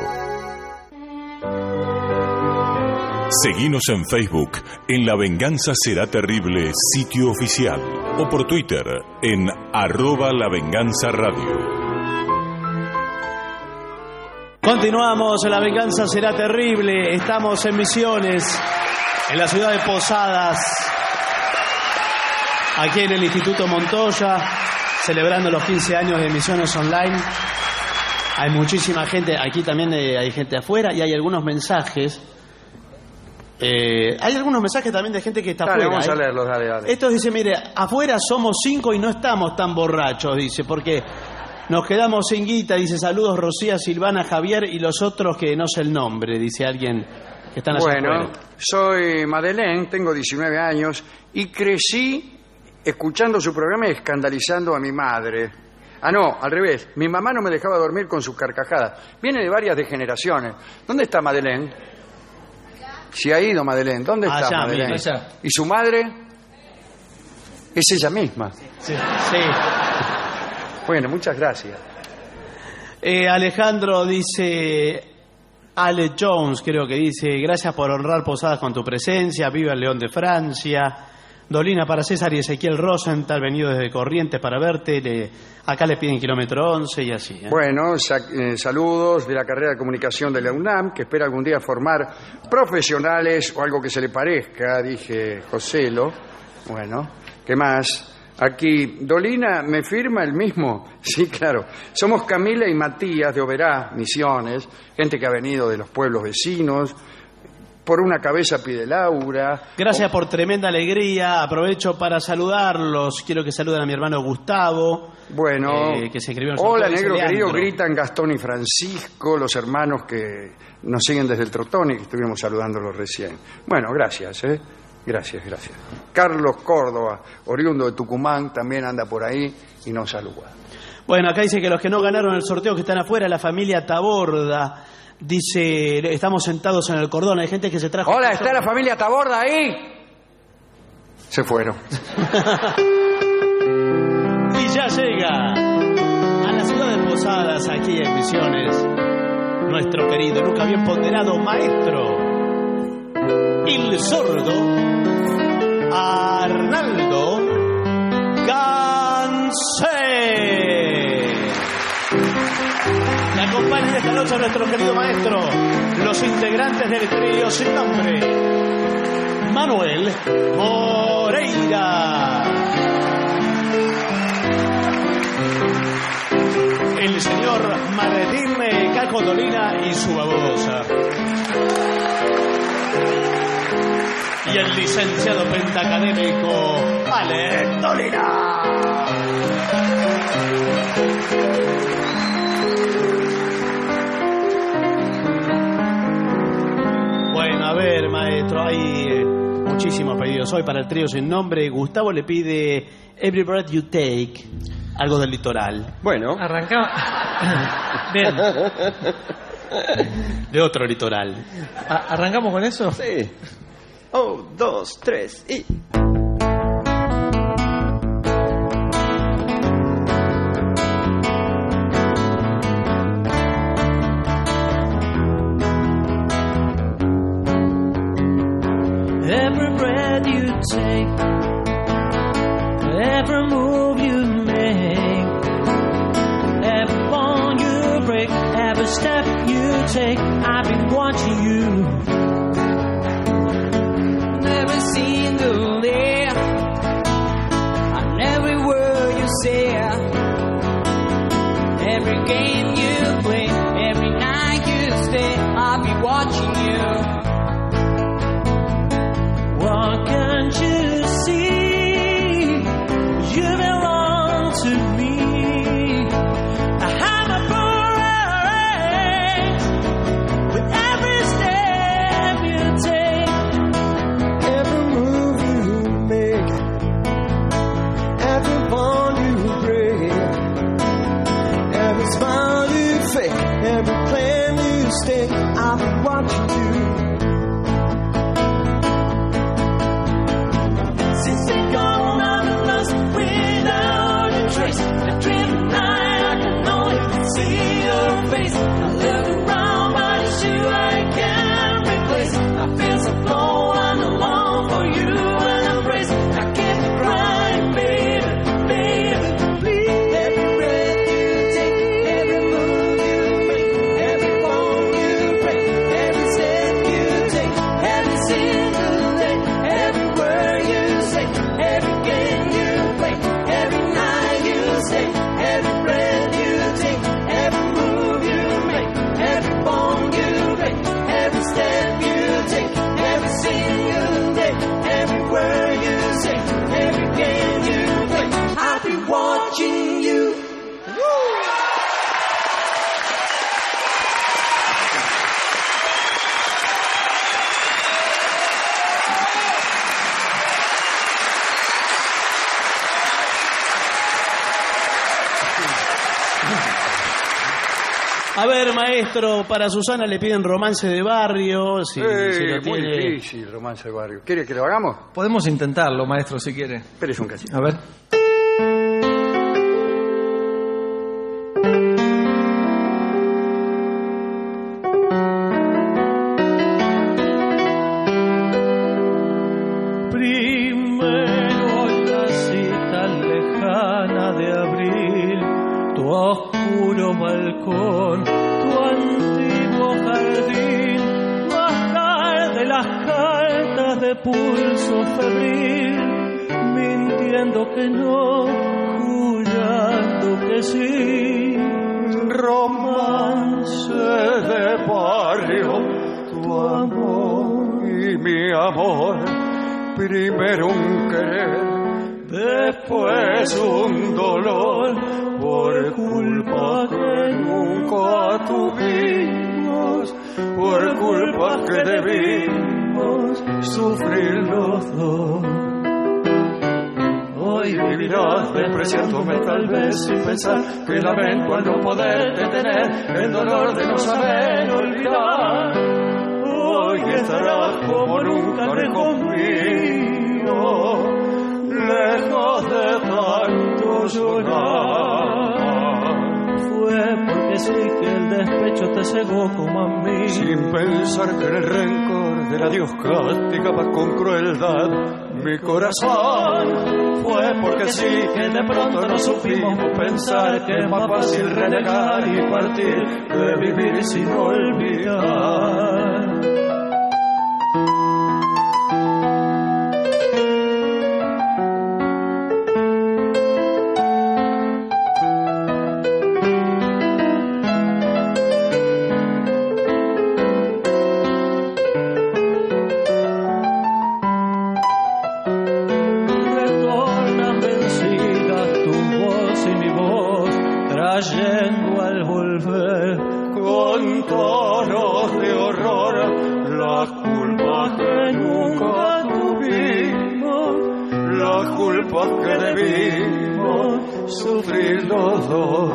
Seguinos en Facebook, en La Venganza Será Terrible, sitio oficial, o por Twitter, en arroba La Venganza Radio. Continuamos, La Venganza Será Terrible. Estamos en Misiones, en la ciudad de Posadas, aquí en el Instituto Montoya, celebrando los quince años de Misiones Online. Hay muchísima gente, aquí también hay gente afuera y hay algunos mensajes. Eh, hay algunos mensajes también de gente que está Dale, afuera. vamos ¿eh? a leerlos, dale, dale. Esto dice, mire, afuera somos cinco y no estamos tan borrachos, dice, porque nos quedamos sin guita, dice, saludos Rocía, Silvana, Javier y los otros que no sé el nombre, dice alguien que están allá Bueno, afuera. soy Madeleine, tengo diecinueve años y crecí escuchando su programa y escandalizando a mi madre. Ah, no, al revés, mi mamá no me dejaba dormir con sus carcajadas. Viene de varias degeneraciones. ¿Dónde está Madeleine? Si ha ido Madeleine, ¿dónde está Allá, Madeleine? mira, allá. ¿Y su madre? Es ella misma. Sí, sí. Bueno, muchas gracias. Eh, Alejandro dice, Ale Jones, creo que dice, gracias por honrar Posadas con tu presencia, viva el León de Francia. Dolina para César y Ezequiel Rosenthal, venido desde Corrientes para verte. Le, acá le piden kilómetro once y así. ¿eh? Bueno, sa eh, saludos de la carrera de comunicación de la UNAM, que espera algún día formar profesionales o algo que se le parezca, dije Joselo. Bueno, ¿qué más? Aquí, Dolina, ¿me firma el mismo? Sí, claro. Somos Camila y Matías de Oberá, Misiones, gente que ha venido de los pueblos vecinos. Por una cabeza pide Laura. Gracias por tremenda alegría. Aprovecho para saludarlos. Quiero que saluden a mi hermano Gustavo. Bueno. Eh, que se escribió en Hola, negro querido. Gritan Gastón y Francisco, los hermanos que nos siguen desde el Trotón y que estuvimos saludándolos recién. Bueno, gracias, ¿eh? Gracias, gracias. Carlos Córdoba, oriundo de Tucumán, también anda por ahí y nos saluda. Bueno, acá dice que los que no ganaron el sorteo que están afuera, la familia Taborda. Dice, estamos sentados en el cordón, hay gente que se trajo... Hola, ¿está la familia Taborda ahí? Se fueron. Y ya llega a la ciudad de Posadas, aquí en Misiones, nuestro querido, nunca bien ponderado maestro, el sordo Arnaldo Gansé. Le acompañan esta noche a nuestro querido maestro, los integrantes del trío sin nombre, Manuel Moreira, el señor Martín Caco Dolina y su babosa, y el licenciado pentacadémico Ale Dolina. Bueno, a ver, maestro, hay eh, muchísimos pedidos hoy para el trío sin nombre. Gustavo le pide Every Breath You Take, algo del litoral. Bueno, arrancamos. Bien. De otro litoral. ¿A- ¿Arrancamos con eso? Sí. Oh, dos, tres y... Every breath you take, every move you make, every bone you break, every step you take, I've been watching you. Every single day, and every word you say, every game you play, every night you stay, I'll be watching you. What can't you see? You belong to me. I have a parade with every step you take, every move you make, every bond you break, every smile you fake, every plan you stake. I'll be watching you. A ver, maestro, para Susana le piden Romance de Barrio. Si, eh, si lo muy tiene... difícil, Romance de Barrio. ¿Quiere que lo hagamos? Podemos intentarlo, maestro, si quiere. Espérese un cachito. A ver. las cartas de pulso febril, mintiendo que no, jurando que sí. Romance de barrio, tu amor y mi amor, primero un querer, después un dolor, por culpa que nunca tuvimos, por culpa que debimos sufrir los dos. Hoy vivirás despreciándome tal vez sin pensar que lamento al no poder detener el dolor de no saber olvidar. Hoy estarás como nunca lejos mío, lejos de tanto llorar. Fue porque sí que el despecho te cegó como a mí, sin pensar que en el rencor del adiós castigabas con crueldad mi corazón. Fue porque sí que de pronto no supimos pensar que es más fácil renegar y partir que vivir sin olvidar. trayendo al volver con tonos de horror las culpas que nunca tuvimos, las culpas que debimos sufrir los dos.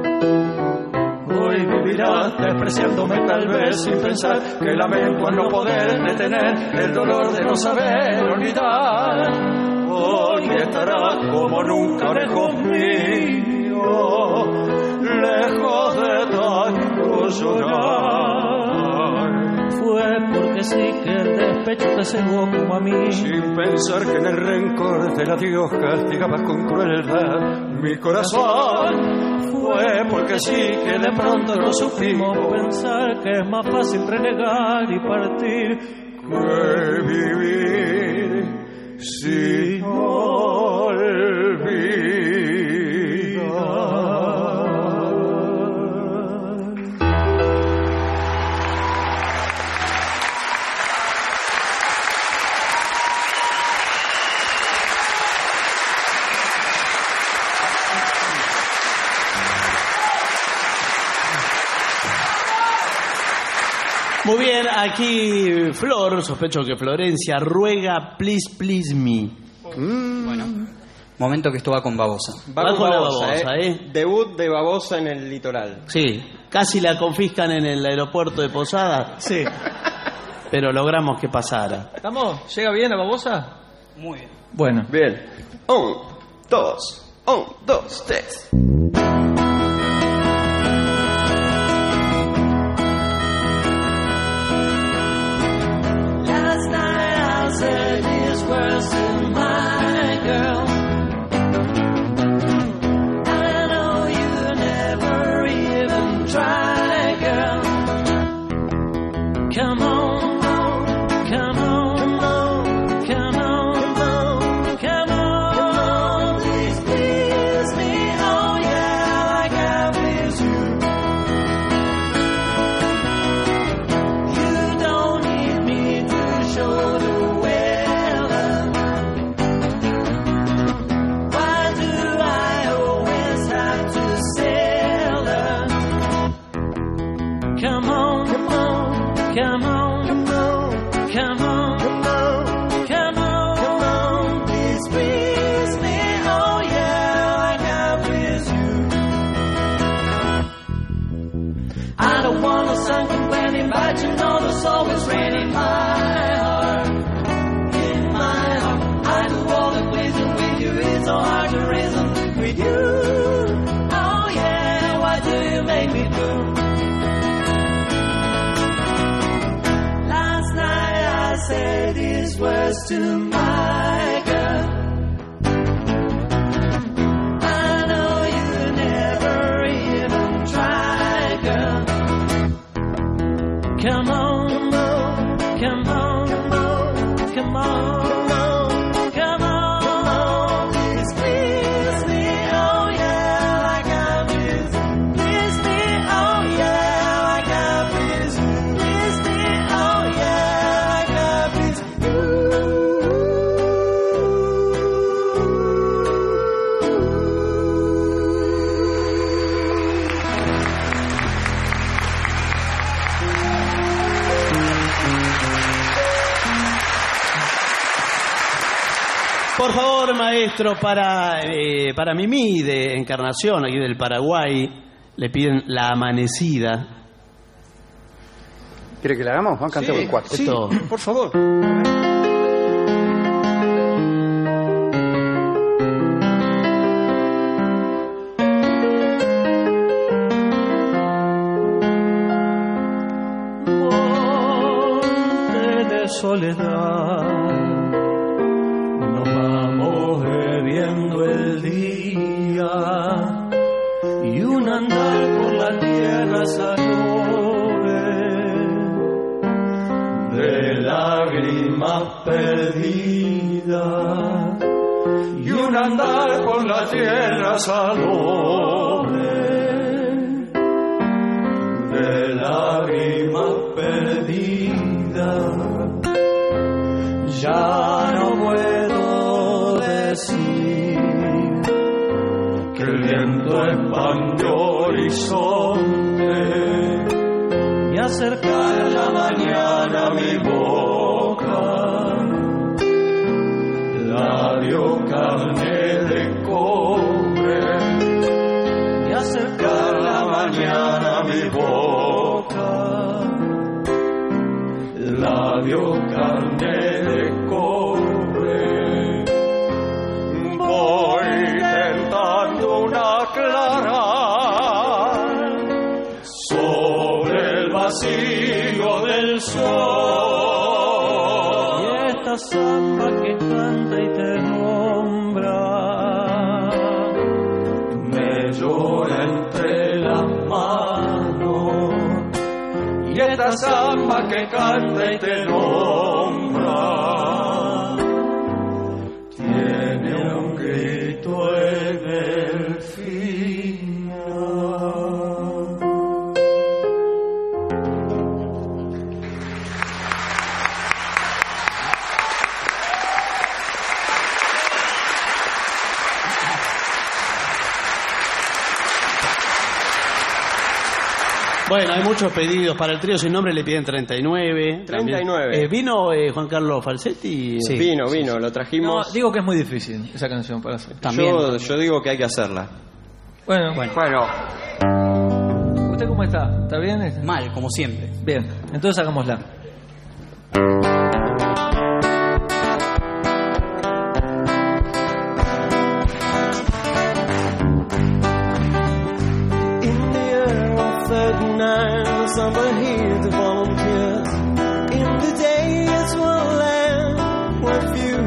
Hoy vivirás despreciándome tal vez sin pensar que lamento al no poder detener el dolor de no saber olvidar. Hoy estarás como nunca lejos mío, lejos de tanto llorar. Fue porque sí que el despecho te cegó como a mí, sin pensar que en el rencor del adiós castigabas con crueldad mi corazón. Fue porque sí que de pronto no supimos pensar que es más fácil renegar y partir que vivir sin olvidar. Muy bien, aquí Flor, sospecho que Florencia, ruega Please Please Me. Mm. Bueno, momento que esto va con Babosa. Va, va con, con la Babosa, ¿eh? ¿eh? Debut de Babosa en el litoral. Sí, casi la confiscan en el aeropuerto de Posada. Sí. Pero logramos que pasara. ¿Estamos? ¿Llega bien la Babosa? Muy bien. Bueno. Bien. Un, dos, un, dos, tres. Worse than my girl. I know you never even try, girl. Come on, come on, come on, come on, please please me, oh yeah, like I please you. You don't need me to show the way. Come on, come on, come on, come on, come on, come on, come on, come on, please please me, oh yeah, like I please you. I don't want a sunken wedding, but you know the soul is rain in my heart, in my heart. I do all the pleasing with you, it's so hard to reason with you. Oh yeah, what do you make me do? Say these words to my girl. I know you never even try, girl. Come on, come on, por favor, maestro, para, eh, para Mimi de Encarnación, aquí del Paraguay, le piden La Amanecida. ¿Quiere que la hagamos? Vamos a cantar el cuatro. Sí, Esto- por favor. De soledad, nos vamos bebiendo el día y un andar por la tierra salove de lágrimas perdidas y un andar por la tierra salove de lágrimas perdidas. Ya no puedo decir que el viento expandió horizonte y acercar la mañana a mi boca la dio carne de cobre y acercar la mañana a mi boca la dio carne de cobre. Voy intentando una clara sobre el vacío del sol. Y esta samba que canta y te nombra me llora entre las manos. Y esta samba que canta y te nombra tiene un grito en el final. Bueno, hay muchos pedidos para el trío sin nombre, le piden treinta y nueve. treinta y nueve. Eh, ¿Vino eh, Juan Carlos Falsetti? Sí, vino, vino, lo trajimos. No, digo que es muy difícil esa canción para hacer. Yo, yo digo que hay que hacerla. Bueno, Bueno, ¿usted cómo está? ¿Está bien? Mal, como siempre. Bien, entonces hagámosla. In the year of thirty-nine, summer here to volunteers. In the days we'll land with you.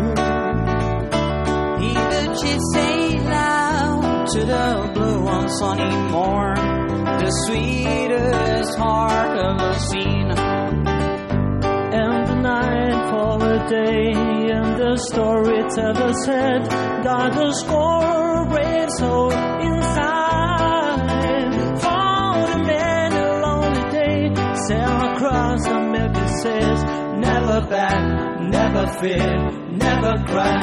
Either chase sail out to the blue on sunny morn, the sweetest heart of the scene. And the night for a day, and the storyteller said, got a score red soul inside. For the man a lonely day, sail across the milky seas, never back, never fear, never cry.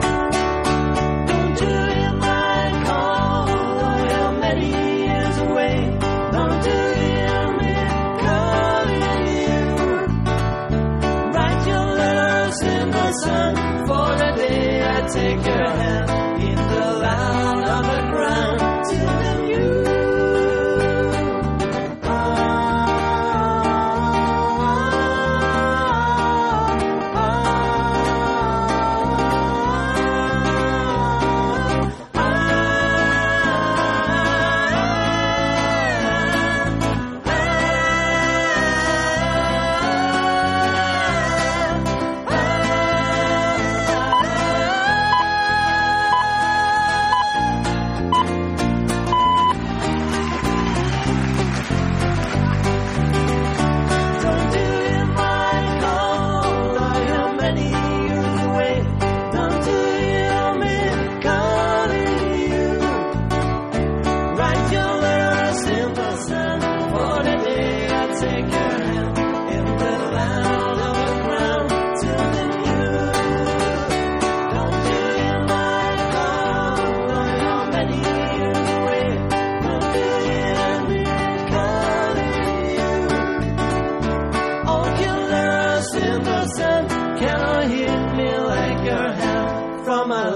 Don't you hear my call? I am many years away. Don't you hear me calling you? Write your letters in the sun. For the day I take your hand in the land of the ground till the new. Cannot hit me like your hand from a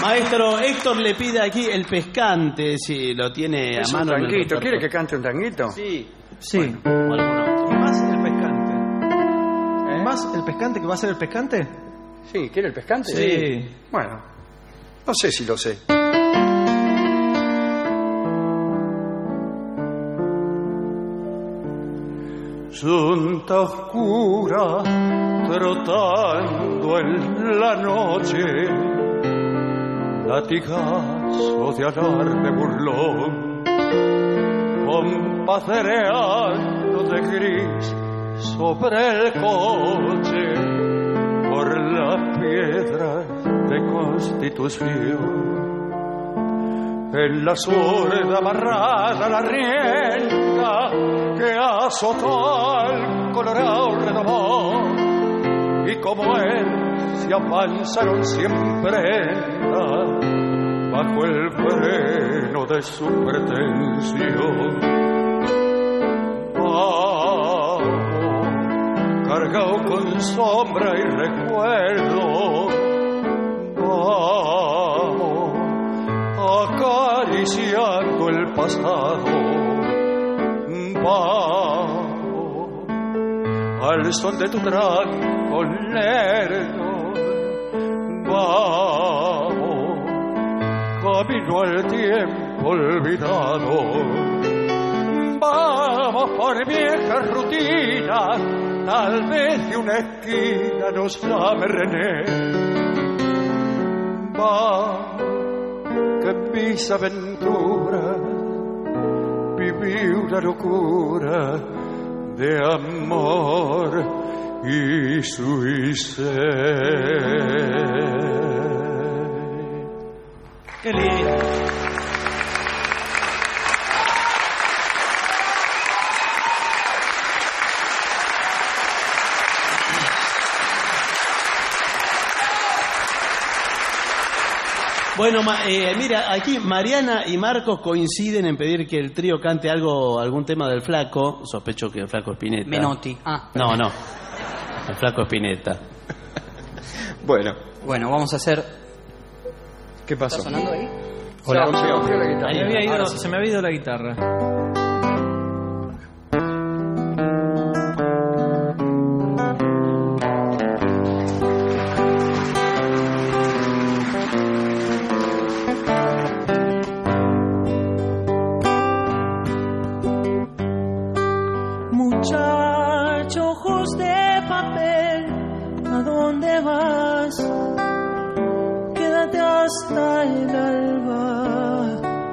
Maestro, Héctor le pide aquí el pescante, si lo tiene Es a un mano. en el tanguito. ¿Quiere repertorio. que cante un tanguito? Sí. Sí. O alguno otro. Más el pescante. ¿Más el pescante que va a ser el pescante? Sí, ¿quiere el pescante? Sí. Bueno, no sé si lo sé. Junta oscura, trotando en la noche, latigazo de alarde burlón, compaseleando de gris sobre el coche, por las piedras de Constitución. En la sorda amarrada la rienda que azotó al colorado redomón, y como él se avanzaron siempre bajo el freno de su pretensión. Vamos, cargado con sombra y recuerdo, vamos, acariciando el pasado, vamos, al son de tu tranco lerdo, vamos, camino al tiempo olvidado, vamos por viejas rutinas, tal vez de una esquina nos llame René, vamos, que en mis aventuras viví una locura de amor y suicidio. Qué lindo. Bueno, ma- eh, mira, aquí Mariana y Marcos coinciden en pedir que el trío cante algo, algún tema del Flaco. Sospecho que el Flaco Spinetta. Menotti. Ah. No, no. El Flaco Spinetta. Bueno. Bueno, vamos a hacer... ¿Qué pasó? ¿Está sonando ahí? Hola. Se rompió la guitarra. Me había ido- Ahora sí. se me había ido la guitarra. Muchacho, ojos de papel, ¿a dónde vas? Quédate hasta el alba.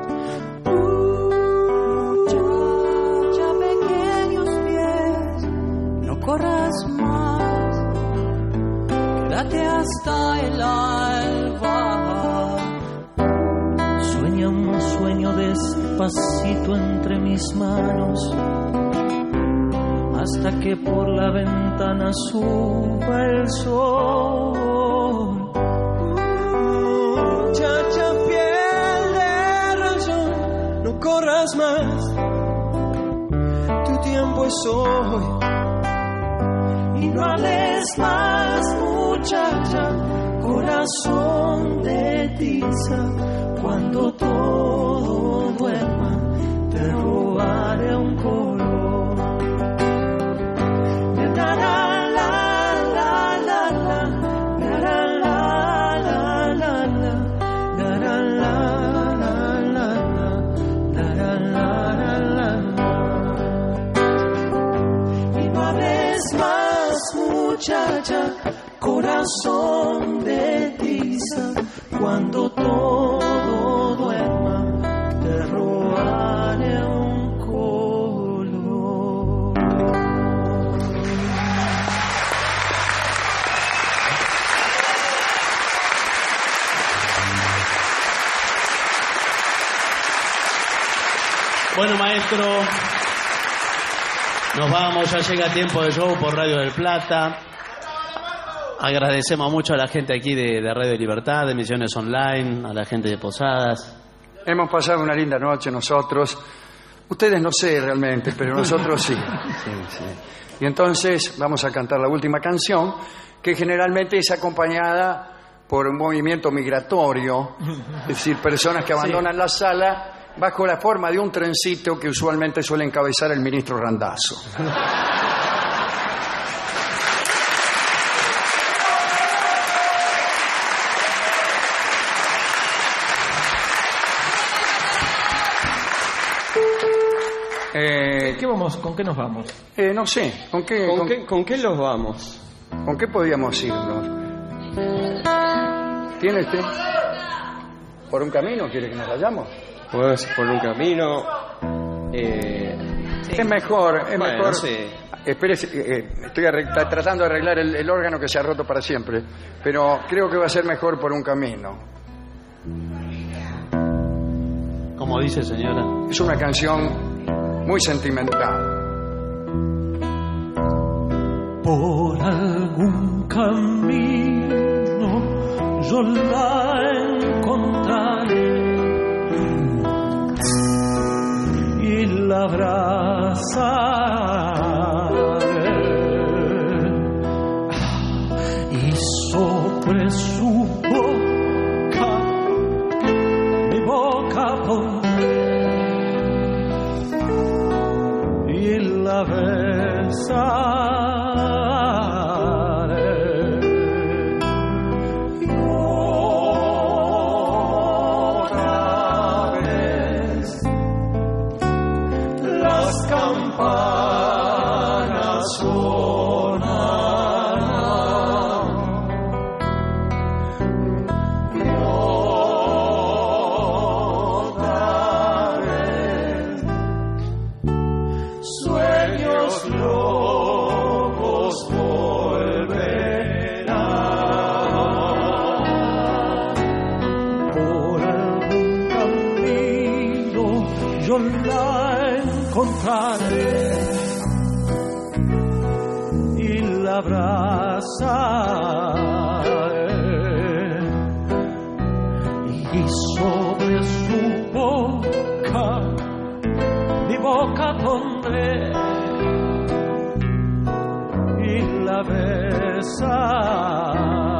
Muchacha, pequeños pies, no corras más. Quédate hasta el alba. Sueña un sueño despacito entre mis manos, hasta que por la ventana suba el sol. Muchacha, piel de razón, no corras más, tu tiempo es hoy. Y no hables más, muchacha, corazón de tiza, cuando todo duerma, te robaré un color. La la la la la la, la la la la la la, la la la la la, la la la la. Y no hables más, muchacha, corazón de tiza, cuando todo duerma, te robaré un color. Bueno, maestro, nos vamos, ya llega tiempo de show por Radio del Plata. Agradecemos mucho a la gente aquí de, de Radio Libertad, de Misiones Online, a la gente de Posadas. Hemos pasado una linda noche nosotros. Ustedes no sé realmente, pero nosotros sí. Sí, sí. Y entonces vamos a cantar la última canción, que generalmente es acompañada por un movimiento migratorio, es decir, personas que abandonan sí. la sala bajo la forma de un trencito que usualmente suele encabezar el ministro Randazzo. Eh, ¿Qué vamos? ¿Con qué nos vamos? Eh, no sé. ¿Con qué, ¿Con, con, qué, ¿Con qué los vamos? ¿Con qué podíamos irnos? ¿Tiene usted? ¿Por un camino quiere que nos vayamos? Pues por un camino. Eh... Es mejor, es bueno, mejor. Sí. Espere, eh, estoy arregla, tratando de arreglar el, el órgano que se ha roto para siempre, pero creo que va a ser mejor por un camino. Como dice, señora. Es una canción muy sentimental. Por algún camino yo la encontraré y la abrazaré y sobre su boca mi boca pondré y la besaré. Y la abrazaré y sobre su boca mi boca pondré y la besaré.